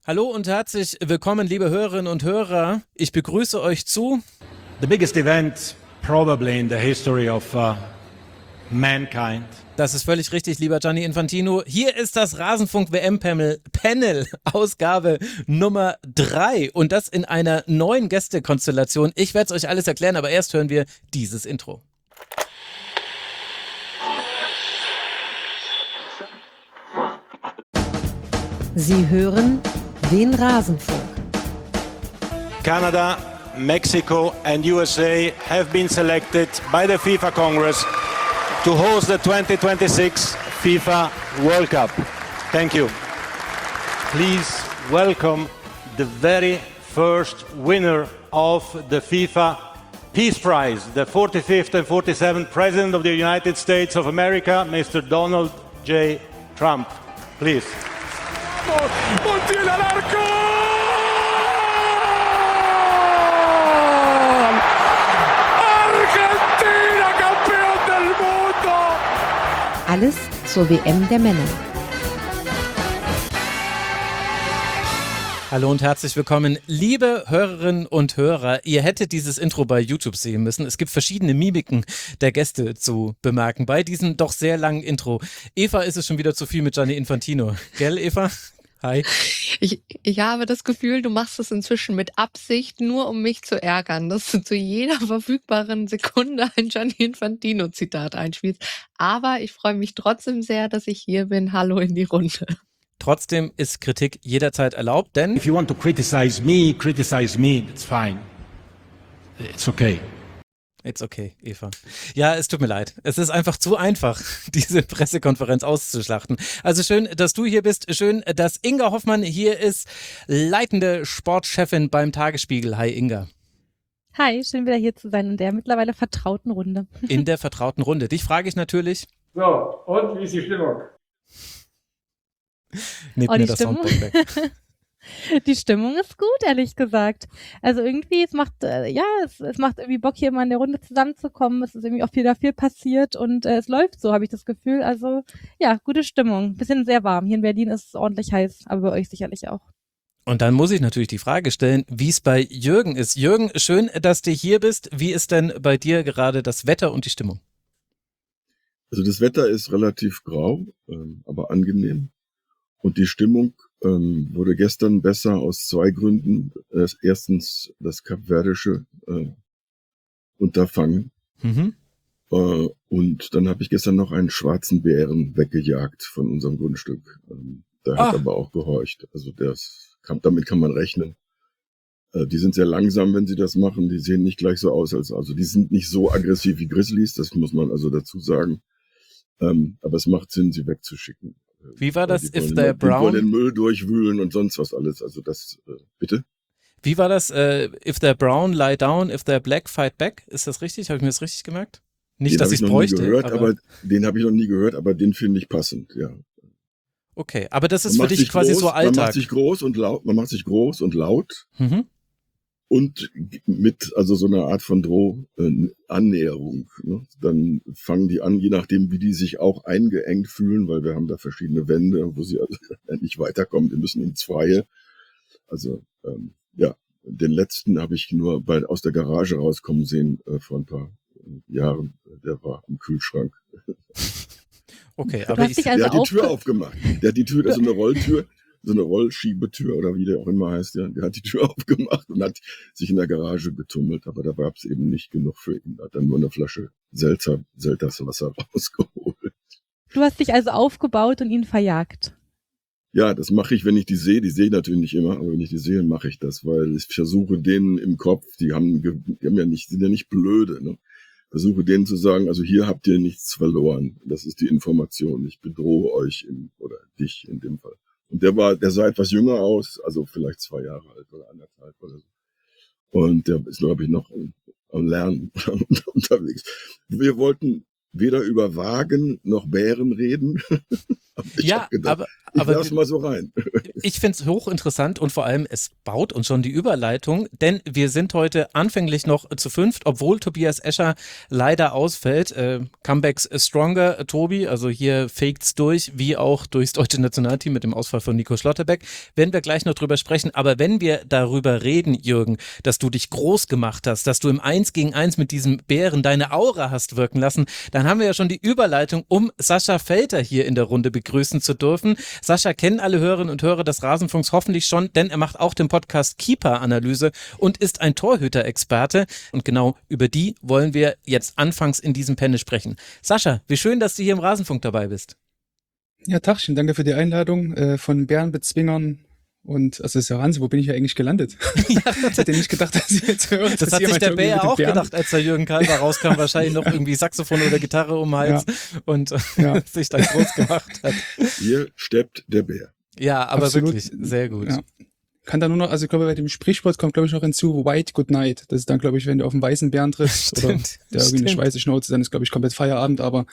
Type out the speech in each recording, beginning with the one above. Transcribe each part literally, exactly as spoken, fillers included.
Hallo und herzlich willkommen, liebe Hörerinnen und Hörer. Ich begrüße euch zu the biggest event probably in the history of uh, mankind. Das ist völlig richtig, lieber Gianni Infantino. Hier ist das Rasenfunk-W M-Panel, Panel, Ausgabe Nummer drei und das in einer neuen Gästekonstellation. Ich werde es euch alles erklären, aber erst hören wir dieses Intro. Sie hören den Rasenfunk. Canada, Mexico and U S A have been selected by the FIFA Congress to host the twenty twenty-six FIFA World Cup. Thank you. Please welcome the very first winner of the FIFA Peace Prize, the forty-fifth and forty-seventh President of the United States of America, Mister Donald J. Trump. Please. Und tiene al arco. Argentina, campeón del mundo. Alles zur W M der Männer. Hallo und herzlich willkommen, liebe Hörerinnen und Hörer. Ihr hättet dieses Intro bei YouTube sehen müssen. Es gibt verschiedene Mimiken der Gäste zu bemerken bei diesem doch sehr langen Intro. Eva, ist es schon wieder zu viel mit Gianni Infantino. Gell, Eva? Hi. Ich, ich habe das Gefühl, du machst es inzwischen mit Absicht, nur um mich zu ärgern, dass du zu jeder verfügbaren Sekunde ein Gianni Infantino-Zitat einspielst. Aber ich freue mich trotzdem sehr, dass ich hier bin. Hallo in die Runde. Trotzdem ist Kritik jederzeit erlaubt, denn If you want to criticize me, criticize me, it's fine. It's okay. It's okay, Eva. Ja, es tut mir leid. Es ist einfach zu einfach, diese Pressekonferenz auszuschlachten. Also schön, dass du hier bist. Schön, dass Inga Hoffmann hier ist, leitende Sportchefin beim Tagesspiegel. Hi, Inga. Hi, schön wieder hier zu sein in der mittlerweile vertrauten Runde. In der vertrauten Runde. Dich frage ich natürlich. So, und wie ist die Stimmung? Nehmt Oh, mir die das Stimmung? Soundboard weg. Die Stimmung ist gut, ehrlich gesagt. Also irgendwie, es macht, äh, ja, es, es macht irgendwie Bock, hier mal in der Runde zusammenzukommen. Es ist irgendwie auch wieder viel passiert und äh, es läuft so, habe ich das Gefühl. Also ja, gute Stimmung. Bisschen sehr warm. Hier in Berlin ist es ordentlich heiß, aber bei euch sicherlich auch. Und dann muss ich natürlich die Frage stellen, wie es bei Jürgen ist. Jürgen, schön, dass du hier bist. Wie ist denn bei dir gerade das Wetter und die Stimmung? Also das Wetter ist relativ grau, ähm, aber angenehm. Und die Stimmung ähm, wurde gestern besser aus zwei Gründen. Äh, erstens das kapverdische äh, Unterfangen. Mhm. Äh, und dann habe ich gestern noch einen schwarzen Bären weggejagt von unserem Grundstück. Ähm, der hat Ah. aber auch gehorcht. Also das kann, damit kann man rechnen. Äh, die sind sehr langsam, wenn sie das machen. Die sehen nicht gleich so aus, als also die sind nicht so aggressiv wie Grizzlies. Das muss man also dazu sagen. Ähm, aber es macht Sinn, sie wegzuschicken. Wie war das, Die if wollen the immer- Die wollen brown, den Müll durchwühlen und sonst was alles. Also das, äh, bitte? wie war das, äh, if they're brown, lie down, if they're black, fight back? Ist das richtig? Habe ich mir das richtig gemerkt? Nicht, Den dass habe ich ich es noch nie bräuchte, gehört, aber, aber den habe ich noch nie gehört, aber den finde ich passend, ja. okay. Aber das ist Man für macht dich sich quasi groß, so Man Alltag. macht sich groß und laut, man macht sich groß und laut Mhm. und mit also so einer Art von Droh-Annäherung. Ne? Dann fangen die an, je nachdem, wie die sich auch eingeengt fühlen, weil wir haben da verschiedene Wände, wo sie also nicht weiterkommen, die müssen ins Freie. Also ähm, ja, den letzten habe ich nur bei, aus der Garage rauskommen sehen äh, vor ein paar äh, Jahren. Der war im Kühlschrank. Okay, Du aber hast ich, dich also Der hat die Tür aufge- aufgemacht. Der hat die Tür, das ist so eine Rolltür, so eine Rollschiebetür oder wie der auch immer heißt. Ja. Der hat die Tür aufgemacht und hat sich in der Garage getummelt, aber da gab es eben nicht genug für ihn. Da hat dann nur eine Flasche Seltzer, Selterswasser rausgeholt. Du hast dich also aufgebaut und ihn verjagt. Ja, das mache ich, wenn ich die sehe. Die sehe ich natürlich nicht immer, aber wenn ich die sehe, mache ich das, weil ich versuche denen im Kopf, die haben, ge- die haben ja nicht, sind ja nicht blöde, ne? Versuche denen zu sagen, also hier habt ihr nichts verloren. Das ist die Information. Ich bedrohe euch im, oder dich in dem Fall. Und der war, der sah etwas jünger aus, also vielleicht zwei Jahre alt oder anderthalb oder so. Und der ist, glaube ich, noch am Lernen unterwegs. Wir wollten weder über Wagen noch Bären reden, Ich ja, hab gedacht, aber, ich aber lass mal so rein. ich finde es hochinteressant und vor allem, es baut uns schon die Überleitung, denn wir sind heute anfänglich noch zu fünft, obwohl Tobias Escher leider ausfällt. Äh, Comebacks stronger, Tobi, also hier faked's durch, wie auch durchs deutsche Nationalteam mit dem Ausfall von Nico Schlotterbeck. Werden wir gleich noch drüber sprechen, aber wenn wir darüber reden, Jürgen, dass du dich groß gemacht hast, dass du im Eins gegen Eins mit diesem Bären deine Aura hast wirken lassen, dann haben wir ja schon die Überleitung, um Sascha Velter hier in der Runde begrüßen zu dürfen. Sascha kennen alle Hörerinnen und Hörer des Rasenfunks hoffentlich schon, denn er macht auch den Podcast Keeper-Analyse und ist ein Torhüter-Experte. Und genau über die wollen wir jetzt anfangs in diesem Panel sprechen. Sascha, wie schön, dass du hier im Rasenfunk dabei bist. Ja, Tachchen, danke für die Einladung äh, von Bärenbezwingern. Und also ist ja Wahnsinn, wo bin ich ja eigentlich gelandet? Ja, ich hätte nicht gedacht, dass ich jetzt höre. Das hat sich der Bär auch Bären gedacht, als der Jürgen Kalber rauskam, wahrscheinlich noch irgendwie Saxophon oder Gitarre um den Hals ja. und ja. sich dann groß gemacht hat. Hier steppt der Bär. Ja, aber Absolut. Wirklich sehr gut. Ja. Kann da nur noch, also ich glaube, bei dem Sprichwort kommt, glaube ich, noch hinzu, White Good Night. Das ist dann, glaube ich, wenn du auf einen weißen Bären triffst oder der irgendwie eine weiße Schnauze, dann ist, glaube ich, komplett Feierabend, aber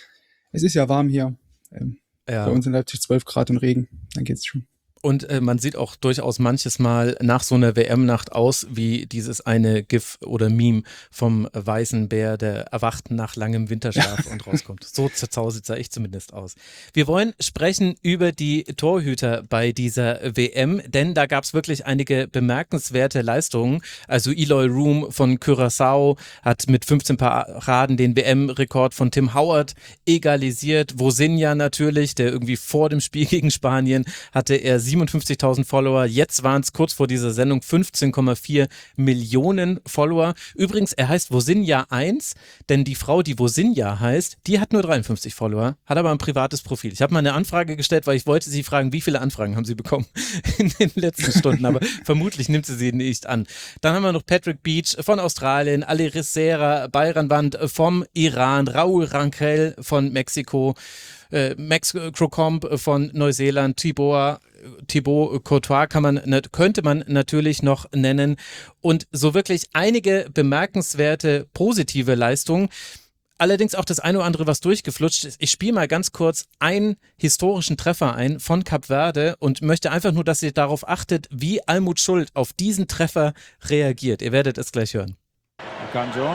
es ist ja warm hier. Ähm, ja. Bei uns in Leipzig zwölf Grad und Regen, dann geht's schon. Und äh, man sieht auch durchaus manches Mal nach so einer W M-Nacht aus, wie dieses eine GIF oder Meme vom weißen Bär, der erwacht nach langem Winterschlaf ja. und rauskommt. So zerzausert sah ich zumindest aus. Wir wollen sprechen über die Torhüter bei dieser W M, denn da gab es wirklich einige bemerkenswerte Leistungen. Also Eloy Room von Curaçao hat mit fünfzehn Paraden den W M-Rekord von Tim Howard egalisiert. Vosinja natürlich, der irgendwie vor dem Spiel gegen Spanien hatte er siebenundfünfzigtausend Follower, jetzt waren es kurz vor dieser Sendung fünfzehn Komma vier Millionen Follower. Übrigens, er heißt Vosinja eins, denn die Frau, die Vosinja heißt, die hat nur dreiundfünfzig Follower, hat aber ein privates Profil. Ich habe mal eine Anfrage gestellt, weil ich wollte sie fragen, wie viele Anfragen haben sie bekommen in den letzten Stunden, aber vermutlich nimmt sie sie nicht an. Dann haben wir noch Patrick Beach von Australien, Ali Rissera, Bayran Wand vom Iran, Raúl Rangel von Mexiko, äh, Max Crocombe von Neuseeland, Thibaut Thibaut Courtois kann man, könnte man natürlich noch nennen und so wirklich einige bemerkenswerte positive Leistungen. Allerdings auch das eine oder andere, was durchgeflutscht ist. Ich spiele mal ganz kurz einen historischen Treffer ein von Kap Verde und möchte einfach nur, dass ihr darauf achtet, wie Almut Schuld auf diesen Treffer reagiert. Ihr werdet es gleich hören. Kanjo.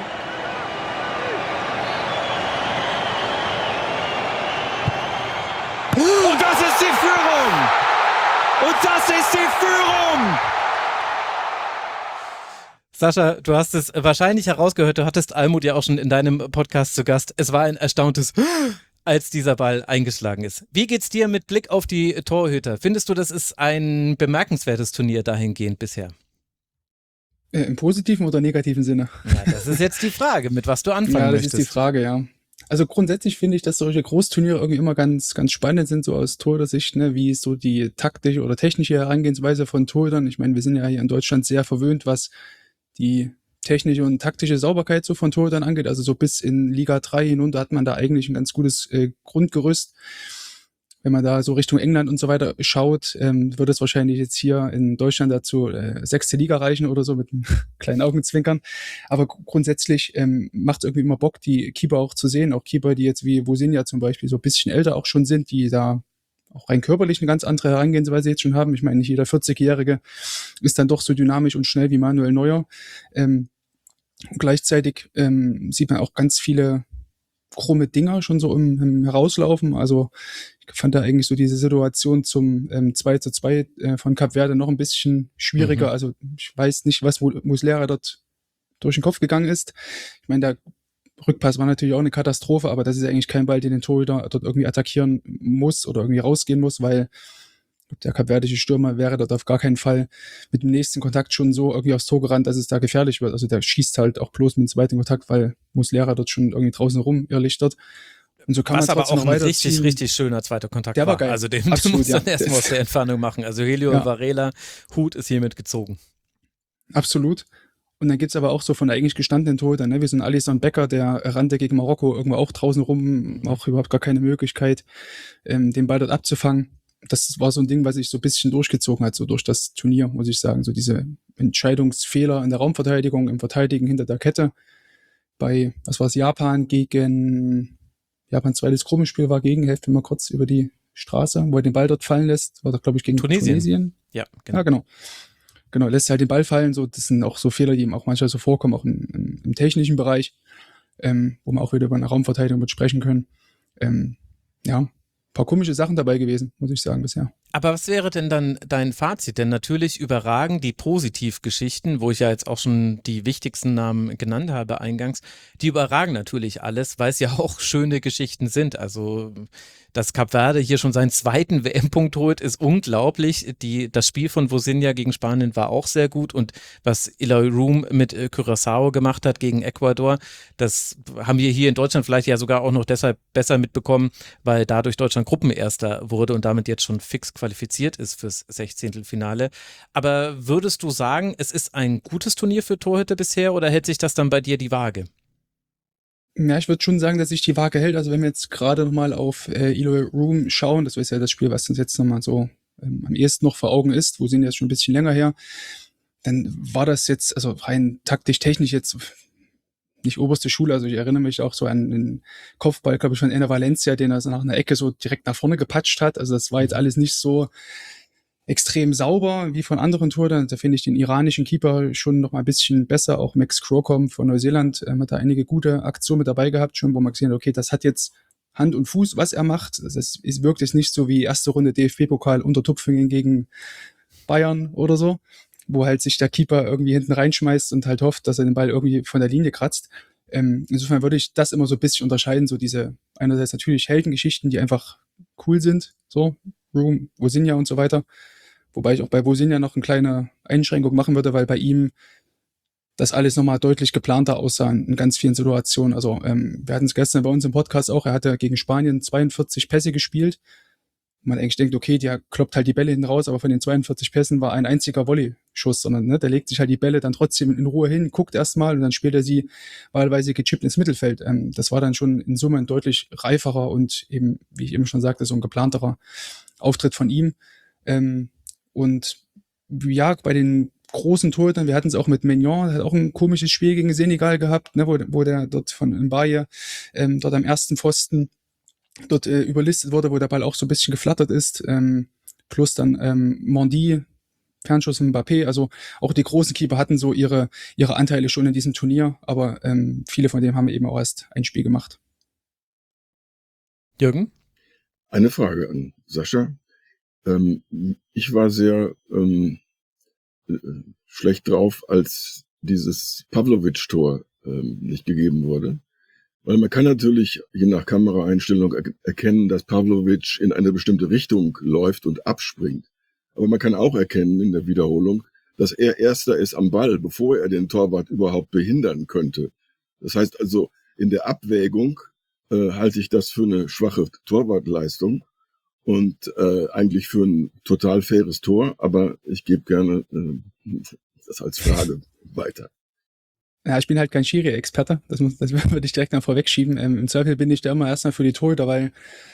Und das ist die Führung! Und das ist die Führung! Sascha, du hast es wahrscheinlich herausgehört, du hattest Almut ja auch schon in deinem Podcast zu Gast. Es war ein erstauntes, als dieser Ball eingeschlagen ist. Wie geht's dir mit Blick auf die Torhüter? Findest du, das ist ein bemerkenswertes Turnier dahingehend bisher? Äh, Im positiven oder negativen Sinne? Ja, das ist jetzt die Frage, mit was du anfangen ja, das möchtest. ist die Frage, ja. Also grundsätzlich finde ich, dass solche Großturniere irgendwie immer ganz, ganz spannend sind, so aus Torhüter-Sicht, ne, wie ist so die taktische oder technische Herangehensweise von Torhütern. Ich meine, wir sind ja hier in Deutschland sehr verwöhnt, was die technische und taktische Sauberkeit so von Torhütern angeht. Also so bis in Liga drei hinunter hat man da eigentlich ein ganz gutes äh, Grundgerüst. Wenn man da so Richtung England und so weiter schaut, ähm, wird es wahrscheinlich jetzt hier in Deutschland dazu äh, sechste Liga reichen oder so mit einem kleinen Augenzwinkern. Aber gr- grundsätzlich ähm, macht es irgendwie immer Bock, die Keeper auch zu sehen. Auch Keeper, die jetzt wie Vosinja zum Beispiel so ein bisschen älter auch schon sind, die da auch rein körperlich eine ganz andere Herangehensweise jetzt schon haben. Ich meine, nicht jeder vierzigjährige ist dann doch so dynamisch und schnell wie Manuel Neuer. Ähm, und gleichzeitig ähm, sieht man auch ganz viele krumme Dinger schon so im, im Herauslaufen. Also ich fand da eigentlich so diese Situation zum ähm, zwei zu zwei äh, von Kap Verde noch ein bisschen schwieriger. Mhm. Also ich weiß nicht, was Muslera dort durch den Kopf gegangen ist. Ich meine, der Rückpass war natürlich auch eine Katastrophe, aber das ist eigentlich kein Ball, den den Torhüter dort irgendwie attackieren muss oder irgendwie rausgehen muss, weil der kapverdische Stürmer wäre dort auf gar keinen Fall mit dem nächsten Kontakt schon so irgendwie aufs Tor gerannt, dass es da gefährlich wird. Also der schießt halt auch bloß mit dem zweiten Kontakt, weil Muslera dort schon irgendwie draußen rum irrlichtert. Und so kann Was man aber auch ein richtig, ziehen. richtig schöner zweiter Kontakt der war. war. Geil. Also den Absolut, musst du dann ja. erstmal aus der Entfernung machen. Also Helio ja. Varela, Hut ist hiermit gezogen. Absolut. Und dann gibt's aber auch so von der eigentlich gestandenen Torhüter, ne, wie so ein Alisson Becker, der rannte gegen Marokko irgendwo auch draußen rum, auch überhaupt gar keine Möglichkeit, ähm, den Ball dort abzufangen. Das war so ein Ding, was sich so ein bisschen durchgezogen hat, so durch das Turnier, muss ich sagen. So diese Entscheidungsfehler in der Raumverteidigung, im Verteidigen hinter der Kette. Bei, was war es, Japan gegen, Japan zweites Gruppenspiel war gegen, helft mir mal kurz über die Straße, wo er den Ball dort fallen lässt, war doch, glaube ich, gegen Tunesien. Tunesien. Ja, genau. Ja, genau. Genau, lässt halt den Ball fallen, so, das sind auch so Fehler, die ihm auch manchmal so vorkommen, auch im, im, im technischen Bereich, ähm, wo wir auch wieder über eine Raumverteidigung mit sprechen können. Ähm, ja, paar komische Sachen dabei gewesen, muss ich sagen, bisher. Aber was wäre denn dann dein Fazit? Denn natürlich überragen die Positivgeschichten, wo ich ja jetzt auch schon die wichtigsten Namen genannt habe eingangs, die überragen natürlich alles, weil es ja auch schöne Geschichten sind. Also, dass Kap Verde hier schon seinen zweiten W M-Punkt holt, ist unglaublich. Die, das Spiel von Vosinha gegen Spanien war auch sehr gut und was Eloy Room mit äh, Curaçao gemacht hat gegen Ecuador, das haben wir hier in Deutschland vielleicht ja sogar auch noch deshalb besser mitbekommen, weil dadurch Deutschland Gruppenerster wurde und damit jetzt schon fix qualifiziert ist fürs Sechzehntelfinale. Aber würdest du sagen, es ist ein gutes Turnier für Torhüter bisher oder hält sich das dann bei dir die Waage? Ja, ich würde schon sagen, dass sich die Waage hält. Also wenn wir jetzt gerade nochmal auf äh, Eloy Room schauen, das ist ja das Spiel, was uns jetzt nochmal so ähm, am ehesten noch vor Augen ist, wo sind jetzt schon ein bisschen länger her, dann war das jetzt, also rein taktisch-technisch jetzt nicht oberste Schule, also ich erinnere mich auch so an den Kopfball, glaube ich, von Enner Valencia, den er also nach einer Ecke so direkt nach vorne gepatscht hat. Also das war jetzt alles nicht so extrem sauber wie von anderen Torhütern. Da finde ich den iranischen Keeper schon noch mal ein bisschen besser. Auch Max Crocombe von Neuseeland ähm, hat da einige gute Aktionen mit dabei gehabt, schon wo man gesehen hat, okay, das hat jetzt Hand und Fuß, was er macht. Das ist, es wirkt jetzt nicht so wie erste Runde D F B-Pokal unter Tupfingen gegen Bayern oder so, wo halt sich der Keeper irgendwie hinten reinschmeißt und halt hofft, dass er den Ball irgendwie von der Linie kratzt. Ähm, insofern würde ich das immer so ein bisschen unterscheiden, so diese einerseits natürlich Heldengeschichten, die einfach cool sind, so Room, Vosinha und so weiter. Wobei ich auch bei Vosinha noch eine kleine Einschränkung machen würde, weil bei ihm das alles nochmal deutlich geplanter aussah in ganz vielen Situationen. Also ähm, wir hatten es gestern bei uns im Podcast auch, er hatte gegen Spanien zweiundvierzig Pässe gespielt. Man eigentlich denkt, okay, der kloppt halt die Bälle hinten raus, aber von den zweiundvierzig Pässen war ein einziger Volley-Schuss, sondern ne, der legt sich halt die Bälle dann trotzdem in Ruhe hin, guckt erstmal und dann spielt er sie wahlweise gechippt ins Mittelfeld. Ähm, das war dann schon in Summe ein deutlich reiferer und eben, wie ich eben schon sagte, so ein geplanterer Auftritt von ihm. Ähm, und ja, bei den großen Torhütern, wir hatten es auch mit Maignan, hat auch ein komisches Spiel gegen Senegal gehabt, ne, wo, wo der dort von Mbaye ähm, dort am ersten Pfosten dort äh, überlistet wurde, wo der Ball auch so ein bisschen geflattert ist, ähm, plus dann ähm, Mondi, Fernschuss von Mbappé, also auch die großen Keeper hatten so ihre ihre Anteile schon in diesem Turnier, aber ähm, viele von denen haben eben auch erst ein Spiel gemacht. Jürgen? Eine Frage an Sascha. Ähm, ich war sehr ähm, äh, schlecht drauf, als dieses Pavlovic-Tor ähm, nicht gegeben wurde. Weil man kann natürlich je nach Kameraeinstellung er- erkennen, dass Pavlovic in eine bestimmte Richtung läuft und abspringt. Aber man kann auch erkennen in der Wiederholung, dass er Erster ist am Ball, bevor er den Torwart überhaupt behindern könnte. Das heißt also, in der Abwägung äh, halte ich das für eine schwache Torwartleistung und äh, eigentlich für ein total faires Tor, aber ich gebe gerne äh, das als Frage weiter. Ja, ich bin halt kein Schiri-Experte, das, muss, das würde ich direkt mal vorwegschieben. Ähm, Im Zweifel bin ich da immer erstmal für die Torhüter, weil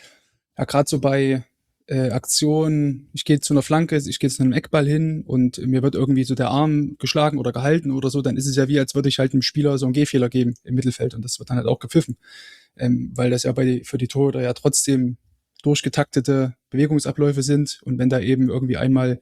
ja gerade so bei äh, Aktionen, ich gehe zu einer Flanke, ich gehe zu einem Eckball hin und mir wird irgendwie so der Arm geschlagen oder gehalten oder so, dann ist es ja wie, als würde ich halt einem Spieler so einen Gehfehler geben im Mittelfeld und das wird dann halt auch gepfiffen, ähm, weil das ja bei für die Torhüter ja trotzdem durchgetaktete Bewegungsabläufe sind und wenn da eben irgendwie einmal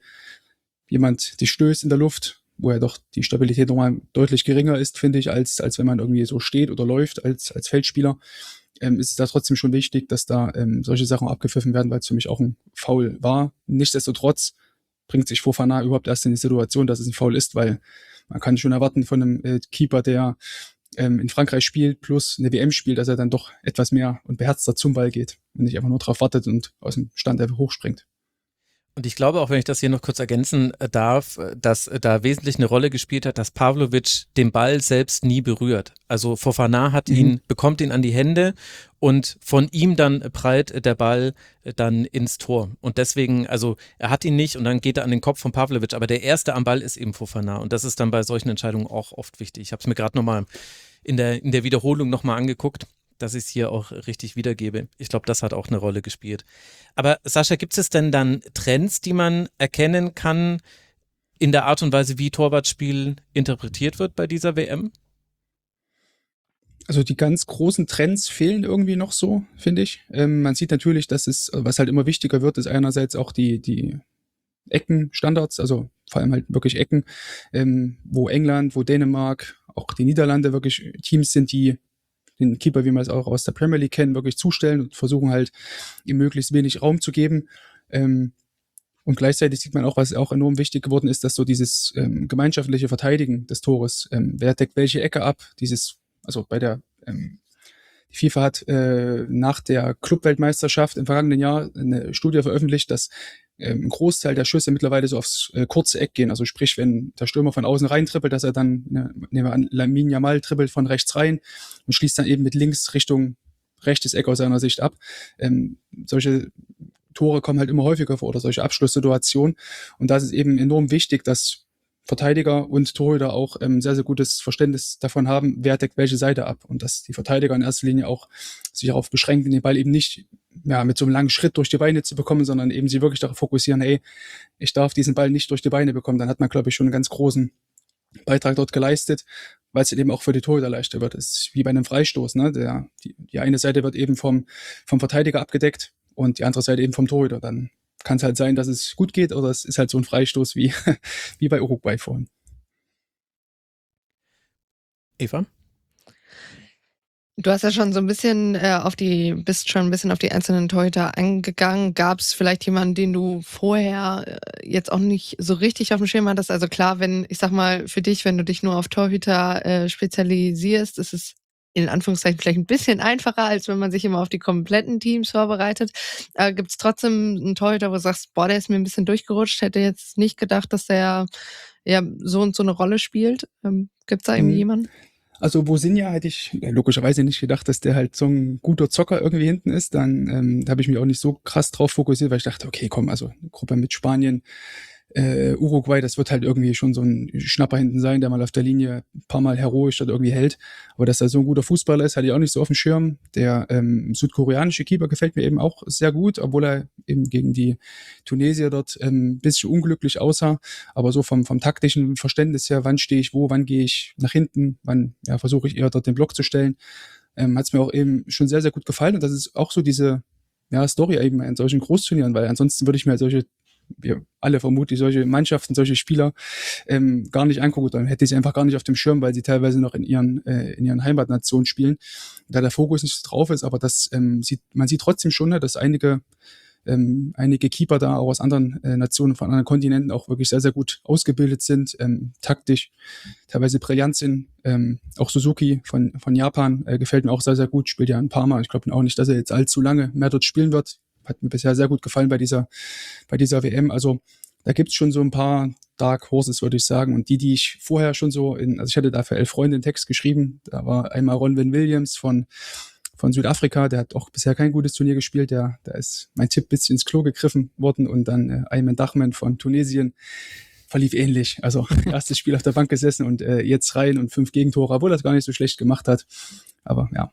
jemand dich stößt in der Luft, wo ja doch die Stabilität nochmal deutlich geringer ist, finde ich, als als wenn man irgendwie so steht oder läuft als als Feldspieler, ähm, ist es da trotzdem schon wichtig, dass da ähm, solche Sachen abgepfiffen werden, weil es für mich auch ein Foul war. Nichtsdestotrotz bringt sich Fofana überhaupt erst in die Situation, dass es ein Foul ist, weil man kann schon erwarten von einem äh, Keeper, der ähm, in Frankreich spielt, plus eine W M spielt, dass er dann doch etwas mehr und beherzter zum Ball geht und nicht einfach nur drauf wartet und aus dem Stand einfach hochspringt. Und ich glaube auch, wenn ich das hier noch kurz ergänzen darf, dass da wesentlich eine Rolle gespielt hat, dass Pavlovic den Ball selbst nie berührt. Also Fofana hat ihn, mhm. bekommt ihn an die Hände und von ihm dann prallt der Ball dann ins Tor. Und deswegen, also er hat ihn nicht und dann geht er an den Kopf von Pavlovic, aber der Erste am Ball ist eben Fofana und das ist dann bei solchen Entscheidungen auch oft wichtig. Ich habe es mir gerade nochmal in der, in der Wiederholung nochmal angeguckt, dass ich es hier auch richtig wiedergebe. Ich glaube, das hat auch eine Rolle gespielt. Aber Sascha, gibt es denn dann Trends, die man erkennen kann in der Art und Weise, wie Torwartspiel interpretiert wird bei dieser W M? Also die ganz großen Trends fehlen irgendwie noch so, finde ich. Ähm, man sieht natürlich, dass es, was halt immer wichtiger wird, ist einerseits auch die, die Eckenstandards, also vor allem halt wirklich Ecken, ähm, wo England, wo Dänemark, auch die Niederlande wirklich Teams sind, die den Keeper, wie man es auch aus der Premier League kennen, wirklich zustellen und versuchen halt, ihm möglichst wenig Raum zu geben. Ähm, und gleichzeitig sieht man auch, was auch enorm wichtig geworden ist, dass so dieses ähm, gemeinschaftliche Verteidigen des Tores, ähm, wer deckt welche Ecke ab, dieses, also bei der, ähm, die FIFA hat äh, nach der Clubweltmeisterschaft im vergangenen Jahr eine Studie veröffentlicht, dass ähm, ein Großteil der Schüsse mittlerweile so aufs äh, kurze Eck gehen. Also sprich, wenn der Stürmer von außen rein trippelt, dass er dann, ne, nehmen wir an, Lamine Yamal trippelt von rechts rein und schließt dann eben mit links Richtung rechtes Eck aus seiner Sicht ab. Ähm, solche Tore kommen halt immer häufiger vor oder solche Abschlusssituationen. Und da ist es eben enorm wichtig, dass Verteidiger und Torhüter auch ähm, sehr, sehr gutes Verständnis davon haben, wer deckt welche Seite ab. Und dass die Verteidiger in erster Linie auch sich darauf beschränken, den Ball eben nicht ja, mit so einem langen Schritt durch die Beine zu bekommen, sondern eben sie wirklich darauf fokussieren, hey, ich darf diesen Ball nicht durch die Beine bekommen. Dann hat man, glaube ich, schon einen ganz großen Beitrag dort geleistet, weil es eben auch für die Torhüter leichter wird. Es ist wie bei einem Freistoß. Ne? Der, die, die eine Seite wird eben vom, vom Verteidiger abgedeckt und die andere Seite eben vom Torhüter. Dann kann es halt sein, dass es gut geht oder es ist halt so ein Freistoß wie, wie bei Uruguay vorhin. Eva? Du hast ja schon so ein bisschen äh, auf die, bist schon ein bisschen auf die einzelnen Torhüter eingegangen. Gab es vielleicht jemanden, den du vorher äh, jetzt auch nicht so richtig auf dem Schirm hattest? Also klar, wenn, ich sag mal, für dich, wenn du dich nur auf Torhüter äh, spezialisierst, ist es in Anführungszeichen vielleicht ein bisschen einfacher, als wenn man sich immer auf die kompletten Teams vorbereitet. Äh, Gibt es trotzdem einen Torhüter, wo du sagst, boah, der ist mir ein bisschen durchgerutscht, hätte jetzt nicht gedacht, dass der ja so und so eine Rolle spielt? Ähm, Gibt es da irgendwie Mhm. jemanden? Also Bosinja hätte ich ja, logischerweise nicht gedacht, dass der halt so ein guter Zocker irgendwie hinten ist. Dann ähm, da habe ich mich auch nicht so krass drauf fokussiert, weil ich dachte, okay, komm, also eine Gruppe mit Spanien, äh, Uruguay, das wird halt irgendwie schon so ein Schnapper hinten sein, der mal auf der Linie ein paar Mal heroisch dort irgendwie hält. Aber dass er so ein guter Fußballer ist, hatte ich auch nicht so auf dem Schirm. Der ähm, südkoreanische Keeper gefällt mir eben auch sehr gut, obwohl er eben gegen die Tunesier dort ähm, ein bisschen unglücklich aussah. Aber so vom, vom taktischen Verständnis her, wann stehe ich wo, wann gehe ich nach hinten, wann ja, versuche ich eher dort den Block zu stellen, ähm, hat es mir auch eben schon sehr, sehr gut gefallen. Und das ist auch so diese ja, Story eben in solchen Großturnieren, weil ansonsten würde ich mir halt solche wir alle vermutlich solche Mannschaften, solche Spieler ähm, gar nicht angucken. Dann hätte ich sie einfach gar nicht auf dem Schirm, weil sie teilweise noch in ihren äh, in ihren Heimatnationen spielen, da der Fokus nicht so drauf ist. Aber das ähm, sieht man sieht trotzdem schon, ne, dass einige ähm, einige Keeper da auch aus anderen äh, Nationen, von anderen Kontinenten auch wirklich sehr, sehr gut ausgebildet sind, ähm, taktisch teilweise brillant sind. Ähm, auch Suzuki von von Japan äh, gefällt mir auch sehr, sehr gut, spielt ja ein paar Mal. Ich glaube auch nicht, dass er jetzt allzu lange mehr dort spielen wird. Hat mir bisher sehr gut gefallen bei dieser, bei dieser W M. Also da gibt's schon so ein paar Dark Horses, würde ich sagen. Und die, die ich vorher schon so in, also ich hatte da für elf Freunde einen Text geschrieben. Da war einmal Ronwen Williams von, von Südafrika. Der hat auch bisher kein gutes Turnier gespielt. Der, da ist mein Tipp ein bisschen ins Klo gegriffen worden. Und dann äh, Ayman Dachman von Tunesien. Verlief ähnlich. Also erstes Spiel auf der Bank gesessen und äh, jetzt rein und fünf Gegentore, obwohl er es gar nicht so schlecht gemacht hat. Aber ja.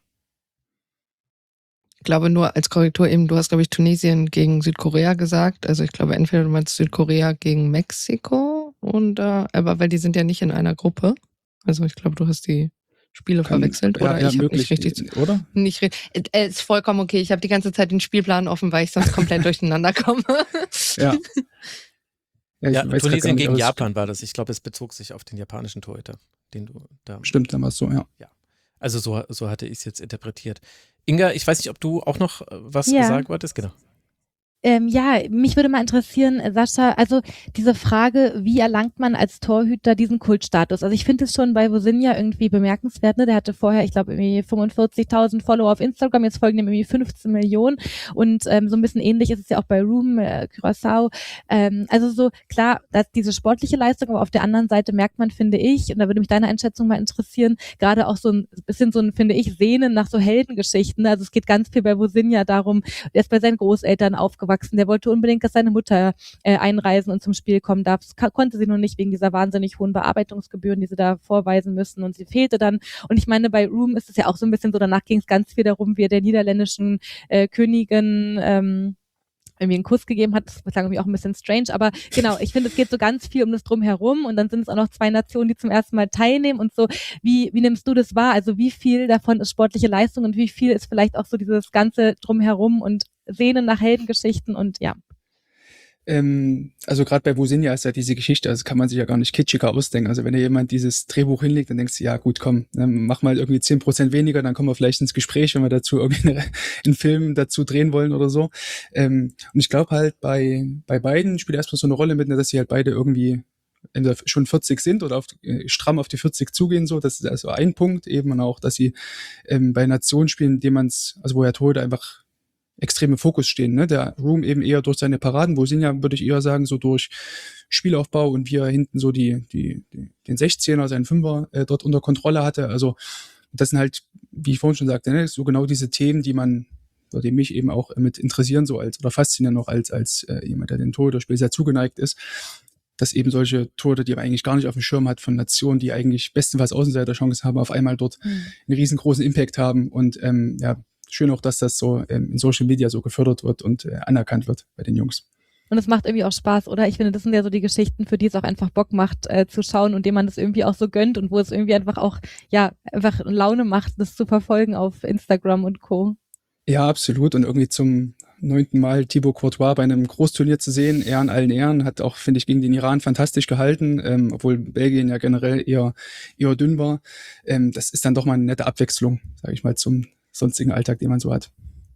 Ich glaube nur als Korrektur eben, du hast, glaube ich, Tunesien gegen Südkorea gesagt. Also ich glaube, entweder du meinst Südkorea gegen Mexiko und äh, aber weil die sind ja nicht in einer Gruppe. Also ich glaube, du hast die Spiele Kann, verwechselt ja, oder ja, ich habe möglich, nicht richtig, oder? nicht richtig. Äh, ist vollkommen okay. Ich habe die ganze Zeit den Spielplan offen, weil ich sonst komplett durcheinander komme. Ja. Ja, Ja, Tunesien gegen nicht, Japan war das. Ich glaube, es bezog sich auf den japanischen Torhüter, den du da. Stimmt, dann war es so, ja. Ja. Also so, so hatte ich es jetzt interpretiert. Inga, ich weiß nicht, ob du auch noch was Ja. gesagt wolltest. Genau. Ähm, ja, mich würde mal interessieren, äh, Sascha, also diese Frage, wie erlangt man als Torhüter diesen Kultstatus? Also ich finde es schon bei Bosinja irgendwie bemerkenswert, ne? Der hatte vorher, ich glaube, irgendwie fünfundvierzigtausend Follower auf Instagram, jetzt folgen ihm irgendwie fünfzehn Millionen und ähm, so ein bisschen ähnlich ist es ja auch bei Room, äh, Curaçao. Ähm, also so, klar, dass diese sportliche Leistung, aber auf der anderen Seite merkt man, finde ich, und da würde mich deine Einschätzung mal interessieren, gerade auch so ein bisschen so ein, finde ich, Sehnen nach so Heldengeschichten. Also es geht ganz viel bei Bosinja darum, er ist bei seinen Großeltern aufgewachsen. Der wollte unbedingt, dass seine Mutter äh, einreisen und zum Spiel kommen darf. Das ka- konnte sie nur nicht wegen dieser wahnsinnig hohen Bearbeitungsgebühren, die sie da vorweisen müssen. Und sie fehlte dann. Und ich meine, bei Room ist es ja auch so ein bisschen so, danach ging es ganz viel darum, wie er der niederländischen äh, Königin ähm, irgendwie einen Kuss gegeben hat. Das klang irgendwie auch ein bisschen strange, aber genau, ich finde, es geht so ganz viel um das Drumherum und dann sind es auch noch zwei Nationen, die zum ersten Mal teilnehmen und so. Wie, wie nimmst du das wahr? Also wie viel davon ist sportliche Leistung und wie viel ist vielleicht auch so dieses ganze Drumherum und Sehnen nach Heldengeschichten und ja. Ähm, also gerade bei Vusinja ist ja diese Geschichte, also kann man sich ja gar nicht kitschiger ausdenken. Also wenn da jemand dieses Drehbuch hinlegt, dann denkst du, ja gut, komm, dann mach mal irgendwie zehn Prozent weniger, dann kommen wir vielleicht ins Gespräch, wenn wir dazu irgendwie einen Film dazu drehen wollen oder so. Ähm, und ich glaube halt, bei bei beiden spielt erstmal so eine Rolle mit, dass sie halt beide irgendwie entweder schon vierzig sind oder auf, äh, stramm auf die vierzig zugehen, so. Das ist also ein Punkt eben und auch, dass sie ähm, bei Nationen spielen, in denen man es, also wo ja Torhüter einfach extrem im Fokus stehen, ne? Der Room eben eher durch seine Paraden, wo sind ja, würde ich eher sagen, so durch Spielaufbau und wie er hinten so die, die, die den sechzehner, seinen Fünfer äh, dort unter Kontrolle hatte. Also das sind halt, wie ich vorhin schon sagte, ne? So genau diese Themen, die man, oder die mich eben auch mit interessieren, so als, oder faszinieren noch als, als äh, jemand, der den Torhüterspiel sehr zugeneigt ist, dass eben solche Torhüter, die man eigentlich gar nicht auf dem Schirm hat von Nationen, die eigentlich bestenfalls Außenseiterchancen haben, auf einmal dort mhm. einen riesengroßen Impact haben und ähm, ja, schön auch, dass das so ähm, in Social Media so gefördert wird und äh, anerkannt wird bei den Jungs. Und es macht irgendwie auch Spaß, oder? Ich finde, das sind ja so die Geschichten, für die es auch einfach Bock macht, äh, zu schauen und dem man das irgendwie auch so gönnt und wo es irgendwie einfach auch, ja, einfach Laune macht, das zu verfolgen auf Instagram und Co. Ja, absolut. Und irgendwie zum neunten Mal Thibaut Courtois bei einem Großturnier zu sehen, Ehren allen Ehren, hat auch, finde ich, gegen den Iran fantastisch gehalten, ähm, obwohl Belgien ja generell eher, eher dünn war. Ähm, das ist dann doch mal eine nette Abwechslung, sage ich mal, zum sonstigen Alltag, den man so hat.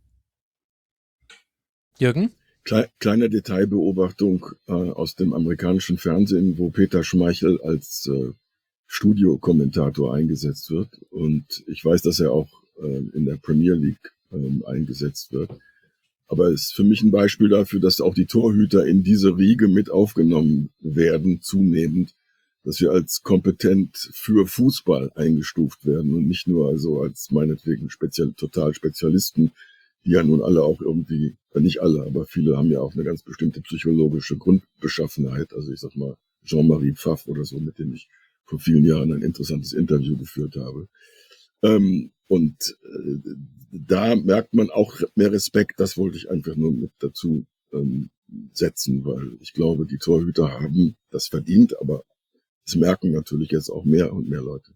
Jürgen? Kle- kleine Detailbeobachtung äh, aus dem amerikanischen Fernsehen, wo Peter Schmeichel als äh, Studiokommentator eingesetzt wird. Und ich weiß, dass er auch äh, in der Premier League äh, eingesetzt wird. Aber es ist für mich ein Beispiel dafür, dass auch die Torhüter in diese Riege mit aufgenommen werden, zunehmend, dass wir als kompetent für Fußball eingestuft werden und nicht nur also als meinetwegen speziell, total Spezialisten, die ja nun alle auch irgendwie, äh nicht alle, aber viele haben ja auch eine ganz bestimmte psychologische Grundbeschaffenheit. Also ich sag mal Jean-Marie Pfaff oder so, mit dem ich vor vielen Jahren ein interessantes Interview geführt habe. Ähm, und äh, da merkt man auch mehr Respekt, das wollte ich einfach nur mit dazu ähm, setzen, weil ich glaube, die Torhüter haben das verdient, aber das merken natürlich jetzt auch mehr und mehr Leute.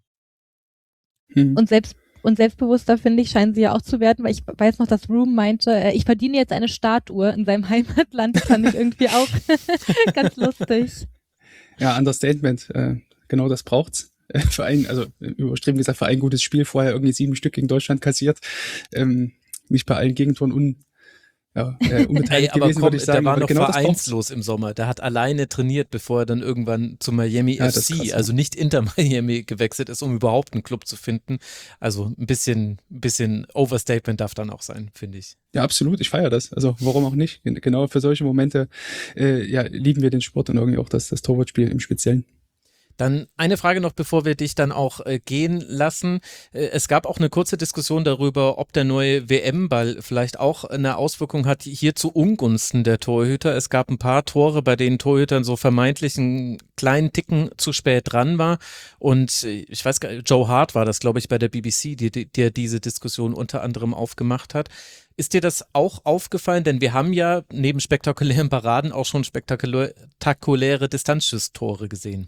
Hm. Und selbst und selbstbewusster, finde ich, scheinen sie ja auch zu werden, weil ich weiß noch, dass Room meinte, äh, ich verdiene jetzt eine Statue in seinem Heimatland. Das fand ich irgendwie auch ganz lustig. Ja, Understatement. Äh, genau das braucht's. Äh, für ein, also übertrieben gesagt, für ein gutes Spiel vorher irgendwie sieben Stück gegen Deutschland kassiert. Ähm, nicht bei allen Gegentoren un Ja, äh, unbeteiligt Ey, aber gewesen, komm, würde ich sagen. der war aber noch genau das vereinslos im Sommer. Der hat alleine trainiert, bevor er dann irgendwann zu Miami Ja, F das ist C, krass, ja. also nicht Inter Miami gewechselt ist, um überhaupt einen Club zu finden. Also ein bisschen, ein bisschen Overstatement darf dann auch sein, finde ich. Ja, absolut. Ich feiere das. Also warum auch nicht? Genau für solche Momente äh, ja, lieben wir den Sport und irgendwie auch das, das Torwartspiel im Speziellen. Dann eine Frage noch, bevor wir dich dann auch äh, gehen lassen. Äh, es gab auch eine kurze Diskussion darüber, ob der neue W M-Ball vielleicht auch eine Auswirkung hat, hier zu Ungunsten der Torhüter. Es gab ein paar Tore, bei denen Torhütern so vermeintlich einen kleinen Ticken zu spät dran war. Und äh, ich weiß gar nicht, Joe Hart war das, glaube ich, bei der B B C, die, die, der diese Diskussion unter anderem aufgemacht hat. Ist dir das auch aufgefallen? Denn wir haben ja neben spektakulären Paraden auch schon spektakuläre Distanzschusstore gesehen.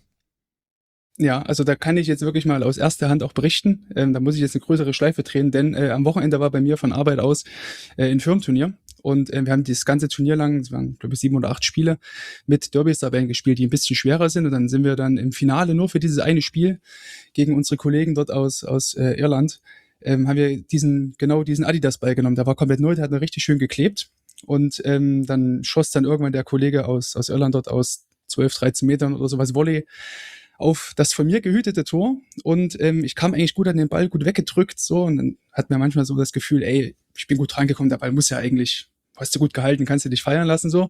Ja, also da kann ich jetzt wirklich mal aus erster Hand auch berichten. Ähm, da muss ich jetzt eine größere Schleife drehen, denn äh, am Wochenende war bei mir von Arbeit aus äh, ein Firmenturnier und äh, wir haben dieses ganze Turnier lang, es waren glaube ich sieben oder acht Spiele, mit Derbys-Tabellen gespielt, die ein bisschen schwerer sind und dann sind wir dann im Finale nur für dieses eine Spiel gegen unsere Kollegen dort aus aus äh, Irland, ähm, haben wir diesen genau diesen Adidas-Ball genommen. Der war komplett neu, der hat noch richtig schön geklebt und ähm, dann schoss dann irgendwann der Kollege aus aus Irland dort aus zwölf, dreizehn Metern oder sowas Volley auf das von mir gehütete Tor und ähm, ich kam eigentlich gut an den Ball, gut weggedrückt so und dann hat mir manchmal so das Gefühl, ey, ich bin gut reingekommen, der Ball muss ja eigentlich, hast du gut gehalten, kannst du dich feiern lassen so.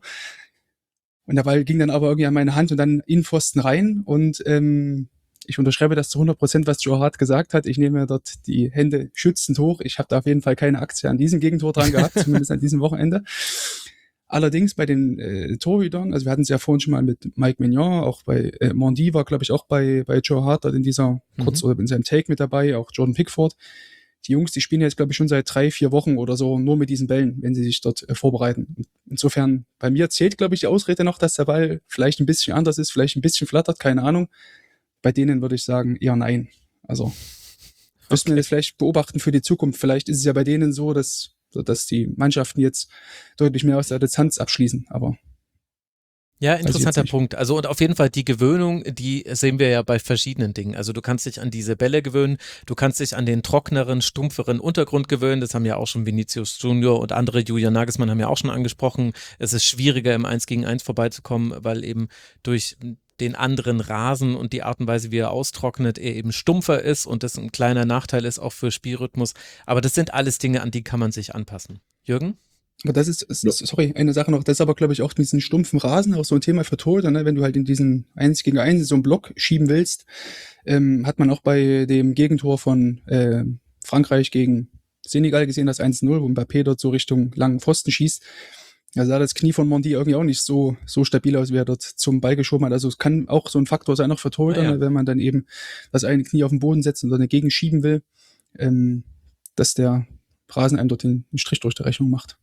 Und der Ball ging dann aber irgendwie an meine Hand und dann in Pfosten rein und ähm, ich unterschreibe das zu hundert Prozent, was Joe Hart gesagt hat. Ich nehme dort die Hände schützend hoch. Ich habe da auf jeden Fall keine Aktie an diesem Gegentor dran gehabt, zumindest an diesem Wochenende. Allerdings bei den äh, Torhütern, also wir hatten es ja vorhin schon mal mit Mike Mignon, auch bei äh, Mondi war, glaube ich, auch bei bei Joe Hart dort in dieser, mhm. kurz oder in seinem Take mit dabei, auch Jordan Pickford. die Jungs, die spielen jetzt, glaube ich, schon seit drei, vier Wochen oder so nur mit diesen Bällen, wenn sie sich dort äh, vorbereiten. Insofern, bei mir zählt, glaube ich, die Ausrede noch, dass der Ball vielleicht ein bisschen anders ist, vielleicht ein bisschen flattert, keine Ahnung. Bei denen würde ich sagen, eher nein. Also, müssen wir das vielleicht beobachten für die Zukunft. Vielleicht ist es ja bei denen so, dass, dass die Mannschaften jetzt deutlich mehr aus der Distanz abschließen, aber Ja, interessanter Punkt. Also und auf jeden Fall die Gewöhnung, die sehen wir ja bei verschiedenen Dingen. Also du kannst dich an diese Bälle gewöhnen, du kannst dich an den trockneren, stumpferen Untergrund gewöhnen. Das haben ja auch schon Vinicius Junior und andere, Julian Nagelsmann haben ja auch schon angesprochen. Es ist schwieriger im eins gegen eins vorbeizukommen, weil eben durch den anderen Rasen und die Art und Weise, wie er austrocknet, er eben stumpfer ist und das ein kleiner Nachteil ist auch für Spielrhythmus. Aber das sind alles Dinge, an die kann man sich anpassen. Jürgen? Aber das ist, ist, sorry, eine Sache noch, das ist aber, glaube ich, auch mit diesen stumpfen Rasen auch so ein Thema für Torhüter, ne? Wenn du halt in diesen eins gegen eins so einen Block schieben willst, ähm, hat man auch bei dem Gegentor von äh, Frankreich gegen Senegal gesehen, das eins null, wo Mbappé dort so Richtung langen Pfosten schießt. Da sah das Knie von Mondi irgendwie auch nicht so so stabil aus, wie er dort zum Ball geschoben hat. Also es kann auch so ein Faktor sein, auch für Torhüter, ah, ja. ne? Wenn man dann eben das eine Knie auf den Boden setzt und dann dagegen schieben will, ähm, dass der Rasen einem dort den, den Strich durch die Rechnung macht.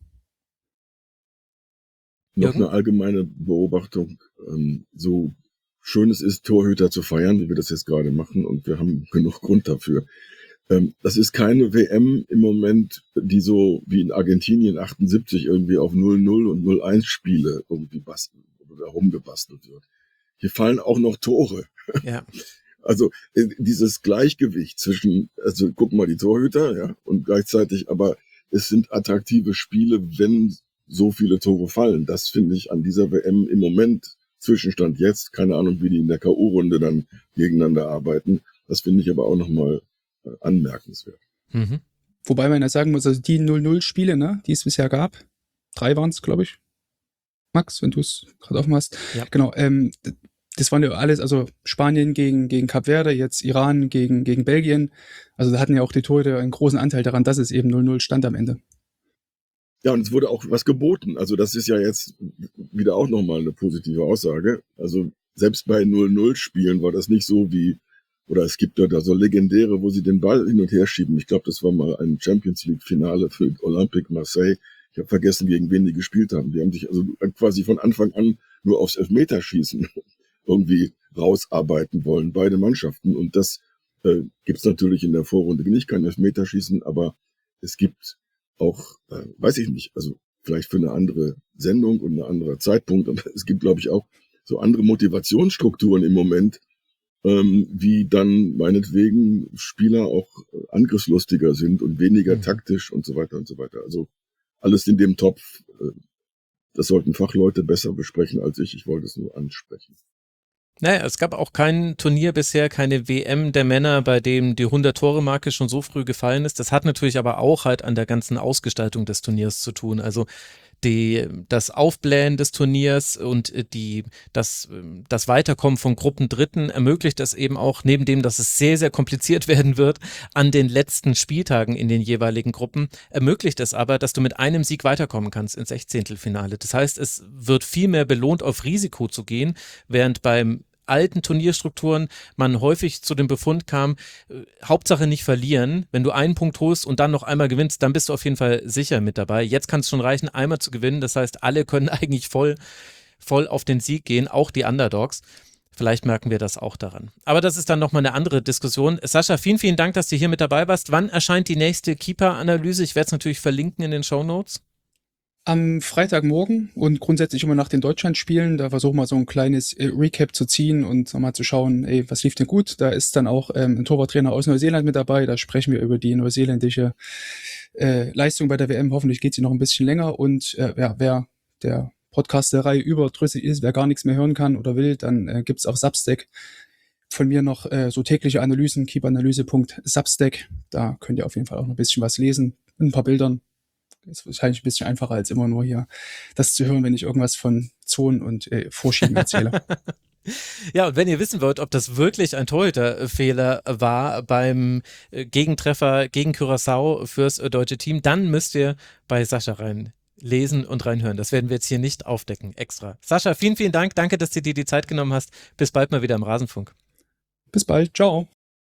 Noch eine allgemeine Beobachtung, ähm, so schön es ist, Torhüter zu feiern, wie wir das jetzt gerade machen, und wir haben genug Grund dafür. Ähm, das ist keine W M im Moment, die so wie in Argentinien achtundsiebzig irgendwie auf null null und null eins Spiele irgendwie basteln oder rumgebastelt wird. Hier fallen auch noch Tore. Ja. Also äh, dieses Gleichgewicht zwischen, also guck mal die Torhüter, ja, und gleichzeitig, aber es sind attraktive Spiele, wenn so viele Tore fallen. Das finde ich an dieser W M im Moment, Zwischenstand jetzt, keine Ahnung, wie die in der K O-Runde dann gegeneinander arbeiten. Das finde ich aber auch nochmal äh, anmerkenswert. Mhm. Wobei man ja sagen muss, also die null null Spiele, ne, die es bisher gab, drei waren es, glaube ich. Max, wenn du es gerade offen hast. Ja. Genau, ähm, das waren ja alles, also Spanien gegen, gegen Kap Verde, jetzt Iran gegen, gegen Belgien. Also da hatten ja auch die Torhüter einen großen Anteil daran, dass es eben null null stand am Ende. Ja, und es wurde auch was geboten. Also das ist ja jetzt wieder auch nochmal eine positive Aussage. Also selbst bei null null Spielen war das nicht so wie, oder es gibt ja da so legendäre, wo sie den Ball hin und her schieben. Ich glaube, das war mal ein Champions League Finale für Olympique Marseille. Ich habe vergessen, gegen wen die gespielt haben. Die haben sich also quasi von Anfang an nur aufs Elfmeterschießen irgendwie rausarbeiten wollen, beide Mannschaften. Und das äh, gibt's natürlich in der Vorrunde nicht, kein Elfmeterschießen, aber es gibt auch, äh, weiß ich nicht, also vielleicht für eine andere Sendung und ein anderer Zeitpunkt, aber es gibt, glaube ich, auch so andere Motivationsstrukturen im Moment, ähm, wie dann meinetwegen Spieler auch angriffslustiger sind und weniger mhm. taktisch und so weiter und so weiter. Also alles in dem Topf, äh, das sollten Fachleute besser besprechen als ich, ich wollte es nur ansprechen. Naja, es gab auch kein Turnier bisher, keine W M der Männer, bei dem die hundert-Tore-Marke schon so früh gefallen ist. Das hat natürlich aber auch halt an der ganzen Ausgestaltung des Turniers zu tun. Also die, das Aufblähen des Turniers und die, das, das Weiterkommen von Gruppendritten ermöglicht es eben auch, neben dem, dass es sehr, sehr kompliziert werden wird, an den letzten Spieltagen in den jeweiligen Gruppen, ermöglicht es aber, dass du mit einem Sieg weiterkommen kannst ins Sechzehntelfinale. Das heißt, es wird viel mehr belohnt, auf Risiko zu gehen, während beim alten Turnierstrukturen man häufig zu dem Befund kam, äh, Hauptsache nicht verlieren. Wenn du einen Punkt holst und dann noch einmal gewinnst, dann bist du auf jeden Fall sicher mit dabei. Jetzt kann es schon reichen, einmal zu gewinnen. Das heißt, alle können eigentlich voll, voll auf den Sieg gehen, auch die Underdogs. Vielleicht merken wir das auch daran. Aber das ist dann nochmal eine andere Diskussion. Sascha, vielen, vielen Dank, dass du hier mit dabei warst. Wann erscheint die nächste Keeper-Analyse? Ich werde es natürlich verlinken in den Shownotes. Am Freitagmorgen und grundsätzlich immer nach den Deutschlandspielen, da versuchen wir so ein kleines äh, Recap zu ziehen und mal zu schauen, ey, was lief denn gut? Da ist dann auch ähm, ein Torwarttrainer aus Neuseeland mit dabei, da sprechen wir über die neuseeländische äh, Leistung bei der W M, hoffentlich geht sie noch ein bisschen länger und äh, ja, wer der Podcast-Reihe überdrüssig ist, wer gar nichts mehr hören kann oder will, dann äh, gibt's auf Substack von mir noch äh, so tägliche Analysen, keepanalyse punkt substack, da könnt ihr auf jeden Fall auch noch ein bisschen was lesen, mit ein paar Bildern. Ist wahrscheinlich ein bisschen einfacher, als immer nur hier das zu hören, wenn ich irgendwas von Zonen und äh, Vorschieben erzähle. Ja, und wenn ihr wissen wollt, ob das wirklich ein Torhüterfehler war beim Gegentreffer gegen Curaçao fürs deutsche Team, dann müsst ihr bei Sascha rein lesen und reinhören. Das werden wir jetzt hier nicht aufdecken, extra. Sascha, vielen, vielen Dank. Danke, dass du dir die Zeit genommen hast. Bis bald mal wieder im Rasenfunk. Bis bald. Ciao.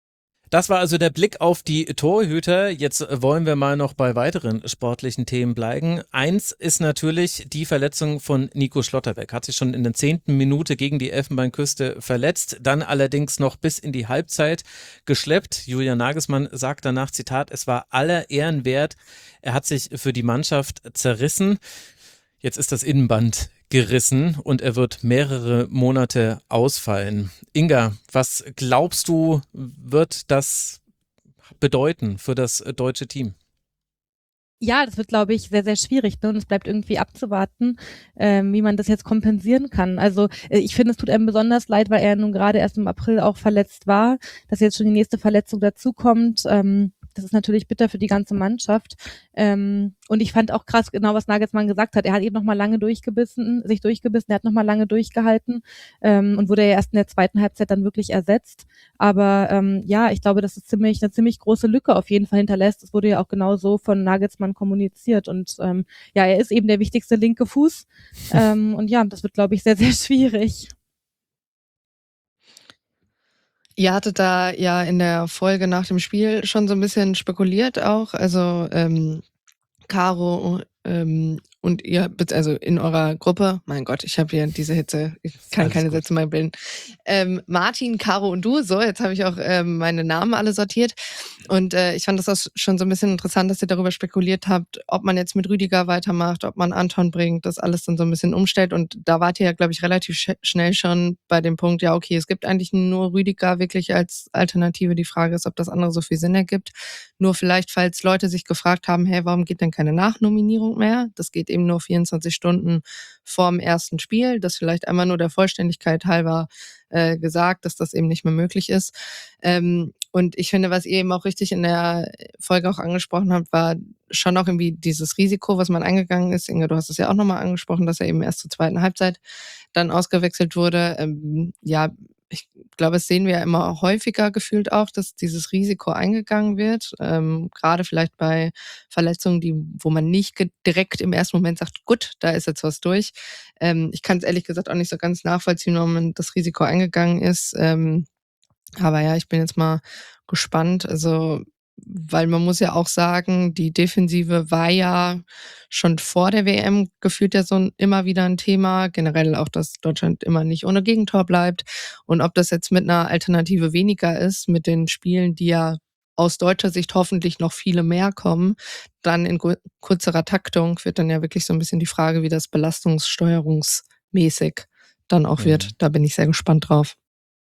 Das war also der Blick auf die Torhüter. Jetzt wollen wir mal noch bei weiteren sportlichen Themen bleiben. Eins ist natürlich die Verletzung von Nico Schlotterbeck. Hat sich schon in der zehnten Minute gegen die Elfenbeinküste verletzt, dann allerdings noch bis in die Halbzeit geschleppt. Julian Nagelsmann sagt danach, Zitat, es war aller Ehren wert. Er hat sich für die Mannschaft zerrissen. Jetzt ist das Innenband gerissen und er wird mehrere Monate ausfallen. Inga, was glaubst du, wird das bedeuten für das deutsche Team? Ja, das wird, glaube ich, sehr, sehr schwierig. Ne? Und es bleibt irgendwie abzuwarten, ähm, wie man das jetzt kompensieren kann. Also äh, ich finde, es tut einem besonders leid, weil er nun gerade erst im April auch verletzt war, dass jetzt schon die nächste Verletzung dazukommt. Ähm, das ist natürlich bitter für die ganze Mannschaft. Ähm, und ich fand auch krass genau, was Nagelsmann gesagt hat. Er hat eben noch mal lange durchgebissen, sich durchgebissen, er hat noch mal lange durchgehalten ähm, und wurde ja erst in der zweiten Halbzeit dann wirklich ersetzt. Aber ähm, ja, ich glaube, dass es ziemlich eine ziemlich große Lücke auf jeden Fall hinterlässt. Das wurde ja auch genau so von Nagelsmann kommuniziert. Und ähm, ja, er ist eben der wichtigste linke Fuß. ähm, und ja, das wird, glaube ich, sehr, sehr schwierig. Ihr hattet da ja in der Folge nach dem Spiel schon so ein bisschen spekuliert auch. Also ähm, Caro ähm, und ihr, also in eurer Gruppe, mein Gott, ich habe hier diese Hitze, ich kann Alles keine gut. Sätze mehr bilden. Ähm, Martin, Caro und du, so, jetzt habe ich auch ähm, meine Namen alle sortiert. Und äh, ich fand das auch schon so ein bisschen interessant, dass ihr darüber spekuliert habt, ob man jetzt mit Rüdiger weitermacht, ob man Anton bringt, das alles dann so ein bisschen umstellt. Und da wart ihr ja, glaube ich, relativ sch- schnell schon bei dem Punkt, ja, okay, es gibt eigentlich nur Rüdiger wirklich als Alternative. Die Frage ist, ob das andere so viel Sinn ergibt. Nur vielleicht, falls Leute sich gefragt haben, hey, warum geht denn keine Nachnominierung mehr? Das geht eben nur vierundzwanzig Stunden vorm ersten Spiel. Das vielleicht einmal nur der Vollständigkeit halber äh, gesagt, dass das eben nicht mehr möglich ist. Ähm, und ich finde, was ihr eben auch richtig in der Folge auch angesprochen habt, war schon auch irgendwie dieses Risiko, was man eingegangen ist. Inge, du hast es ja auch nochmal angesprochen, dass er eben erst zur zweiten Halbzeit dann ausgewechselt wurde. Ähm, ja, ich glaube, es sehen wir ja immer häufiger gefühlt auch, dass dieses Risiko eingegangen wird. Ähm, gerade vielleicht bei Verletzungen, die, wo man nicht ge- direkt im ersten Moment sagt, gut, da ist jetzt was durch. Ähm, ich kann es ehrlich gesagt auch nicht so ganz nachvollziehen, warum man das Risiko eingegangen ist. Ähm, aber ja, ich bin jetzt mal gespannt. Also, weil man muss ja auch sagen, die Defensive war ja schon vor der W M gefühlt ja so ein, immer wieder ein Thema. Generell auch, dass Deutschland immer nicht ohne Gegentor bleibt. Und ob das jetzt mit einer Alternative weniger ist, mit den Spielen, die ja aus deutscher Sicht hoffentlich noch viele mehr kommen, dann in gu- kurzerer Taktung wird dann ja wirklich so ein bisschen die Frage, wie das belastungssteuerungsmäßig dann auch Mhm. wird. Da bin ich sehr gespannt drauf.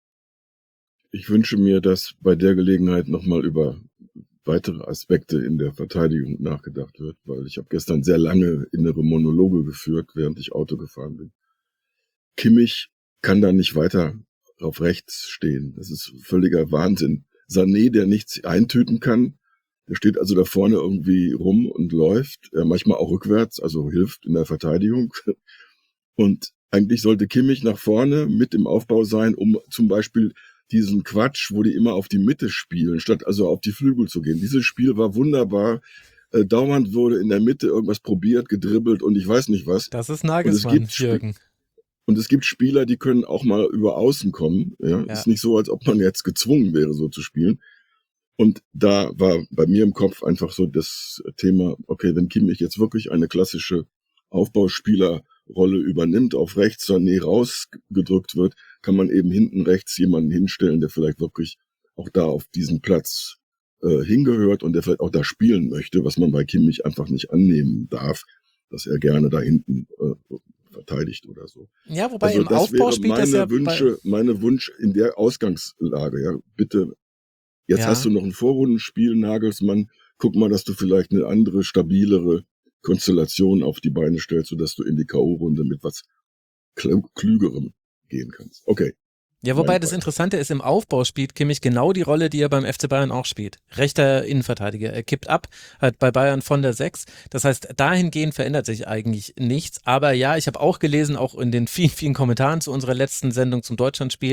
Ich wünsche mir, dass bei der Gelegenheit nochmal über weitere Aspekte in der Verteidigung nachgedacht wird, weil ich habe gestern sehr lange innere Monologe geführt, während ich Auto gefahren bin. Kimmich kann da nicht weiter auf rechts stehen. Das ist völliger Wahnsinn. Sané, der nichts eintüten kann, der steht also da vorne irgendwie rum und läuft, äh, manchmal auch rückwärts, also hilft in der Verteidigung. Und eigentlich sollte Kimmich nach vorne mit im Aufbau sein, um zum Beispiel diesen Quatsch, wo die immer auf die Mitte spielen, statt also auf die Flügel zu gehen. Dieses Spiel war wunderbar. Äh, dauernd wurde in der Mitte irgendwas probiert, gedribbelt und ich weiß nicht was. Das ist Und es Nagelsmann, gibt Sp- Jürgen. Und es gibt Spieler, die können auch mal über außen kommen. Ja? Ja. Ist nicht so, als ob man jetzt gezwungen wäre, so zu spielen. Und da war bei mir im Kopf einfach so das Thema, okay, wenn Kimmich jetzt wirklich eine klassische Aufbauspielerrolle übernimmt, auf rechts Sané rausgedrückt wird, kann man eben hinten rechts jemanden hinstellen, der vielleicht wirklich auch da auf diesen Platz äh, hingehört und der vielleicht auch da spielen möchte, was man bei Kimmich einfach nicht annehmen darf, dass er gerne da hinten äh, verteidigt oder so. Ja, wobei Also im das Aufbau wäre spielt das meine ja Wünsche, meine Wunsch in der Ausgangslage. Ja, bitte. Jetzt Ja. hast du noch ein Vorrundenspiel, Nagelsmann. Guck mal, dass du vielleicht eine andere, stabilere Konstellation auf die Beine stellst, sodass du in die K O-Runde mit was Klü- Klügerem gehen kannst. Okay. Ja, wobei Mein das Beitrag. Interessante ist, im Aufbau spielt Kimmich genau die Rolle, die er beim F C Bayern auch spielt. Rechter Innenverteidiger. Er kippt ab, hat bei Bayern von der sechs. Das heißt, dahingehend verändert sich eigentlich nichts. Aber ja, ich habe auch gelesen, auch in den vielen, vielen Kommentaren zu unserer letzten Sendung zum Deutschlandspiel,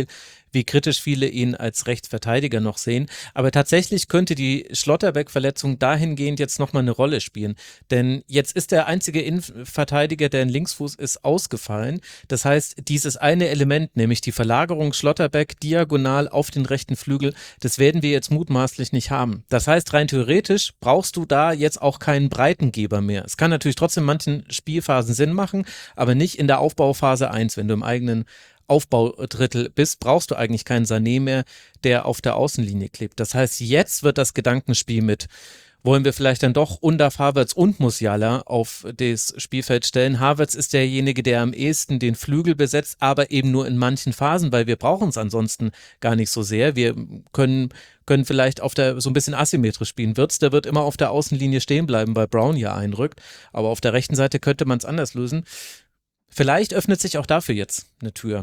wie kritisch viele ihn als Rechtsverteidiger noch sehen. Aber tatsächlich könnte die Schlotterbeck-Verletzung dahingehend jetzt nochmal eine Rolle spielen. Denn jetzt ist der einzige Innenverteidiger, der ein Linksfuß ist, ausgefallen. Das heißt, dieses eine Element, nämlich die Verlagerung Schlotterbeck diagonal auf den rechten Flügel, das werden wir jetzt mutmaßlich nicht haben. Das heißt, rein theoretisch brauchst du da jetzt auch keinen Breitengeber mehr. Es kann natürlich trotzdem in manchen Spielphasen Sinn machen, aber nicht in der Aufbauphase eins. Wenn du im eigenen Aufbaudrittel bist, brauchst du eigentlich keinen Sané mehr, der auf der Außenlinie klebt. Das heißt, jetzt wird das Gedankenspiel mit, wollen wir vielleicht dann doch Undav, Havertz und Musiala auf das Spielfeld stellen. Havertz ist derjenige, der am ehesten den Flügel besetzt, aber eben nur in manchen Phasen, weil wir brauchen es ansonsten gar nicht so sehr. Wir können, können vielleicht auf der so ein bisschen asymmetrisch spielen. Wirtz, der wird immer auf der Außenlinie stehen bleiben, weil Brown ja einrückt, aber auf der rechten Seite könnte man es anders lösen. Vielleicht öffnet sich auch dafür jetzt eine Tür.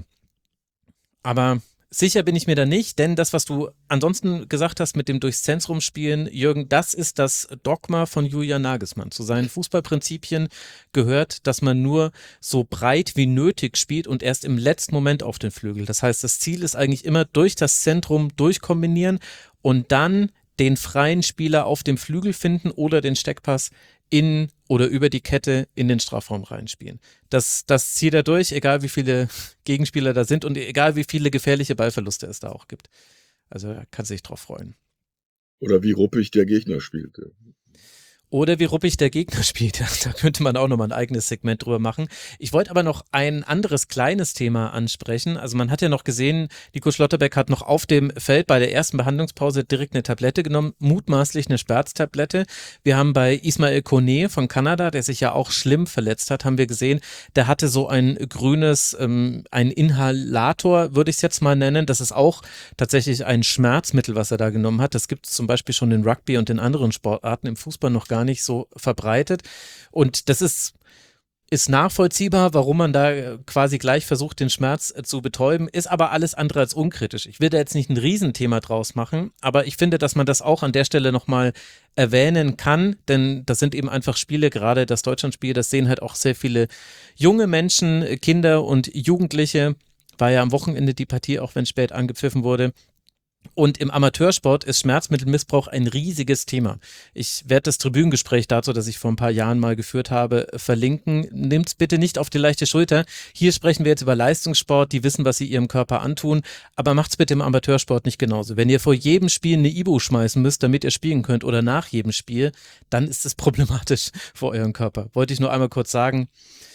Aber sicher bin ich mir da nicht, denn das, was du ansonsten gesagt hast mit dem durchs Zentrum spielen, Jürgen, das ist das Dogma von Julian Nagelsmann. Zu seinen Fußballprinzipien gehört, dass man nur so breit wie nötig spielt und erst im letzten Moment auf den Flügel. Das heißt, das Ziel ist eigentlich immer durch das Zentrum durchkombinieren und dann den freien Spieler auf dem Flügel finden oder den Steckpass in oder über die Kette in den Strafraum reinspielen. Das, das zieht er durch, egal wie viele Gegenspieler da sind und egal wie viele gefährliche Ballverluste es da auch gibt. Also er kann sich drauf freuen. Oder wie ruppig der Gegner spielt. Oder wie ruppig der Gegner spielt. Da könnte man auch nochmal ein eigenes Segment drüber machen. Ich wollte aber noch ein anderes kleines Thema ansprechen. Also man hat ja noch gesehen, Nico Schlotterbeck hat noch auf dem Feld bei der ersten Behandlungspause direkt eine Tablette genommen, mutmaßlich eine Schmerztablette. Wir haben bei Ismail Kone von Kanada, der sich ja auch schlimm verletzt hat, haben wir gesehen, der hatte so ein grünes, ähm, ein Inhalator, würde ich es jetzt mal nennen. Das ist auch tatsächlich ein Schmerzmittel, was er da genommen hat. Das gibt es zum Beispiel schon in Rugby und in anderen Sportarten, im Fußball noch gar nicht so verbreitet. Und das ist, ist nachvollziehbar, warum man da quasi gleich versucht, den Schmerz zu betäuben, ist aber alles andere als unkritisch. Ich will da jetzt nicht ein Riesenthema draus machen, aber ich finde, dass man das auch an der Stelle nochmal erwähnen kann, denn das sind eben einfach Spiele, gerade das Deutschlandspiel, das sehen halt auch sehr viele junge Menschen, Kinder und Jugendliche. War ja am Wochenende die Partie, auch wenn spät angepfiffen wurde. Und im Amateursport ist Schmerzmittelmissbrauch ein riesiges Thema. Ich werde das Tribünengespräch dazu, das ich vor ein paar Jahren mal geführt habe, verlinken. Nehmt's bitte nicht auf die leichte Schulter. Hier sprechen wir jetzt über Leistungssport, die wissen, was sie ihrem Körper antun, aber macht's bitte im Amateursport nicht genauso. Wenn ihr vor jedem Spiel eine Ibu schmeißen müsst, damit ihr spielen könnt oder nach jedem Spiel, dann ist es problematisch für euren Körper. Wollte ich nur einmal kurz sagen,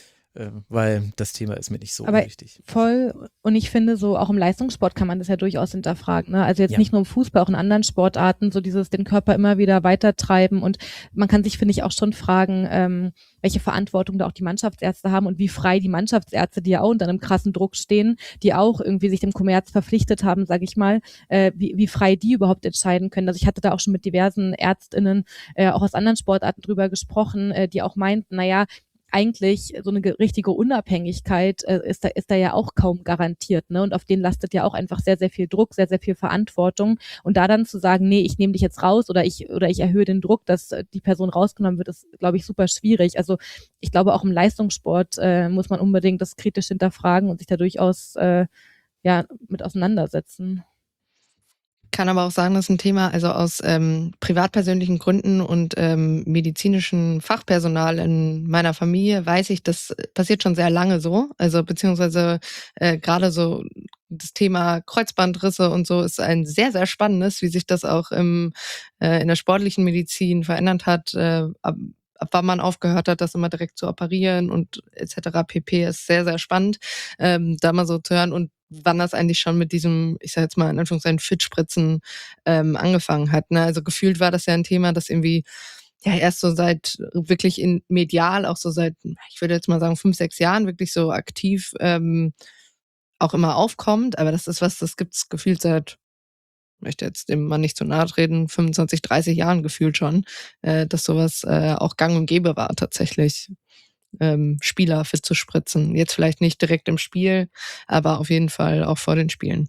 weil das Thema ist mir nicht so aber wichtig. Voll, und ich finde so, auch im Leistungssport kann man das ja durchaus hinterfragen, ne? Also jetzt Ja. nicht nur im Fußball, auch in anderen Sportarten, so dieses den Körper immer wieder weitertreiben, und man kann sich, finde ich, auch schon fragen, ähm, welche Verantwortung da auch die Mannschaftsärzte haben und wie frei die Mannschaftsärzte, die ja auch unter einem krassen Druck stehen, die auch irgendwie sich dem Kommerz verpflichtet haben, sage ich mal, äh, wie, wie frei die überhaupt entscheiden können. Also ich hatte da auch schon mit diversen ÄrztInnen äh, auch aus anderen Sportarten drüber gesprochen, äh, die auch meinten, naja, eigentlich so eine ge- richtige Unabhängigkeit äh, ist da ist da ja auch kaum garantiert, ne? Und auf denen lastet ja auch einfach sehr, sehr viel Druck, sehr, sehr viel Verantwortung. Und da dann zu sagen, nee, ich nehme dich jetzt raus oder ich oder ich erhöhe den Druck, dass äh, die Person rausgenommen wird, ist, glaube ich, super schwierig. Also ich glaube, auch im Leistungssport äh, muss man unbedingt das kritisch hinterfragen und sich da durchaus äh, ja mit auseinandersetzen. Kann aber auch sagen, das ist ein Thema, also aus ähm, privatpersönlichen Gründen und ähm, medizinischen Fachpersonal in meiner Familie weiß ich, das passiert schon sehr lange so. Also beziehungsweise äh, gerade so das Thema Kreuzbandrisse und so ist ein sehr, sehr spannendes, wie sich das auch im, äh, in der sportlichen Medizin verändert hat. Äh, ab, ab wann man aufgehört hat, das immer direkt zu operieren und et cetera pp. Ist sehr, sehr spannend, ähm, da mal so zu hören und wann das eigentlich schon mit diesem, ich sag jetzt mal in Anführungszeichen, Fitspritzen ähm, angefangen hat. Ne? Also gefühlt war das ja ein Thema, das irgendwie ja erst so seit wirklich in medial, auch so seit, ich würde jetzt mal sagen, fünf, sechs Jahren wirklich so aktiv ähm, auch immer aufkommt. Aber das ist was, das gibt's gefühlt seit, ich möchte jetzt dem Mann nicht zu nahe treten, fünfundzwanzig, dreißig Jahren gefühlt schon, äh, dass sowas äh, auch gang und gäbe war tatsächlich. Ähm, Spieler fit zu spritzen. Jetzt vielleicht nicht direkt im Spiel, aber auf jeden Fall auch vor den Spielen.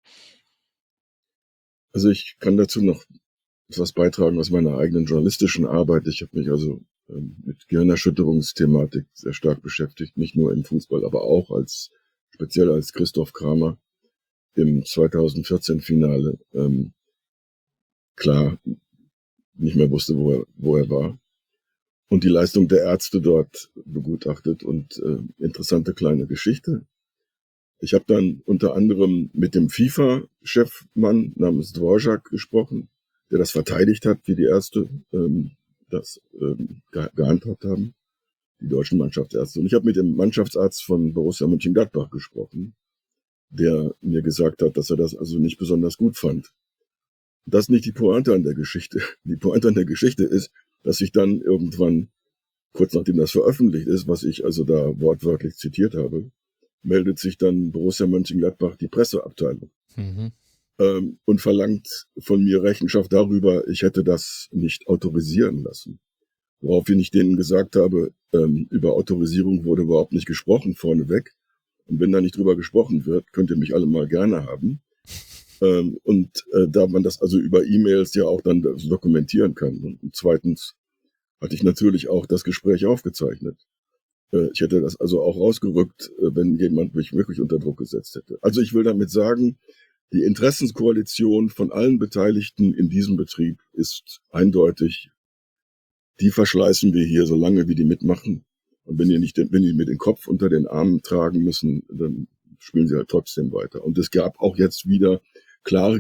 Also ich kann dazu noch etwas beitragen aus meiner eigenen journalistischen Arbeit. Ich habe mich also ähm, mit Gehirnerschütterungsthematik sehr stark beschäftigt, nicht nur im Fußball, aber auch als speziell als Christoph Kramer im zweitausendvierzehn Finale ähm, klar nicht mehr wusste, wo er, wo er war. Und die Leistung der Ärzte dort begutachtet. Und äh, interessante kleine Geschichte. Ich habe dann unter anderem mit dem FIFA-Chefmann namens Dvorak gesprochen, der das verteidigt hat, wie die Ärzte ähm, das ähm, ge- gehandhabt haben, die deutschen Mannschaftsärzte. Und ich habe mit dem Mannschaftsarzt von Borussia Mönchengladbach gesprochen, der mir gesagt hat, dass er das also nicht besonders gut fand. Das ist nicht die Pointe an der Geschichte. Die Pointe an der Geschichte ist, dass ich dann irgendwann, kurz nachdem das veröffentlicht ist, was ich also da wortwörtlich zitiert habe, meldet sich dann Borussia Mönchengladbach, die Presseabteilung, Mhm. ähm, und verlangt von mir Rechenschaft darüber, ich hätte das nicht autorisieren lassen. Woraufhin ich denen gesagt habe, ähm, über Autorisierung wurde überhaupt nicht gesprochen vorneweg. Und wenn da nicht drüber gesprochen wird, könnt ihr mich alle mal gerne haben. Ähm, und äh, da man das also über E-Mails ja auch dann dokumentieren kann. Und zweitens hatte ich natürlich auch das Gespräch aufgezeichnet. Äh, ich hätte das also auch rausgerückt, äh, wenn jemand mich wirklich unter Druck gesetzt hätte. Also ich will damit sagen, die Interessenskoalition von allen Beteiligten in diesem Betrieb ist eindeutig. Die verschleißen wir hier, solange wir die mitmachen. Und wenn die nicht, den, wenn die mir den Kopf unter den Armen tragen müssen, dann spielen sie halt trotzdem weiter. Und es gab auch jetzt wieder klare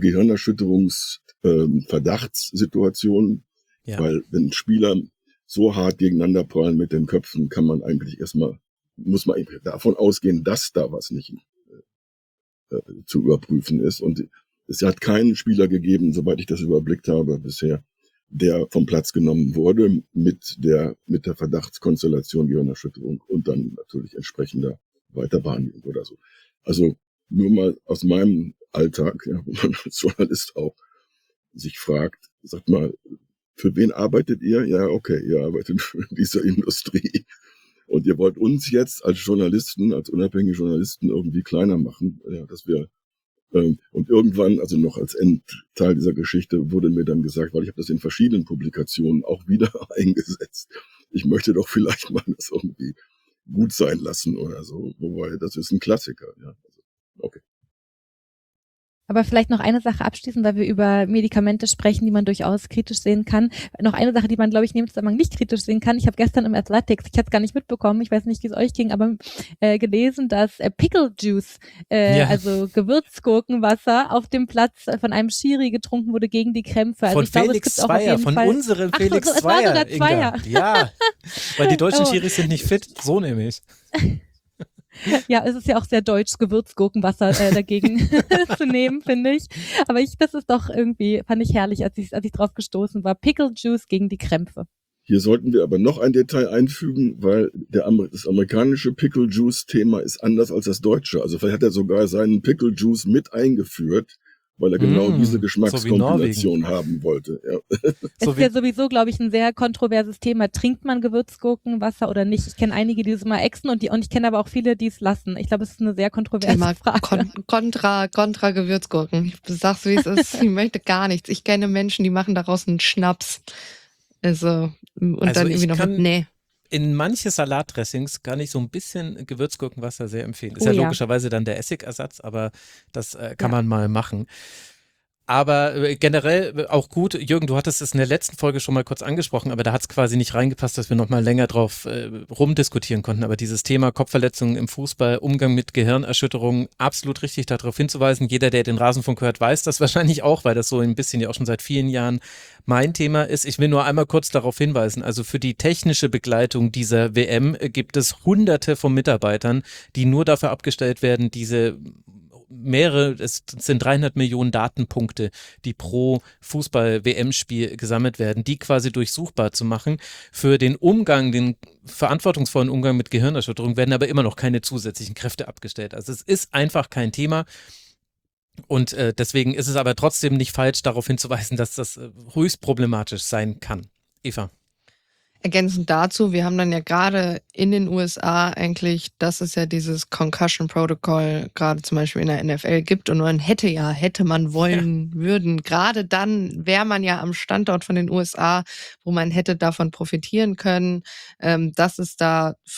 Gehirnerschütterungs-Verdachtssituationen, Ja. weil wenn Spieler so hart gegeneinander prallen mit den Köpfen, kann man eigentlich erstmal, muss man davon ausgehen, dass da was nicht äh, zu überprüfen ist. Und es hat keinen Spieler gegeben, soweit ich das überblickt habe bisher, der vom Platz genommen wurde mit der, mit der Verdachtskonstellation Gehirnerschütterung und dann natürlich entsprechender Weiterbehandlung oder so. Also nur mal aus meinem Alltag, ja, wo man als Journalist auch sich fragt, sagt mal, für wen arbeitet ihr? Ja, okay, ihr arbeitet für diese Industrie. Und ihr wollt uns jetzt als Journalisten, als unabhängige Journalisten irgendwie kleiner machen, ja, dass wir ähm, und irgendwann, also noch als Endteil dieser Geschichte, wurde mir dann gesagt, weil ich habe das in verschiedenen Publikationen auch wieder eingesetzt, ich möchte doch vielleicht mal das irgendwie gut sein lassen oder so. Wobei, das ist ein Klassiker. Ja. Okay. Aber vielleicht noch eine Sache abschließend, weil wir über Medikamente sprechen, die man durchaus kritisch sehen kann. Noch eine Sache, die man, glaube ich, in dem Zusammenhang nicht kritisch sehen kann. Ich habe gestern im Athletics, ich hatte es gar nicht mitbekommen, ich weiß nicht, wie es euch ging, aber äh, gelesen, dass äh, Pickle Juice, äh, Ja. also Gewürzgurkenwasser, auf dem Platz äh, von einem Schiri getrunken wurde gegen die Krämpfe. Also Von ich glaube, es Felix gibt auch auf Zweier, jeden von Fall unserem Ach so, Felix so, es war Zweier. sogar Zweier. Inga. Ja, weil die deutschen Oh. Schiris sind nicht fit, so nämlich. Ja, es ist ja auch sehr deutsch, Gewürzgurkenwasser äh, dagegen zu nehmen, finde ich. Aber ich, das ist doch irgendwie, fand ich herrlich, als ich, als ich drauf gestoßen war. Pickle Juice gegen die Krämpfe. Hier sollten wir aber noch ein Detail einfügen, weil der, Amer- das amerikanische Pickle Juice Thema ist anders als das deutsche. Also vielleicht hat er sogar seinen Pickle Juice mit eingeführt, weil er genau Mm, diese so wie Geschmackskombination haben wollte. Ja. Es So ist wie- ja sowieso, glaube ich, ein sehr kontroverses Thema. Trinkt man Gewürzgurkenwasser oder nicht? Ich kenne einige, die es immer exen und die, und ich kenne aber auch viele, die es lassen. Ich glaube, es ist eine sehr kontroverse Thema Frage. Kon kontra, kontra Gewürzgurken. Ich sag's, wie es ist. Ich möchte gar nichts. Ich kenne Menschen, die machen daraus einen Schnaps. Also, und Also dann ich irgendwie noch kann- mit, nee. In manche Salatdressings kann ich so ein bisschen Gewürzgurkenwasser sehr empfehlen. Ist Oh ja ja. logischerweise dann der Essigersatz, aber das äh, kann Ja. man mal machen. Aber äh, generell äh, auch gut, Jürgen, du hattest es in der letzten Folge schon mal kurz angesprochen, aber da hat es quasi nicht reingepasst, dass wir noch mal länger drauf äh, rumdiskutieren konnten. Aber dieses Thema Kopfverletzungen im Fußball, Umgang mit Gehirnerschütterungen, absolut richtig darauf hinzuweisen. Jeder, der den Rasenfunk hört, weiß das wahrscheinlich auch, weil das so ein bisschen ja auch schon seit vielen Jahren mein Thema ist. Ich will nur einmal kurz darauf hinweisen, also für die technische Begleitung dieser W M gibt es hunderte von Mitarbeitern, die nur dafür abgestellt werden, diese mehrere, es sind dreihundert Millionen Datenpunkte, die pro Fußball-W M-Spiel gesammelt werden, die quasi durchsuchbar zu machen. Für den Umgang, den verantwortungsvollen Umgang mit Gehirnerschütterung werden aber immer noch keine zusätzlichen Kräfte abgestellt. Also es ist einfach kein Thema. Und äh, deswegen ist es aber trotzdem nicht falsch, darauf hinzuweisen, dass das äh, höchst problematisch sein kann. Eva. Ergänzend dazu, wir haben dann ja gerade in den U S A eigentlich, dass es ja dieses Concussion Protocol gerade zum Beispiel in der N F L gibt und man hätte ja, hätte man wollen, ja. würden, gerade dann wäre man ja am Standort von den U S A, wo man hätte davon profitieren können, ähm, dass es da vielleicht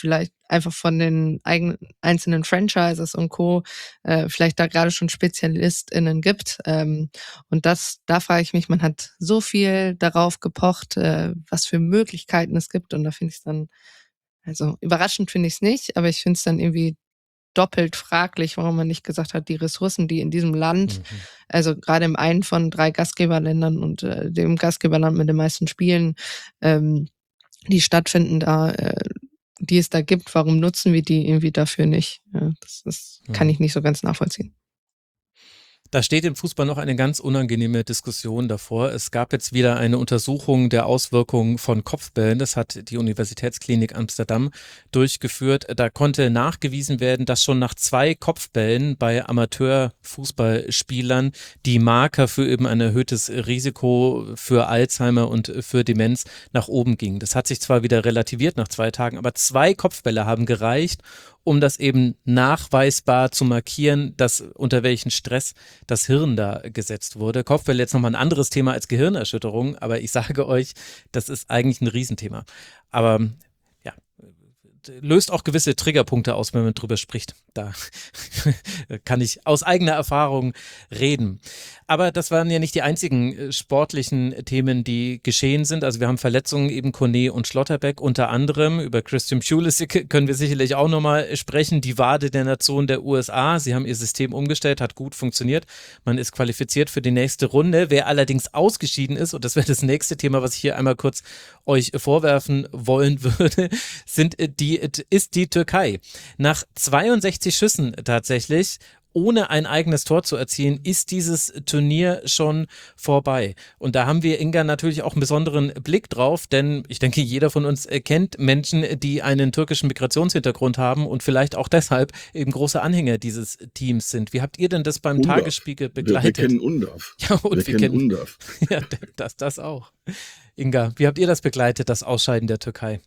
einfach von den eigenen einzelnen Franchises und Co. Äh, vielleicht da gerade schon SpezialistInnen gibt. Ähm, und das, da frage ich mich, man hat so viel darauf gepocht, äh, was für Möglichkeiten es gibt. Und da finde ich es dann, also überraschend finde ich es nicht, aber ich finde es dann irgendwie doppelt fraglich, warum man nicht gesagt hat, die Ressourcen, die in diesem Land, Mhm. also gerade im einen von drei Gastgeberländern und äh, dem Gastgeberland mit den meisten Spielen, ähm, die stattfinden da, äh, die es da gibt, warum nutzen wir die irgendwie dafür nicht? Ja, das das kann Mhm. ich nicht so ganz nachvollziehen. Da steht im Fußball noch eine ganz unangenehme Diskussion davor. Es gab jetzt wieder eine Untersuchung der Auswirkungen von Kopfbällen. Das hat die Universitätsklinik Amsterdam durchgeführt. Da konnte nachgewiesen werden, dass schon nach zwei Kopfbällen bei Amateurfußballspielern die Marker für eben ein erhöhtes Risiko für Alzheimer und für Demenz nach oben gingen. Das hat sich zwar wieder relativiert nach zwei Tagen, aber zwei Kopfbälle haben gereicht, um das eben nachweisbar zu markieren, dass unter welchen Stress das Hirn da gesetzt wurde. Kopfbälle jetzt nochmal ein anderes Thema als Gehirnerschütterung, aber ich sage euch, das ist eigentlich ein Riesenthema. Aber ja, löst auch gewisse Triggerpunkte aus, wenn man drüber spricht. Da kann ich aus eigener Erfahrung reden. Aber das waren ja nicht die einzigen sportlichen Themen, die geschehen sind. Also wir haben Verletzungen, eben Kone und Schlotterbeck unter anderem. Über Christian Pulisic können wir sicherlich auch nochmal sprechen. Die Wade der Nation der U S A. Sie haben ihr System umgestellt, hat gut funktioniert. Man ist qualifiziert für die nächste Runde. Wer allerdings ausgeschieden ist, und das wäre das nächste Thema, was ich hier einmal kurz euch vorwerfen wollen würde, sind die, ist die Türkei. Nach zweiundsechzig Schüssen tatsächlich, ohne ein eigenes Tor zu erzielen, ist dieses Turnier schon vorbei. Und da haben wir, Inga, natürlich auch einen besonderen Blick drauf, denn ich denke, jeder von uns kennt Menschen, die einen türkischen Migrationshintergrund haben und vielleicht auch deshalb eben große Anhänger dieses Teams sind. Wie habt ihr denn das beim Undarf. Tagesspiegel begleitet? Wir, wir kennen Undarf. Ja, und wir, wir kennen kennen Undarf. Ja, das, das auch. Inga, wie habt ihr das begleitet, das Ausscheiden der Türkei?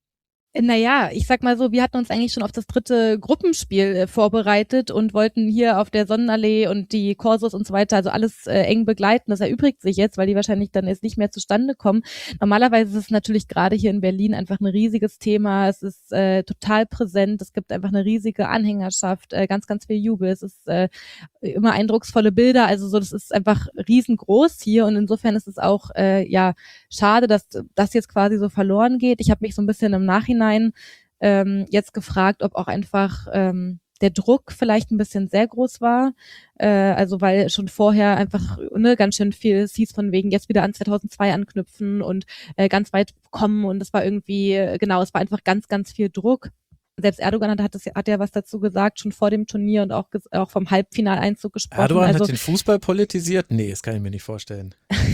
Naja, ich sag mal so, wir hatten uns eigentlich schon auf das dritte Gruppenspiel äh, vorbereitet und wollten hier auf der Sonnenallee und die Korsos und so weiter, also alles äh, eng begleiten. Das erübrigt sich jetzt, weil die wahrscheinlich dann jetzt nicht mehr zustande kommen. Normalerweise ist es natürlich gerade hier in Berlin einfach ein riesiges Thema. Es ist äh, total präsent. Es gibt einfach eine riesige Anhängerschaft, äh, ganz, ganz viel Jubel. Es ist äh, immer eindrucksvolle Bilder. Also so, das ist einfach riesengroß hier und insofern ist es auch äh, ja schade, dass das jetzt quasi so verloren geht. Ich habe mich so ein bisschen im Nachhinein ähm, jetzt gefragt, ob auch einfach ähm, der Druck vielleicht ein bisschen sehr groß war, äh, also weil schon vorher einfach ne, ganz schön viel es hieß von wegen jetzt wieder an zweitausendzwei anknüpfen und äh, ganz weit kommen und es war irgendwie, genau, es war einfach ganz, ganz viel Druck. Selbst Erdogan hat, hat, das, hat ja was dazu gesagt, schon vor dem Turnier und auch, auch vom Halbfinaleinzug gesprochen. Erdogan also, hat den Fußball politisiert? Nee, das kann ich mir nicht vorstellen.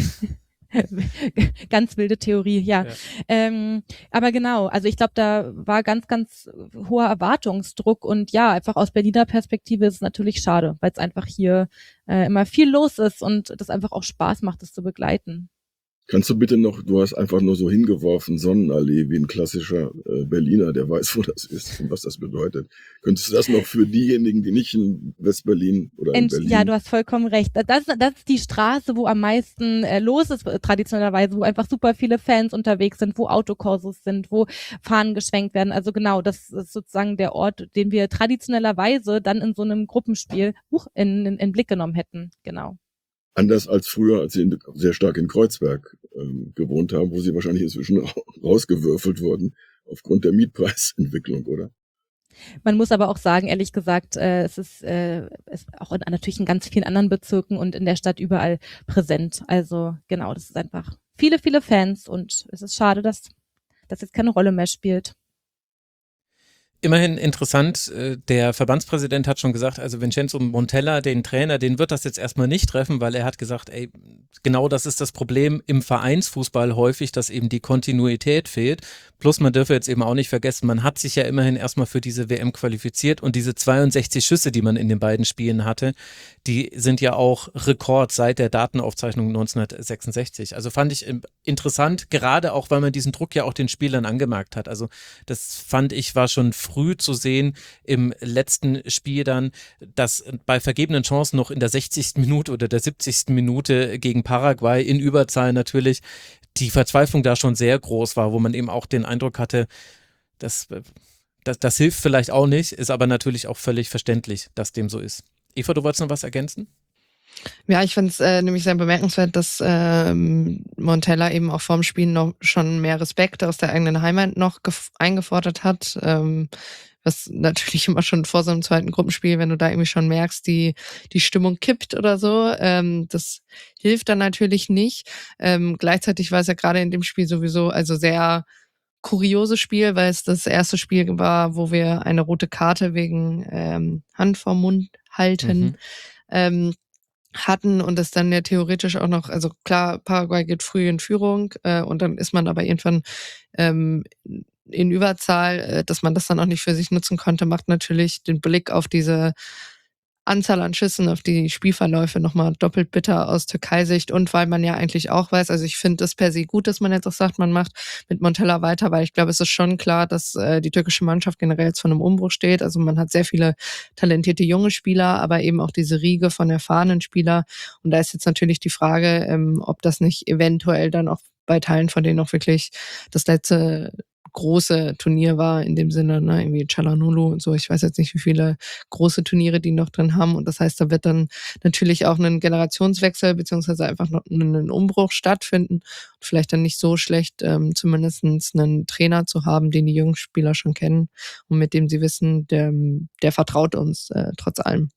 Ganz wilde Theorie, ja. Ja. Ähm, aber genau, also ich glaube, da war ganz, ganz hoher Erwartungsdruck und ja, einfach aus Berliner Perspektive ist es natürlich schade, weil es einfach hier äh, immer viel los ist und das einfach auch Spaß macht, das zu begleiten. Kannst du bitte noch, du hast einfach nur so hingeworfen, Sonnenallee, wie ein klassischer äh, Berliner, der weiß, wo das ist und was das bedeutet. Könntest du das noch für diejenigen, die nicht in Westberlin oder in Ent, Berlin... Ja, du hast vollkommen recht. Das, das ist die Straße, wo am meisten äh, los ist, äh, traditionellerweise, wo einfach super viele Fans unterwegs sind, wo Autokorsos sind, wo Fahnen geschwenkt werden. Also genau, das ist sozusagen der Ort, den wir traditionellerweise dann in so einem Gruppenspiel huch, in, in, in Blick genommen hätten. Genau. Anders als früher, als sie in, sehr stark in Kreuzberg ähm, gewohnt haben, wo sie wahrscheinlich inzwischen rausgewürfelt wurden aufgrund der Mietpreisentwicklung, oder? Man muss aber auch sagen, ehrlich gesagt, äh, es ist äh, es auch in, natürlich in ganz vielen anderen Bezirken und in der Stadt überall präsent. Also genau, das ist einfach viele, viele Fans und es ist schade, dass das jetzt keine Rolle mehr spielt. Immerhin interessant, der Verbandspräsident hat schon gesagt, also Vincenzo Montella, den Trainer, den wird das jetzt erstmal nicht treffen, weil er hat gesagt, ey, genau das ist das Problem im Vereinsfußball häufig, dass eben die Kontinuität fehlt. Plus man dürfe jetzt eben auch nicht vergessen, man hat sich ja immerhin erstmal für diese W M qualifiziert und diese zweiundsechzig Schüsse, die man in den beiden Spielen hatte, die sind ja auch Rekord seit der Datenaufzeichnung neunzehnhundertsechsundsechzig. Also fand ich interessant, gerade auch, weil man diesen Druck ja auch den Spielern angemerkt hat. Also das fand ich war schon früh zu sehen im letzten Spiel dann, dass bei vergebenen Chancen noch in der sechzigsten Minute oder der siebzigsten Minute gegen Paraguay in Überzahl natürlich die Verzweiflung da schon sehr groß war, wo man eben auch den Eindruck hatte, dass das, das hilft vielleicht auch nicht, ist aber natürlich auch völlig verständlich, dass dem so ist. Eva, du wolltest noch was ergänzen? Ja, ich finde es äh, nämlich sehr bemerkenswert, dass ähm, Montella eben auch vorm Spiel noch schon mehr Respekt aus der eigenen Heimat noch gef- eingefordert hat. Ähm, was natürlich immer schon vor so einem zweiten Gruppenspiel, wenn du da irgendwie schon merkst, die die Stimmung kippt oder so, ähm, das hilft dann natürlich nicht. Ähm, gleichzeitig war es ja gerade in dem Spiel sowieso also sehr kurioses Spiel, weil es das erste Spiel war, wo wir eine rote Karte wegen ähm, Hand vorm Mund halten Mhm. ähm, hatten und es dann ja theoretisch auch noch, also klar, Paraguay geht früh in Führung äh, und dann ist man aber irgendwann ähm, in Überzahl, äh, dass man das dann auch nicht für sich nutzen konnte, macht natürlich den Blick auf diese Anzahl an Schüssen, auf die Spielverläufe nochmal doppelt bitter aus Türkei-Sicht und weil man ja eigentlich auch weiß, also ich finde das per se gut, dass man jetzt auch sagt, man macht mit Montella weiter, weil ich glaube, es ist schon klar, dass äh, die türkische Mannschaft generell jetzt vor einem Umbruch steht. Also man hat sehr viele talentierte junge Spieler, aber eben auch diese Riege von erfahrenen Spielern. Und da ist jetzt natürlich die Frage, ähm, ob das nicht eventuell dann auch bei Teilen von denen auch wirklich das letzte große Turnier war, in dem Sinne, ne, irgendwie Çalhanoğlu und so. Ich weiß jetzt nicht, wie viele große Turniere die noch drin haben. Und das heißt, da wird dann natürlich auch ein Generationswechsel beziehungsweise einfach noch ein Umbruch stattfinden. Und vielleicht dann nicht so schlecht, ähm, zumindest einen Trainer zu haben, den die jungen Spieler schon kennen und mit dem sie wissen, der, der vertraut uns äh, trotz allem.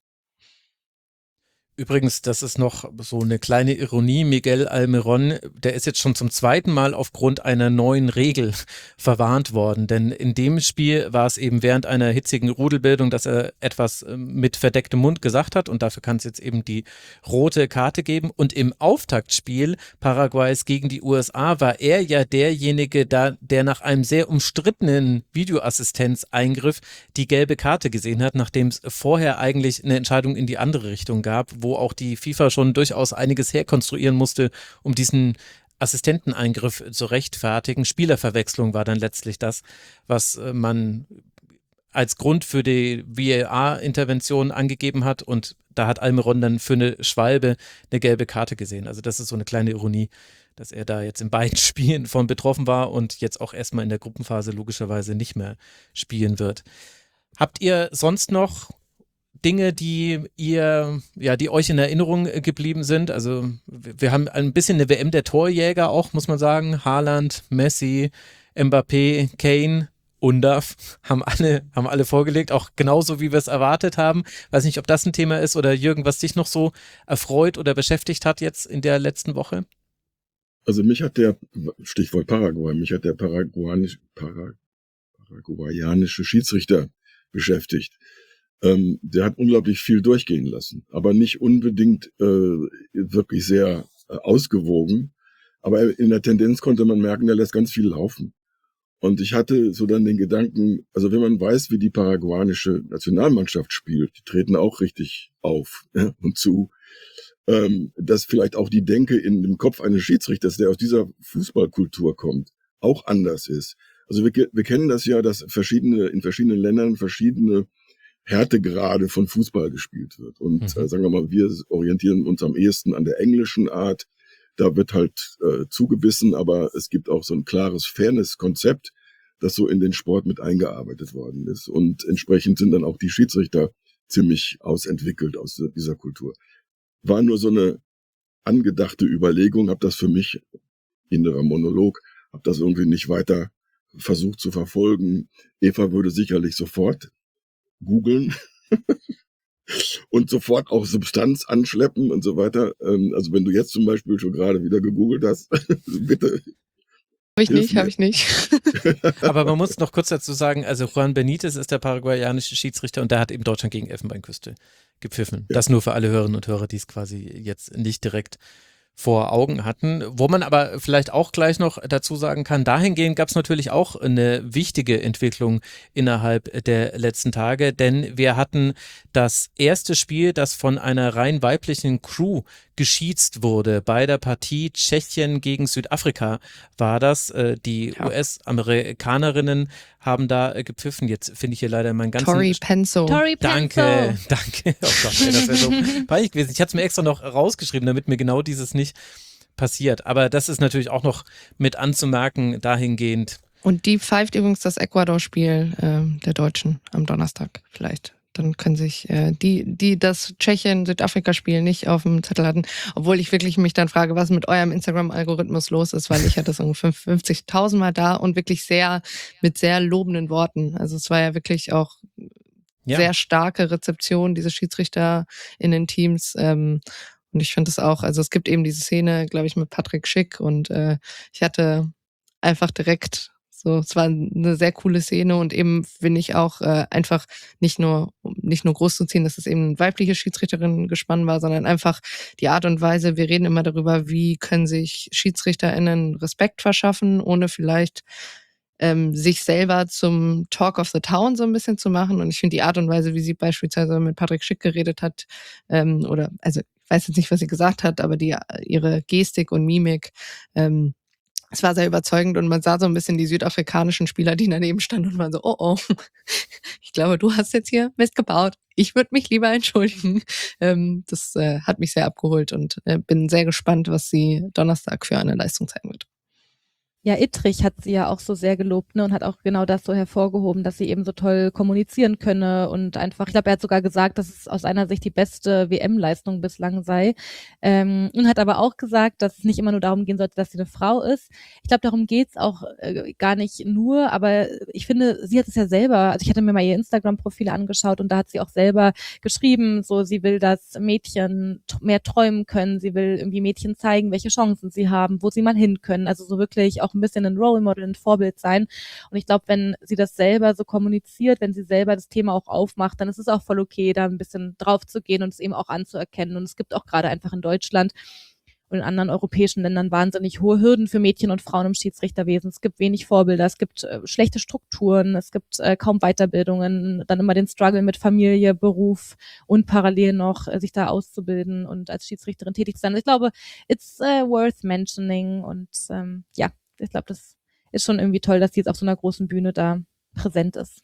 Übrigens, das ist noch so eine kleine Ironie. Miguel Almirón, der ist jetzt schon zum zweiten Mal aufgrund einer neuen Regel verwarnt worden. Denn in dem Spiel war es eben während einer hitzigen Rudelbildung, dass er etwas mit verdecktem Mund gesagt hat. Und dafür kann es jetzt eben die rote Karte geben. Und im Auftaktspiel Paraguays gegen die U S A war er ja derjenige, da, der nach einem sehr umstrittenen Videoassistenzeingriff die gelbe Karte gesehen hat, nachdem es vorher eigentlich eine Entscheidung in die andere Richtung gab, wo auch die FIFA schon durchaus einiges herkonstruieren musste, um diesen Assistenteneingriff zu rechtfertigen. Spielerverwechslung war dann letztlich das, was man als Grund für die V A R-Intervention angegeben hat und da hat Almirón dann für eine Schwalbe eine gelbe Karte gesehen. Also das ist so eine kleine Ironie, dass er da jetzt in beiden Spielen von betroffen war und jetzt auch erstmal in der Gruppenphase logischerweise nicht mehr spielen wird. Habt ihr sonst noch Dinge, die ihr, ja, die euch in Erinnerung geblieben sind? Also wir haben ein bisschen eine W M der Torjäger auch, muss man sagen. Haaland, Messi, Mbappé, Kane, Undav haben alle, haben alle vorgelegt, auch genauso wie wir es erwartet haben. Weiß nicht, ob das ein Thema ist oder Jürgen, was dich noch so erfreut oder beschäftigt hat jetzt in der letzten Woche? Also mich hat der, Stichwort Paraguay, mich hat der paraguanische, Para, paraguayanische Schiedsrichter beschäftigt. Ähm, der hat unglaublich viel durchgehen lassen, aber nicht unbedingt äh, wirklich sehr äh, ausgewogen. Aber in der Tendenz konnte man merken, der lässt ganz viel laufen. Und ich hatte so dann den Gedanken, also wenn man weiß, wie die paraguayanische Nationalmannschaft spielt, die treten auch richtig auf ja, und zu, ähm, dass vielleicht auch die Denke in dem Kopf eines Schiedsrichters, der aus dieser Fußballkultur kommt, auch anders ist. Also wir, wir kennen das ja, dass verschiedene in verschiedenen Ländern verschiedene Härtegrade von Fußball gespielt wird. Und mhm. äh, sagen wir mal, wir orientieren uns am ehesten an der englischen Art. Da wird halt äh, zugebissen, aber es gibt auch so ein klares Fairness-Konzept, das so in den Sport mit eingearbeitet worden ist. Und entsprechend sind dann auch die Schiedsrichter ziemlich ausentwickelt aus dieser Kultur. War nur so eine angedachte Überlegung, habe das für mich, innerer Monolog, habe das irgendwie nicht weiter versucht zu verfolgen. Eva würde sicherlich sofort googeln und sofort auch Substanz anschleppen und so weiter. Also wenn du jetzt zum Beispiel schon gerade wieder gegoogelt hast, bitte. Habe ich nicht, habe ich nicht. Aber man muss noch kurz dazu sagen, also Juan Benitez ist der paraguayanische Schiedsrichter und der hat eben Deutschland gegen Elfenbeinküste gepfiffen. Ja. Das nur für alle Hörerinnen und Hörer, die es quasi jetzt nicht direkt vor Augen hatten. Wo man aber vielleicht auch gleich noch dazu sagen kann, dahingehend gab es natürlich auch eine wichtige Entwicklung innerhalb der letzten Tage, denn wir hatten das erste Spiel, das von einer rein weiblichen Crew geschiedst wurde. Bei der Partie Tschechien gegen Südafrika war das. Die ja. U S-Amerikanerinnen haben da gepfiffen. Jetzt finde ich hier leider meinen ganzen... Tori Penso. Tori Danke, Penso. danke. Oh Gott, ey, das wäre so peinlich gewesen. Ich hatte es mir extra noch rausgeschrieben, damit mir genau dieses nicht passiert. Aber das ist natürlich auch noch mit anzumerken, dahingehend, Und die pfeift übrigens das Ecuador-Spiel äh, der Deutschen am Donnerstag vielleicht. Dann können sich äh, die, die das Tschechien-Südafrika-Spiel nicht auf dem Zettel hatten, obwohl ich wirklich mich dann frage, was mit eurem Instagram-Algorithmus los ist, weil ich hatte es ungefähr fünfzigtausend Mal da und wirklich sehr mit sehr lobenden Worten. Also es war ja wirklich auch Ja. sehr starke Rezeption, diese Schiedsrichter in den Teams. Ähm, und ich finde es auch, also es gibt eben diese Szene, glaube ich, mit Patrick Schick und äh, ich hatte einfach direkt so, es war eine sehr coole Szene und eben finde ich auch äh, einfach nicht nur, um nicht nur groß zu ziehen, dass es eben ein weibliches Schiedsrichterinnen-Gespann war, sondern einfach die Art und Weise, wir reden immer darüber, wie können sich SchiedsrichterInnen Respekt verschaffen, ohne vielleicht ähm, sich selber zum Talk of the Town so ein bisschen zu machen. Und ich finde die Art und Weise, wie sie beispielsweise mit Patrick Schick geredet hat, ähm, oder, also ich weiß jetzt nicht, was sie gesagt hat, aber die ihre Gestik und Mimik, ähm, es war sehr überzeugend und man sah so ein bisschen die südafrikanischen Spieler, die daneben standen und waren so, oh oh, ich glaube, du hast jetzt hier Mist gebaut. Ich würde mich lieber entschuldigen. Ähm, das äh, hat mich sehr abgeholt und äh, bin sehr gespannt, was sie Donnerstag für eine Leistung zeigen wird. Ja, Ittrich hat sie ja auch so sehr gelobt, ne, und hat auch genau das so hervorgehoben, dass sie eben so toll kommunizieren könne und einfach, ich glaube, er hat sogar gesagt, dass es aus einer Sicht die beste W M-Leistung bislang sei, ähm, und hat aber auch gesagt, dass es nicht immer nur darum gehen sollte, dass sie eine Frau ist. Ich glaube, darum geht's auch äh, gar nicht nur, aber ich finde, sie hat es ja selber, also ich hatte mir mal ihr Instagram-Profile angeschaut und da hat sie auch selber geschrieben, so, sie will, dass Mädchen t- mehr träumen können, sie will irgendwie Mädchen zeigen, welche Chancen sie haben, wo sie mal hin können, also so wirklich auch ein bisschen ein Role Model, ein Vorbild sein. Und ich glaube, wenn sie das selber so kommuniziert, wenn sie selber das Thema auch aufmacht, dann ist es auch voll okay, da ein bisschen drauf zu gehen und es eben auch anzuerkennen. Und es gibt auch gerade einfach in Deutschland und in anderen europäischen Ländern wahnsinnig hohe Hürden für Mädchen und Frauen im Schiedsrichterwesen. Es gibt wenig Vorbilder, es gibt äh, schlechte Strukturen, es gibt äh, kaum Weiterbildungen, dann immer den Struggle mit Familie, Beruf und parallel noch äh, sich da auszubilden und als Schiedsrichterin tätig zu sein. Ich glaube, it's uh, worth mentioning und ähm, ja, ich glaube, das ist schon irgendwie toll, dass sie jetzt auf so einer großen Bühne da präsent ist.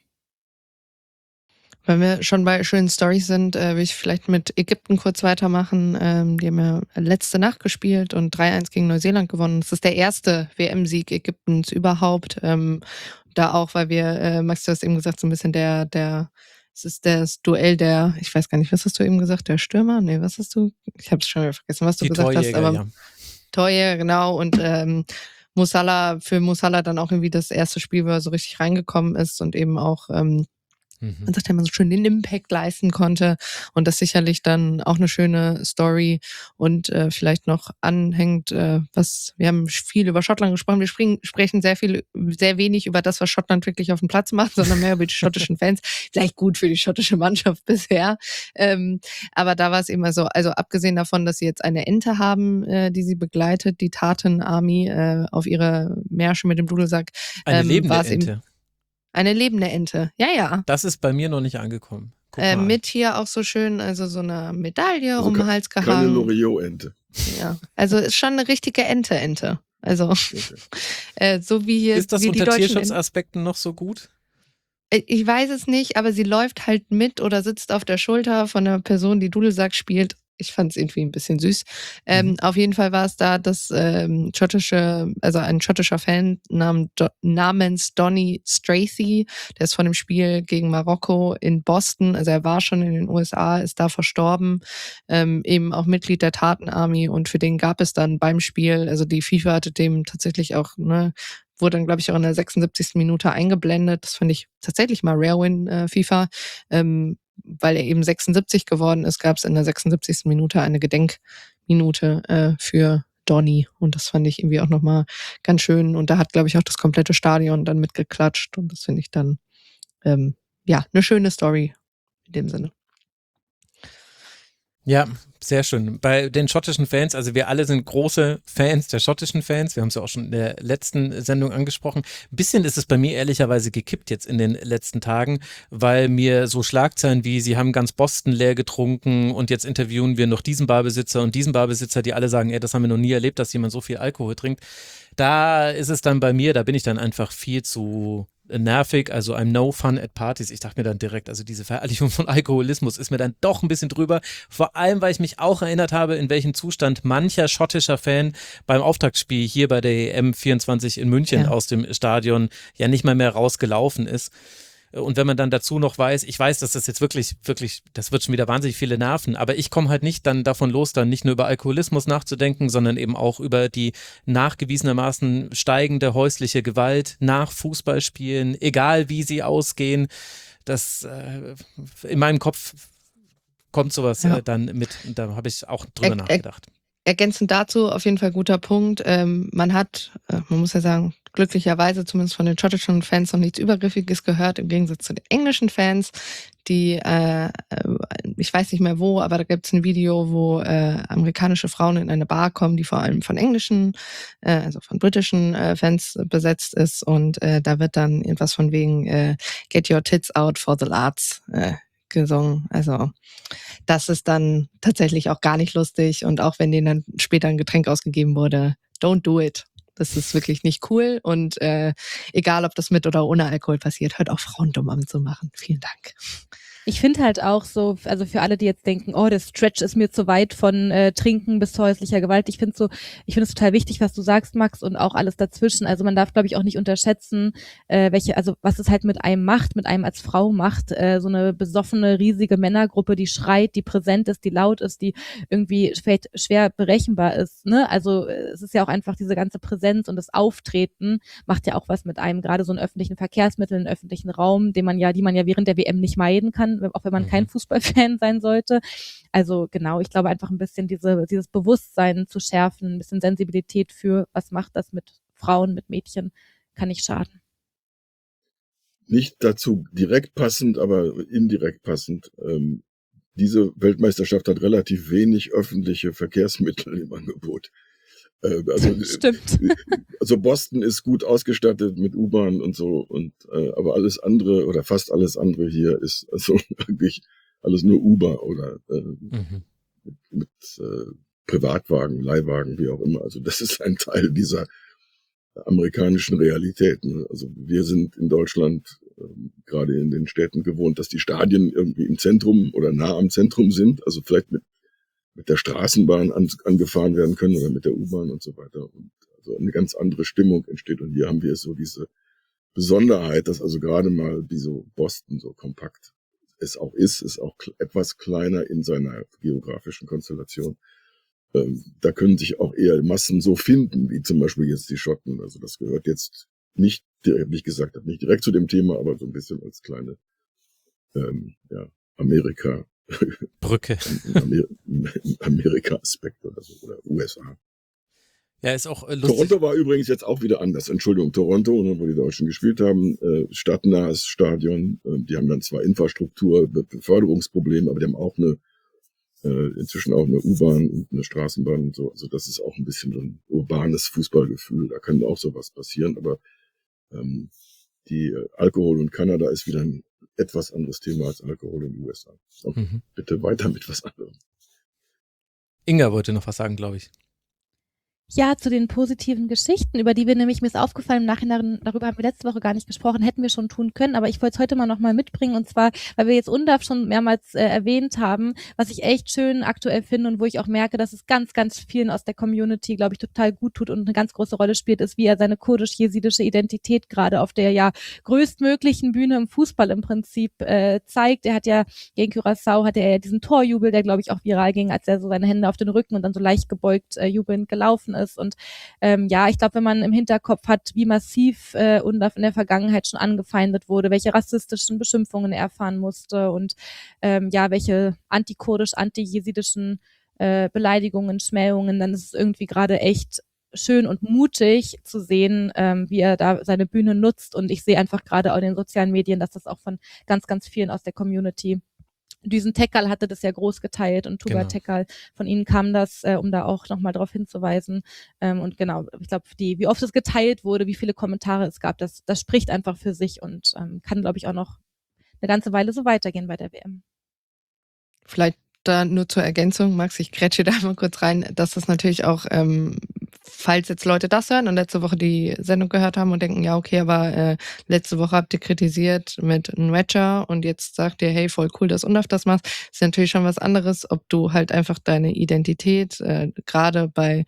Wenn wir schon bei schönen Storys sind, äh, will ich vielleicht mit Ägypten kurz weitermachen. Ähm, die haben ja letzte Nacht gespielt und drei eins gegen Neuseeland gewonnen. Das ist der erste W M-Sieg Ägyptens überhaupt. Ähm, da auch, weil wir, äh, Max, du hast eben gesagt, so ein bisschen der, der, es ist das Duell der, ich weiß gar nicht, was hast du eben gesagt, der Stürmer? Nee, was hast du? Ich habe es schon wieder vergessen, was du Die gesagt hast. Torjäger, Aber ja. Torjäger, genau. Und ähm, Musala, für Musala dann auch irgendwie das erste Spiel, wo er so richtig reingekommen ist und eben auch, ähm, Mhm. man sagt ja immer so schön, den Impact leisten konnte. Und das sicherlich dann auch eine schöne Story und äh, vielleicht noch anhängt, äh, was, wir haben viel über Schottland gesprochen, wir springen, sprechen sehr viel, sehr wenig über das, was Schottland wirklich auf dem Platz macht, sondern mehr über die schottischen Fans. Vielleicht gut für die schottische Mannschaft bisher. Ähm, aber da war es immer so, also abgesehen davon, dass sie jetzt eine Ente haben, äh, die sie begleitet, die Tartan Army, äh, auf ihre Märsche mit dem Dudelsack. Eine ähm, lebende war es Ente. Eben eine lebende Ente, ja, ja. Das ist bei mir noch nicht angekommen. Guck Äh, mal an. mit hier auch so schön, also so eine Medaille Also um den ke- Hals Keine gehangen. Loriot-Ente. Ja, also ist schon eine richtige Ente, Ente. Also Okay. äh, so wie hier Ist das wie die unter deutschen Enten. Tierschutzaspekten noch so gut? Äh, Ich weiß es nicht, aber sie läuft halt mit oder sitzt auf der Schulter von einer Person, die Dudelsack spielt. Ich fand es irgendwie ein bisschen süß. Ähm, Mhm. Auf jeden Fall war es da, dass ähm, schottische, also ein schottischer Fan nam, Do, namens Donny Strathey, der ist von dem Spiel gegen Marokko in Boston, also er war schon in den U S A, ist da verstorben, ähm, eben auch Mitglied der Tartan Army und für den gab es dann beim Spiel, also die FIFA hatte dem tatsächlich auch, ne, wurde dann, glaube ich, auch in der sechsundsiebzigsten Minute eingeblendet. Das fand ich tatsächlich mal Rare Win, äh, FIFA. Ähm, weil er eben sechsundsiebzig geworden ist, gab es in der sechsundsiebzigsten Minute eine Gedenkminute äh, für Donny. Und das fand ich irgendwie auch nochmal ganz schön. Und da hat, glaube ich, auch das komplette Stadion dann mitgeklatscht. Und das finde ich dann, ähm, ja, eine schöne Story in dem Sinne. Ja, sehr schön. Bei den schottischen Fans, also wir alle sind große Fans der schottischen Fans. Wir haben es ja auch schon in der letzten Sendung angesprochen. Ein bisschen ist es bei mir ehrlicherweise gekippt jetzt in den letzten Tagen, weil mir so Schlagzeilen wie, sie haben ganz Boston leer getrunken und jetzt interviewen wir noch diesen Barbesitzer und diesen Barbesitzer, die alle sagen, ey, das haben wir noch nie erlebt, dass jemand so viel Alkohol trinkt. Da ist es dann bei mir, da bin ich dann einfach viel zu nervig, also I'm no fun at parties. Ich dachte mir dann direkt, also diese Verherrlichung von Alkoholismus ist mir dann doch ein bisschen drüber. Vor allem, weil ich mich auch erinnert habe, in welchem Zustand mancher schottischer Fan beim Auftaktspiel hier bei der E M vierundzwanzig in München Ja. aus dem Stadion ja nicht mal mehr rausgelaufen ist. Und wenn man dann dazu noch weiß, ich weiß, dass das jetzt wirklich, wirklich, das wird schon wieder wahnsinnig viele nerven, aber ich komme halt nicht dann davon los, dann nicht nur über Alkoholismus nachzudenken, sondern eben auch über die nachgewiesenermaßen steigende häusliche Gewalt nach Fußballspielen, egal wie sie ausgehen. Das äh, in meinem Kopf kommt sowas Ja. äh, dann mit, da habe ich auch drüber Ä- ä- nachgedacht. Ergänzend dazu auf jeden Fall guter Punkt. Ähm, man hat, äh, man muss ja sagen, glücklicherweise zumindest von den schottischen Fans noch nichts Übergriffiges gehört, im Gegensatz zu den englischen Fans, die, äh, äh, ich weiß nicht mehr wo, aber da gibt es ein Video, wo äh, amerikanische Frauen in eine Bar kommen, die vor allem von englischen, äh, also von britischen äh, Fans besetzt ist und äh, da wird dann irgendwas von wegen äh, Get your tits out for the lads äh, gesungen. Also das ist dann tatsächlich auch gar nicht lustig und auch wenn denen dann später ein Getränk ausgegeben wurde, don't do it. Das ist wirklich nicht cool und äh, egal, ob das mit oder ohne Alkohol passiert, hört auf Frauen dumm anzumachen. Vielen Dank. Ich finde halt auch so, also für alle, die jetzt denken, oh, der Stretch ist mir zu weit von äh, Trinken bis zu häuslicher Gewalt. Ich finde so, ich finde es total wichtig, was du sagst, Max, und auch alles dazwischen. Also man darf, glaube ich, auch nicht unterschätzen, äh, welche, also was es halt mit einem macht, mit einem als Frau macht. Äh, so eine besoffene, riesige Männergruppe, die schreit, die präsent ist, die laut ist, die irgendwie vielleicht schwer berechenbar ist. Ne? Also äh, es ist ja auch einfach diese ganze Präsenz und das Auftreten macht ja auch was mit einem, gerade so in öffentlichen Verkehrsmitteln, in öffentlichen Raum, den man ja, die man ja während der W M nicht meiden kann, auch wenn man kein Fußballfan sein sollte. Also genau, ich glaube einfach ein bisschen diese, dieses Bewusstsein zu schärfen, ein bisschen Sensibilität für, was macht das mit Frauen, mit Mädchen, kann nicht schaden. Nicht dazu direkt passend, aber indirekt passend. Ähm, diese Weltmeisterschaft hat relativ wenig öffentliche Verkehrsmittel im Angebot. Äh, also, Stimmt. Also Boston ist gut ausgestattet mit U-Bahn und so, und äh, aber alles andere oder fast alles andere hier ist also eigentlich alles nur Uber oder äh, Mhm. mit, mit äh, Privatwagen, Leihwagen, wie auch immer. Also das ist ein Teil dieser amerikanischen Realität. Ne? Also wir sind in Deutschland äh, gerade in den Städten gewohnt, dass die Stadien irgendwie im Zentrum oder nah am Zentrum sind, also vielleicht mit mit der Straßenbahn an, angefahren werden können oder mit der U-Bahn und so weiter. Und also eine ganz andere Stimmung entsteht. Und hier haben wir so diese Besonderheit, dass also gerade mal wie so Boston so kompakt es auch ist, ist auch etwas kleiner in seiner geografischen Konstellation. Ähm, da können sich auch eher Massen so finden, wie zum Beispiel jetzt die Schotten. Also das gehört jetzt nicht, wie ich gesagt habe, nicht direkt zu dem Thema, aber so ein bisschen als kleine ähm, ja, Amerika Brücke. Amer- Amerika-Aspekt oder so, oder U S A. Ja, ist auch äh, lustig. Toronto war übrigens jetzt auch wieder anders. Entschuldigung, Toronto, ne, wo die Deutschen gespielt haben, äh, stadtnahes Stadion. Äh, die haben dann zwar Infrastruktur, Be- Beförderungsprobleme, aber die haben auch eine, äh, inzwischen auch eine U-Bahn und eine Straßenbahn und so. Also das ist auch ein bisschen so ein urbanes Fußballgefühl. Da kann auch sowas passieren, aber ähm, die äh, Alkohol in Kanada ist wieder ein etwas anderes Thema als Alkohol in den U S A. Okay, Mhm. bitte weiter mit was anderem. Inga wollte noch was sagen, glaube ich. Ja, zu den positiven Geschichten, über die wir nämlich, mir ist aufgefallen, im Nachhinein, darüber haben wir letzte Woche gar nicht gesprochen, hätten wir schon tun können, aber ich wollte es heute mal nochmal mitbringen, und zwar, weil wir jetzt U N D A F schon mehrmals äh, erwähnt haben, was ich echt schön aktuell finde und wo ich auch merke, dass es ganz, ganz vielen aus der Community, glaube ich, total gut tut und eine ganz große Rolle spielt, ist, wie er seine kurdisch-jesidische Identität gerade auf der ja größtmöglichen Bühne im Fußball im Prinzip äh, zeigt. Er hat ja gegen Curaçao hatte er ja diesen Torjubel, der, glaube ich, auch viral ging, als er so seine Hände auf den Rücken und dann so leicht gebeugt äh, jubelnd gelaufen ist. Und ähm, ja, ich glaube, wenn man im Hinterkopf hat, wie massiv äh, U N D A F in der Vergangenheit schon angefeindet wurde, welche rassistischen Beschimpfungen er erfahren musste und ähm, ja, welche antikurdisch, anti-jesidischen äh, Beleidigungen, Schmähungen, dann ist es irgendwie gerade echt schön und mutig zu sehen, ähm, wie er da seine Bühne nutzt. Und ich sehe einfach gerade auch in den sozialen Medien, dass das auch von ganz, ganz vielen aus der Community, Düsen Tekal hatte das ja groß geteilt und Tuba Genau. Tekal, von ihnen kam das, äh, um da auch nochmal drauf hinzuweisen. Ähm, und genau, ich glaube, die, wie oft es geteilt wurde, wie viele Kommentare es gab, das, das spricht einfach für sich und ähm, kann, glaube ich, auch noch eine ganze Weile so weitergehen bei der W M. Vielleicht da nur zur Ergänzung, Max, ich grätsche da mal kurz rein, dass das natürlich auch ähm, falls jetzt Leute das hören und letzte Woche die Sendung gehört haben und denken, ja okay, aber äh, letzte Woche habt ihr kritisiert mit Nwecha und jetzt sagt ihr, hey, voll cool, dass UNDAF das macht, ist natürlich schon was anderes, ob du halt einfach deine Identität, äh, gerade bei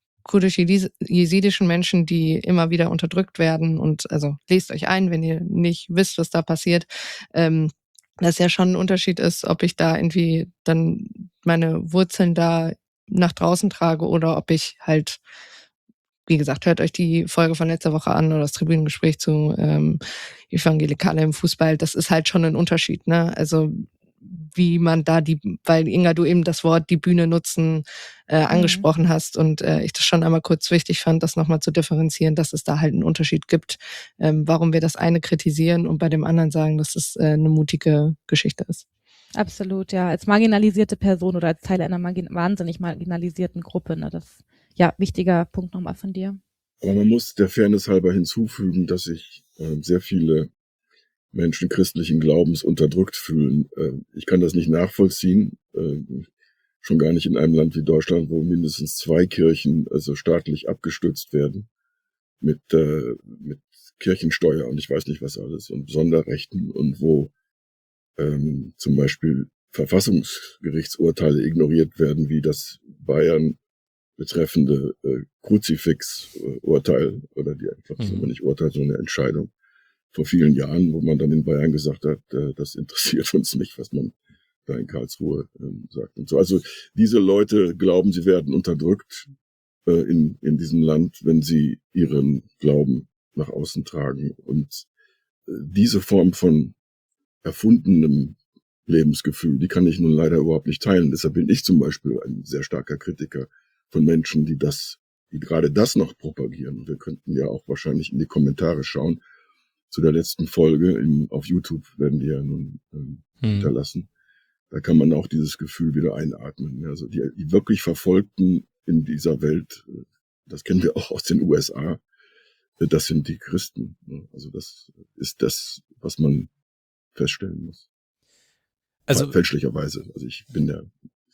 kurdisch-jesidischen Menschen, die immer wieder unterdrückt werden und also lest euch ein, wenn ihr nicht wisst, was da passiert, ähm, dass ja schon ein Unterschied ist, ob ich da irgendwie dann meine Wurzeln da nach draußen trage oder ob ich halt, wie gesagt, hört euch die Folge von letzter Woche an oder das Tribünengespräch zu ähm, Evangelikale im Fußball. Das ist halt schon ein Unterschied, ne? Also wie man da die, weil Inga, du eben das Wort die Bühne nutzen äh, angesprochen mhm. hast und äh, ich das schon einmal kurz wichtig fand, das nochmal zu differenzieren, dass es da halt einen Unterschied gibt, ähm, warum wir das eine kritisieren und bei dem anderen sagen, dass es äh, eine mutige Geschichte ist. Absolut, ja. Als marginalisierte Person oder als Teil einer margin- wahnsinnig marginalisierten Gruppe, ne, das, ja, wichtiger Punkt nochmal von dir. Aber man muss der Fairness halber hinzufügen, dass sich äh, sehr viele Menschen christlichen Glaubens unterdrückt fühlen. Äh, ich kann das nicht nachvollziehen, äh, schon gar nicht in einem Land wie Deutschland, wo mindestens zwei Kirchen also staatlich abgestützt werden mit, äh, mit Kirchensteuer und ich weiß nicht was alles und Sonderrechten und wo ähm, zum Beispiel Verfassungsgerichtsurteile ignoriert werden, wie das Bayern betreffende äh, Kruzifix-Urteil oder die einfach mhm. nicht Urteil, sondern eine Entscheidung vor vielen Jahren, wo man dann in Bayern gesagt hat, äh, das interessiert uns nicht, was man da in Karlsruhe äh, sagt und so. Also diese Leute glauben, sie werden unterdrückt äh, in in diesem Land, wenn sie ihren Glauben nach außen tragen. Und äh, diese Form von erfundenem Lebensgefühl, die kann ich nun leider überhaupt nicht teilen. Deshalb bin ich zum Beispiel ein sehr starker Kritiker von Menschen, die das, die gerade das noch propagieren. Wir könnten ja auch wahrscheinlich in die Kommentare schauen. Zu der letzten Folge in, auf YouTube werden die ja nun ähm, hm. hinterlassen. Da kann man auch dieses Gefühl wieder einatmen. Also die, die wirklich Verfolgten in dieser Welt, das kennen wir auch aus den U S A, das sind die Christen. Also das ist das, was man feststellen muss. Also fälschlicherweise. Also ich bin der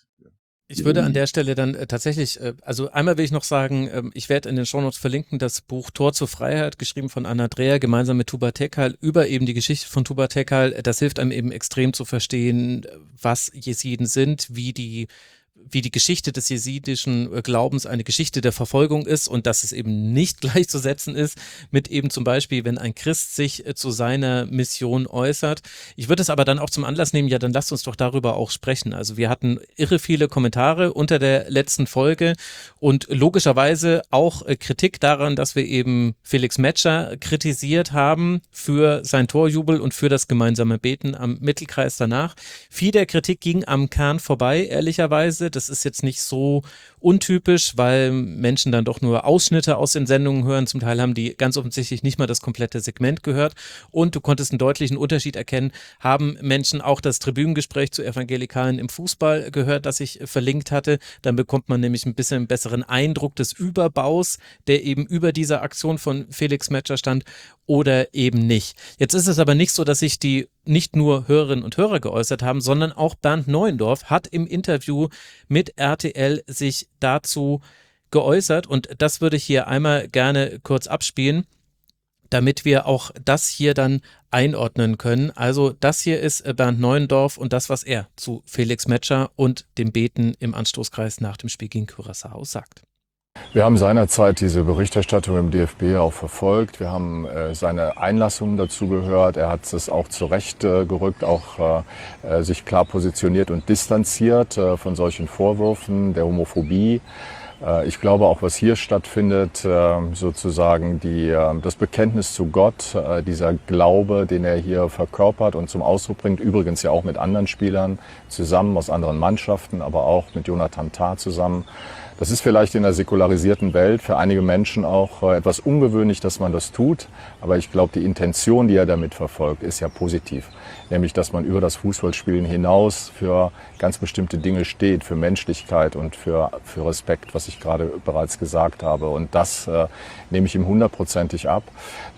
Ich würde an der Stelle dann äh, tatsächlich, äh, also einmal will ich noch sagen, äh, ich werde in den Shownotes verlinken das Buch Tor zur Freiheit, geschrieben von Anna Dreher, gemeinsam mit Tuba Tekal, über eben die Geschichte von Tuba Tekal. Das hilft einem eben extrem zu verstehen, was Jesiden sind, wie die wie die Geschichte des jesidischen Glaubens eine Geschichte der Verfolgung ist und dass es eben nicht gleichzusetzen ist mit eben zum Beispiel, wenn ein Christ sich zu seiner Mission äußert. Ich würde es aber dann auch zum Anlass nehmen, ja, dann lasst uns doch darüber auch sprechen. Also wir hatten irre viele Kommentare unter der letzten Folge und logischerweise auch Kritik daran, dass wir eben Felix Metscher kritisiert haben für sein Torjubel und für das gemeinsame Beten am Mittelkreis danach. Viel der Kritik ging am Kern vorbei, ehrlicherweise. Das ist jetzt nicht so untypisch, weil Menschen dann doch nur Ausschnitte aus den Sendungen hören. Zum Teil haben die ganz offensichtlich nicht mal das komplette Segment gehört. Und du konntest einen deutlichen Unterschied erkennen. Haben Menschen auch das Tribünengespräch zu Evangelikalen im Fußball gehört, das ich verlinkt hatte? Dann bekommt man nämlich ein bisschen einen besseren Eindruck des Überbaus, der eben über dieser Aktion von Felix Metscher stand oder eben nicht. Jetzt ist es aber nicht so, dass sich die nicht nur Hörerinnen und Hörer geäußert haben, sondern auch Bernd Neuendorf hat im Interview mit R T L sich dazu geäußert und das würde ich hier einmal gerne kurz abspielen, damit wir auch das hier dann einordnen können. Also das hier ist Bernd Neuendorf und das, was er zu Felix Metscher und dem Beten im Anstoßkreis nach dem Spiel gegen Curaçao sagt. Wir haben seinerzeit diese Berichterstattung im D F B auch verfolgt. Wir haben äh, seine Einlassungen dazu gehört. Er hat es auch zurecht äh, gerückt, auch äh, sich klar positioniert und distanziert äh, von solchen Vorwürfen der Homophobie. Äh, ich glaube auch, was hier stattfindet, äh, sozusagen die, äh, das Bekenntnis zu Gott, äh, dieser Glaube, den er hier verkörpert und zum Ausdruck bringt, übrigens ja auch mit anderen Spielern zusammen aus anderen Mannschaften, aber auch mit Jonathan Tah zusammen. Das ist vielleicht in der säkularisierten Welt für einige Menschen auch äh, etwas ungewöhnlich, dass man das tut. Aber ich glaube, die Intention, die er damit verfolgt, ist ja positiv. Nämlich, dass man über das Fußballspielen hinaus für ganz bestimmte Dinge steht, für Menschlichkeit und für, für Respekt, was ich gerade bereits gesagt habe. Und das äh, nehme ich ihm hundertprozentig ab.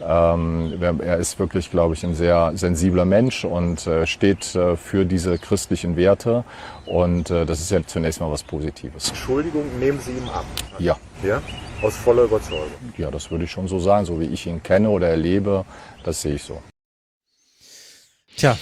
Ähm, er ist wirklich, glaube ich, ein sehr sensibler Mensch und äh, steht äh, für diese christlichen Werte. Und äh, das ist ja zunächst mal was Positives. Entschuldigung, nehmen Sie ihm ab? Ja. Ja? Aus voller Überzeugung. Ja, das würde ich schon so sagen, so wie ich ihn kenne oder erlebe, das sehe ich so. Tja,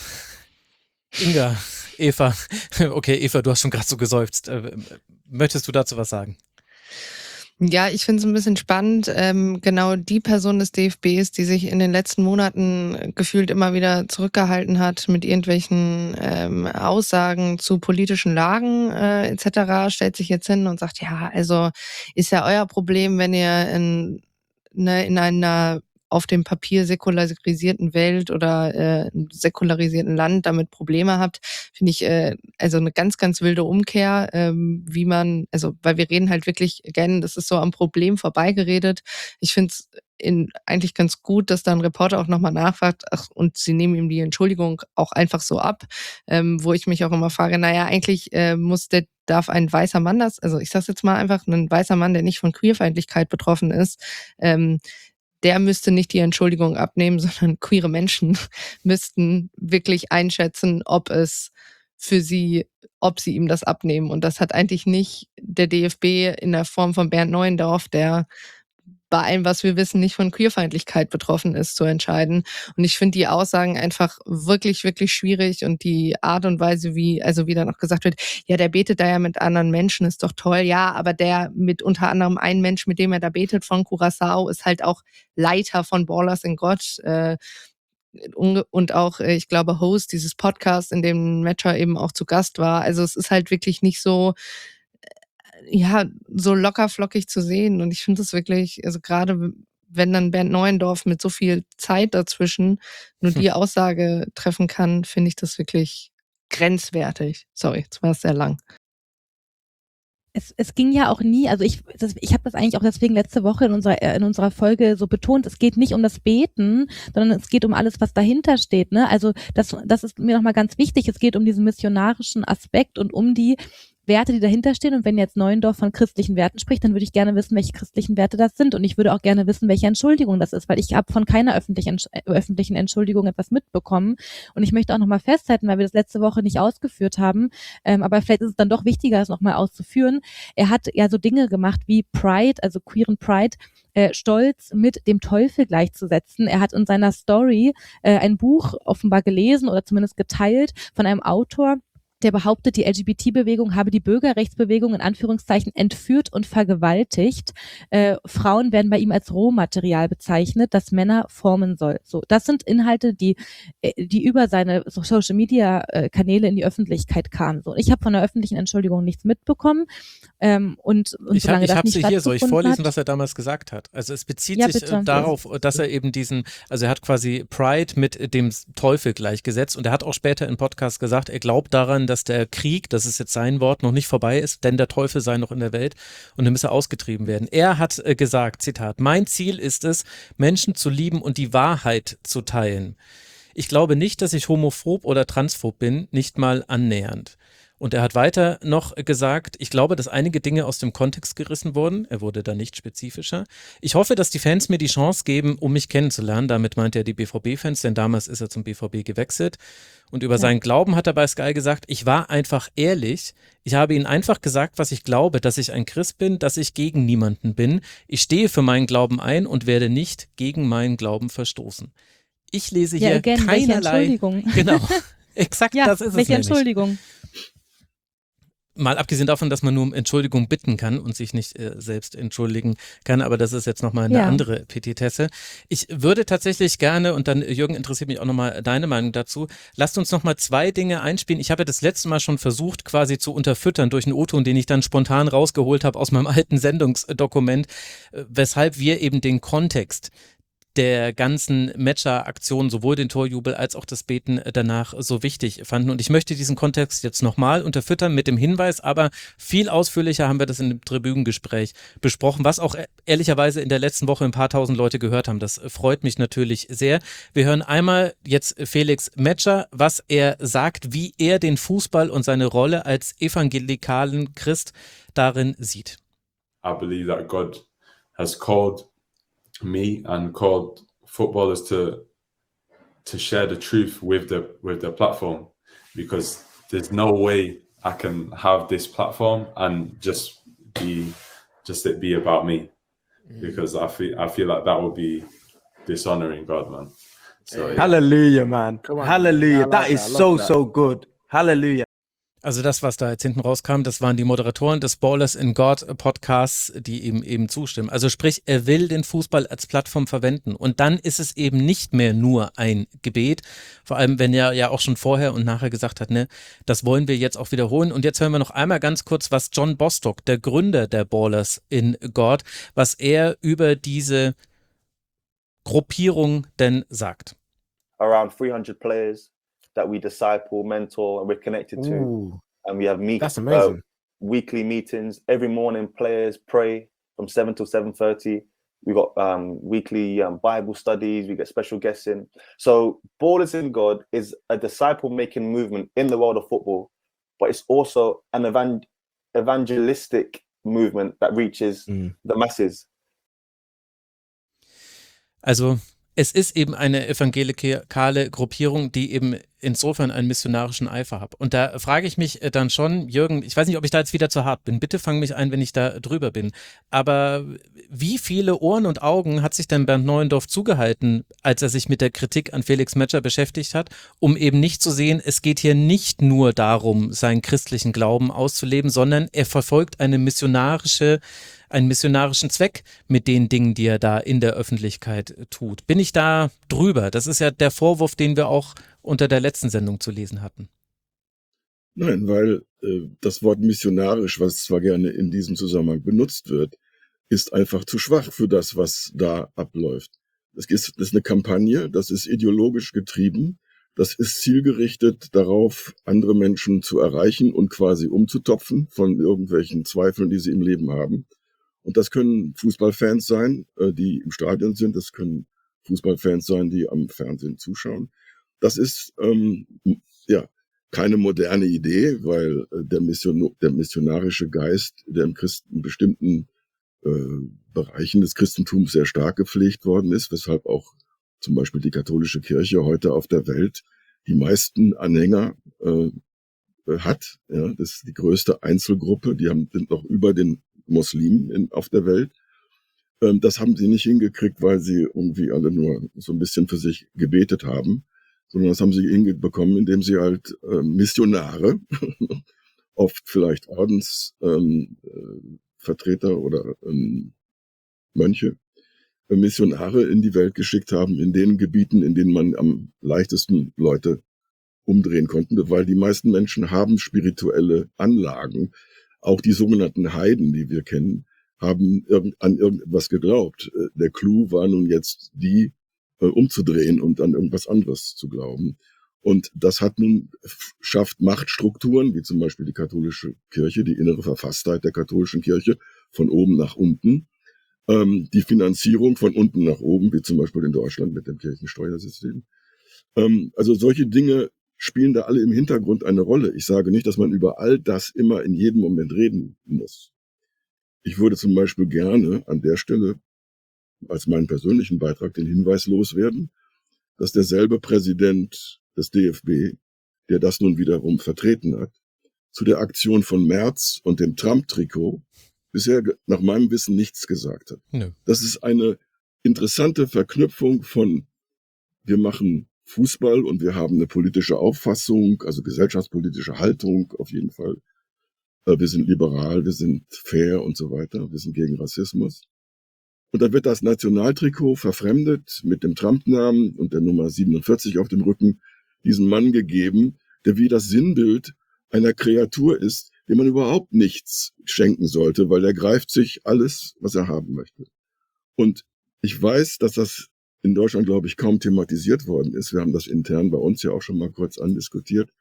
Inga, Eva, okay, Eva, du hast schon gerade so geseufzt. Äh, möchtest du dazu was sagen? Ja, ich finde es ein bisschen spannend. Ähm, genau die Person des D F Bs, die sich in den letzten Monaten gefühlt immer wieder zurückgehalten hat mit irgendwelchen ähm, Aussagen zu politischen Lagen äh, et cetera, stellt sich jetzt hin und sagt, ja, also ist ja euer Problem, wenn ihr in, ne, in einer auf dem Papier säkularisierten Welt oder äh, säkularisierten Land damit Probleme habt, finde ich äh, also eine ganz, ganz wilde Umkehr, ähm, wie man, also weil wir reden halt wirklich, again, das ist so am Problem vorbeigeredet. Ich finde es in, eigentlich ganz gut, dass da ein Reporter auch nochmal nachfragt, ach, und sie nehmen ihm die Entschuldigung auch einfach so ab, ähm, wo ich mich auch immer frage, naja, eigentlich äh, muss der, darf ein weißer Mann das, also ich sag's jetzt mal einfach, ein weißer Mann, der nicht von Queerfeindlichkeit betroffen ist, ähm, der müsste nicht die Entschuldigung abnehmen, sondern queere Menschen müssten wirklich einschätzen, ob es für sie, ob sie ihm das abnehmen. Und das hat eigentlich nicht der D F B in der Form von Bernd Neuendorf, der bei allem, was wir wissen, nicht von Queerfeindlichkeit betroffen ist, zu entscheiden. Und ich finde die Aussagen einfach wirklich, wirklich schwierig und die Art und Weise, wie, also wie dann auch gesagt wird, ja, der betet da ja mit anderen Menschen, ist doch toll. Ja, aber der mit unter anderem ein Mensch, mit dem er da betet von Curaçao, ist halt auch Leiter von Ballers in God, äh, und auch, ich glaube, Host dieses Podcasts, in dem Matcher eben auch zu Gast war. Also es ist halt wirklich nicht so, ja, so locker flockig zu sehen. Und ich finde es wirklich, also gerade wenn dann Bernd Neuendorf mit so viel Zeit dazwischen nur die Aussage treffen kann, finde ich das wirklich grenzwertig. Sorry, jetzt war es sehr lang. Es, es ging ja auch nie, also ich, das, ich habe das eigentlich auch deswegen letzte Woche in unserer in unserer Folge so betont, es geht nicht um das Beten, sondern es geht um alles, was dahinter steht. Ne? Also das, das ist mir nochmal ganz wichtig, es geht um diesen missionarischen Aspekt und um die Werte, die dahinter stehen. Und wenn jetzt Neuendorf von christlichen Werten spricht, dann würde ich gerne wissen, welche christlichen Werte das sind. Und ich würde auch gerne wissen, welche Entschuldigung das ist, weil ich habe von keiner öffentlichen, äh, öffentlichen Entschuldigung etwas mitbekommen. Und ich möchte auch nochmal festhalten, weil wir das letzte Woche nicht ausgeführt haben, ähm, aber vielleicht ist es dann doch wichtiger, das nochmal auszuführen. Er hat ja so Dinge gemacht wie Pride, also queeren Pride, äh, Stolz mit dem Teufel gleichzusetzen. Er hat in seiner Story äh, ein Buch offenbar gelesen oder zumindest geteilt von einem Autor, der behauptet, die L G B T-Bewegung habe die Bürgerrechtsbewegung in Anführungszeichen entführt und vergewaltigt. Äh, Frauen werden bei ihm als Rohmaterial bezeichnet, das Männer formen soll. So, das sind Inhalte, die die über seine Social-Media-Kanäle in die Öffentlichkeit kamen. So, ich habe von der öffentlichen Entschuldigung nichts mitbekommen. Ähm, und, und ich habe hab sie hier, soll ich vorlesen, hat, was er damals gesagt hat? Also es bezieht ja, sich bitte. darauf, dass er eben diesen, also er hat quasi Pride mit dem Teufel gleichgesetzt und er hat auch später im Podcast gesagt, er glaubt daran, dass der Krieg, das ist jetzt sein Wort, noch nicht vorbei ist, denn der Teufel sei noch in der Welt und er müsse ausgetrieben werden. Er hat äh, gesagt, Zitat, mein Ziel ist es, Menschen zu lieben und die Wahrheit zu teilen. Ich glaube nicht, dass ich homophob oder transphob bin, nicht mal annähernd. Und er hat weiter noch gesagt, ich glaube, dass einige Dinge aus dem Kontext gerissen wurden. Er wurde da nicht spezifischer. Ich hoffe, dass die Fans mir die Chance geben, um mich kennenzulernen. Damit meint er die B V B-Fans, denn damals ist er zum B V B gewechselt. Und über ja. seinen Glauben hat er bei Sky gesagt, ich war einfach ehrlich. Ich habe ihnen einfach gesagt, was ich glaube, dass ich ein Christ bin, dass ich gegen niemanden bin. Ich stehe für meinen Glauben ein und werde nicht gegen meinen Glauben verstoßen. Ich lese ja, hier again, keinerlei... Welche Entschuldigung? Genau, exakt ja, das ist es welche nämlich. Entschuldigung? Mal abgesehen davon, dass man nur um Entschuldigung bitten kann und sich nicht äh, selbst entschuldigen kann, aber das ist jetzt nochmal eine ja. andere Petitesse. Ich würde tatsächlich gerne, und dann Jürgen, interessiert mich auch nochmal deine Meinung dazu, lasst uns nochmal zwei Dinge einspielen. Ich habe ja das letzte Mal schon versucht, quasi zu unterfüttern durch einen O-Ton, den ich dann spontan rausgeholt habe aus meinem alten Sendungsdokument, äh, weshalb wir eben den Kontext der ganzen Matcher-Aktion, sowohl den Torjubel als auch das Beten danach so wichtig fanden. Und ich möchte diesen Kontext jetzt nochmal unterfüttern mit dem Hinweis, aber viel ausführlicher haben wir das in dem Tribünengespräch besprochen, was auch ehrlicherweise in der letzten Woche ein paar tausend Leute gehört haben. Das freut mich natürlich sehr. Wir hören einmal jetzt Felix Metscher, was er sagt, wie er den Fußball und seine Rolle als evangelikalen Christ darin sieht. I believe that God has called me and called footballers to to share the truth with the with the platform, because there's no way I can have this platform and just be just it be about me, because I feel I feel like that would be dishonoring God, man. So yeah. Hallelujah, man. Come on, Hallelujah. man. I That like is that. I so, love that. so good. Hallelujah. Also das, was da jetzt hinten rauskam, das waren die Moderatoren des Ballers in God Podcasts, die ihm eben zustimmen. Also sprich, er will den Fußball als Plattform verwenden. Und dann ist es eben nicht mehr nur ein Gebet. Vor allem, wenn er ja auch schon vorher und nachher gesagt hat, ne, das wollen wir jetzt auch wiederholen. Und jetzt hören wir noch einmal ganz kurz, was John Bostock, der Gründer der Ballers in God, was er über diese Gruppierung denn sagt. Around three hundred players that we disciple, mentor, and we're connected to. Ooh, And we have meet, that's amazing. uh, weekly meetings. Every morning, players pray from seven till seven thirty. We got um, weekly um, Bible studies. We get special guests in. So Ballers in God is a disciple-making movement in the world of football, but it's also an evan- evangelistic movement that reaches Mm. the masses. Also es ist eben eine evangelikale Gruppierung, die eben insofern einen missionarischen Eifer hat. Und da frage ich mich dann schon, Jürgen, ich weiß nicht, ob ich da jetzt wieder zu hart bin. Bitte fang mich ein, wenn ich da drüber bin. Aber wie viele Ohren und Augen hat sich denn Bernd Neuendorf zugehalten, als er sich mit der Kritik an Felix Metscher beschäftigt hat, um eben nicht zu sehen, es geht hier nicht nur darum, seinen christlichen Glauben auszuleben, sondern er verfolgt eine missionarische einen missionarischen Zweck mit den Dingen, die er da in der Öffentlichkeit tut. Bin ich da drüber? Das ist ja der Vorwurf, den wir auch unter der letzten Sendung zu lesen hatten. Nein, weil äh, das Wort missionarisch, was zwar gerne in diesem Zusammenhang benutzt wird, ist einfach zu schwach für das, was da abläuft. Das ist, das ist eine Kampagne, das ist ideologisch getrieben, das ist zielgerichtet darauf, andere Menschen zu erreichen und quasi umzutopfen von irgendwelchen Zweifeln, die sie im Leben haben. Und das können Fußballfans sein, die im Stadion sind. Das können Fußballfans sein, die am Fernsehen zuschauen. Das ist ähm, ja keine moderne Idee, weil der, Mission, der missionarische Geist, der im Christen, in bestimmten äh, Bereichen des Christentums sehr stark gepflegt worden ist, weshalb auch zum Beispiel die katholische Kirche heute auf der Welt die meisten Anhänger äh, hat. Ja, das ist die größte Einzelgruppe. Die haben, sind noch über den Muslimen in, auf der Welt. Ähm, das haben sie nicht hingekriegt, weil sie irgendwie alle nur so ein bisschen für sich gebetet haben, sondern das haben sie hinbekommen, indem sie halt äh, Missionare, oft vielleicht Ordensvertreter ähm, äh, Vertreter oder ähm, Mönche, äh, Missionare in die Welt geschickt haben, in den Gebieten, in denen man am leichtesten Leute umdrehen konnte, weil die meisten Menschen haben spirituelle Anlagen. Auch die sogenannten Heiden, die wir kennen, haben irgend, an irgendetwas geglaubt. Der Clou war nun jetzt, die äh, umzudrehen und an irgendwas anderes zu glauben. Und das hat nun, schafft Machtstrukturen, wie zum Beispiel die katholische Kirche, die innere Verfasstheit der katholischen Kirche, von oben nach unten. Ähm, die Finanzierung von unten nach oben, wie zum Beispiel in Deutschland mit dem Kirchensteuersystem. Ähm, also solche Dinge spielen da alle im Hintergrund eine Rolle. Ich sage nicht, dass man über all das immer in jedem Moment reden muss. Ich würde zum Beispiel gerne an der Stelle als meinen persönlichen Beitrag den Hinweis loswerden, dass derselbe Präsident des D F B, der das nun wiederum vertreten hat, zu der Aktion von Merz und dem Trump-Trikot bisher nach meinem Wissen nichts gesagt hat. Nö. Das ist eine interessante Verknüpfung von wir machen Fußball und wir haben eine politische Auffassung, also gesellschaftspolitische Haltung auf jeden Fall. Wir sind liberal, wir sind fair und so weiter, wir sind gegen Rassismus. Und dann wird das Nationaltrikot verfremdet mit dem Trump-Namen und der Nummer siebenundvierzig auf dem Rücken diesem Mann gegeben, der wie das Sinnbild einer Kreatur ist, dem man überhaupt nichts schenken sollte, weil er greift sich alles, was er haben möchte. Und ich weiß, dass das in Deutschland, glaube ich, kaum thematisiert worden ist. Wir haben das intern bei uns ja auch schon mal kurz andiskutiert.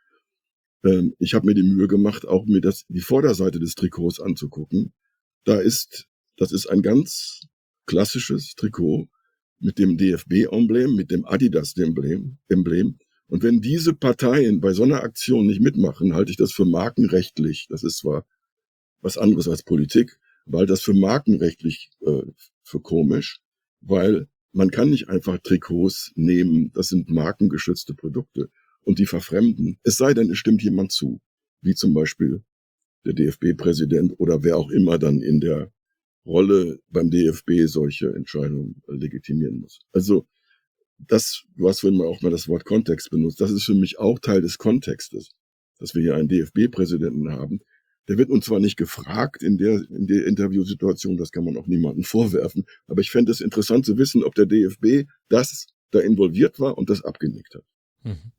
Ähm, ich habe mir die Mühe gemacht, auch mir das, die Vorderseite des Trikots anzugucken. Da ist, das ist ein ganz klassisches Trikot mit dem D F B-Emblem, mit dem Adidas-Emblem. Emblem. Und wenn diese Parteien bei so einer Aktion nicht mitmachen, halte ich das für markenrechtlich. Das ist zwar was anderes als Politik, weil das für markenrechtlich äh, für komisch, weil man kann nicht einfach Trikots nehmen, das sind markengeschützte Produkte und die verfremden. Es sei denn, es stimmt jemand zu, wie zum Beispiel der D F B-Präsident oder wer auch immer dann in der Rolle beim D F B solche Entscheidungen äh, legitimieren muss. Also das, du hast vorhin mal auch mal das Wort Kontext benutzt, das ist für mich auch Teil des Kontextes, dass wir hier einen D F B-Präsidenten haben. Der wird uns zwar nicht gefragt in der, in der Interviewsituation, das kann man auch niemandem vorwerfen, aber ich fände es interessant zu wissen, ob der D F B das da involviert war und das abgenickt hat. Mhm.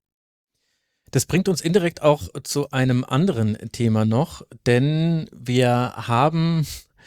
Das bringt uns indirekt auch zu einem anderen Thema noch, denn wir haben,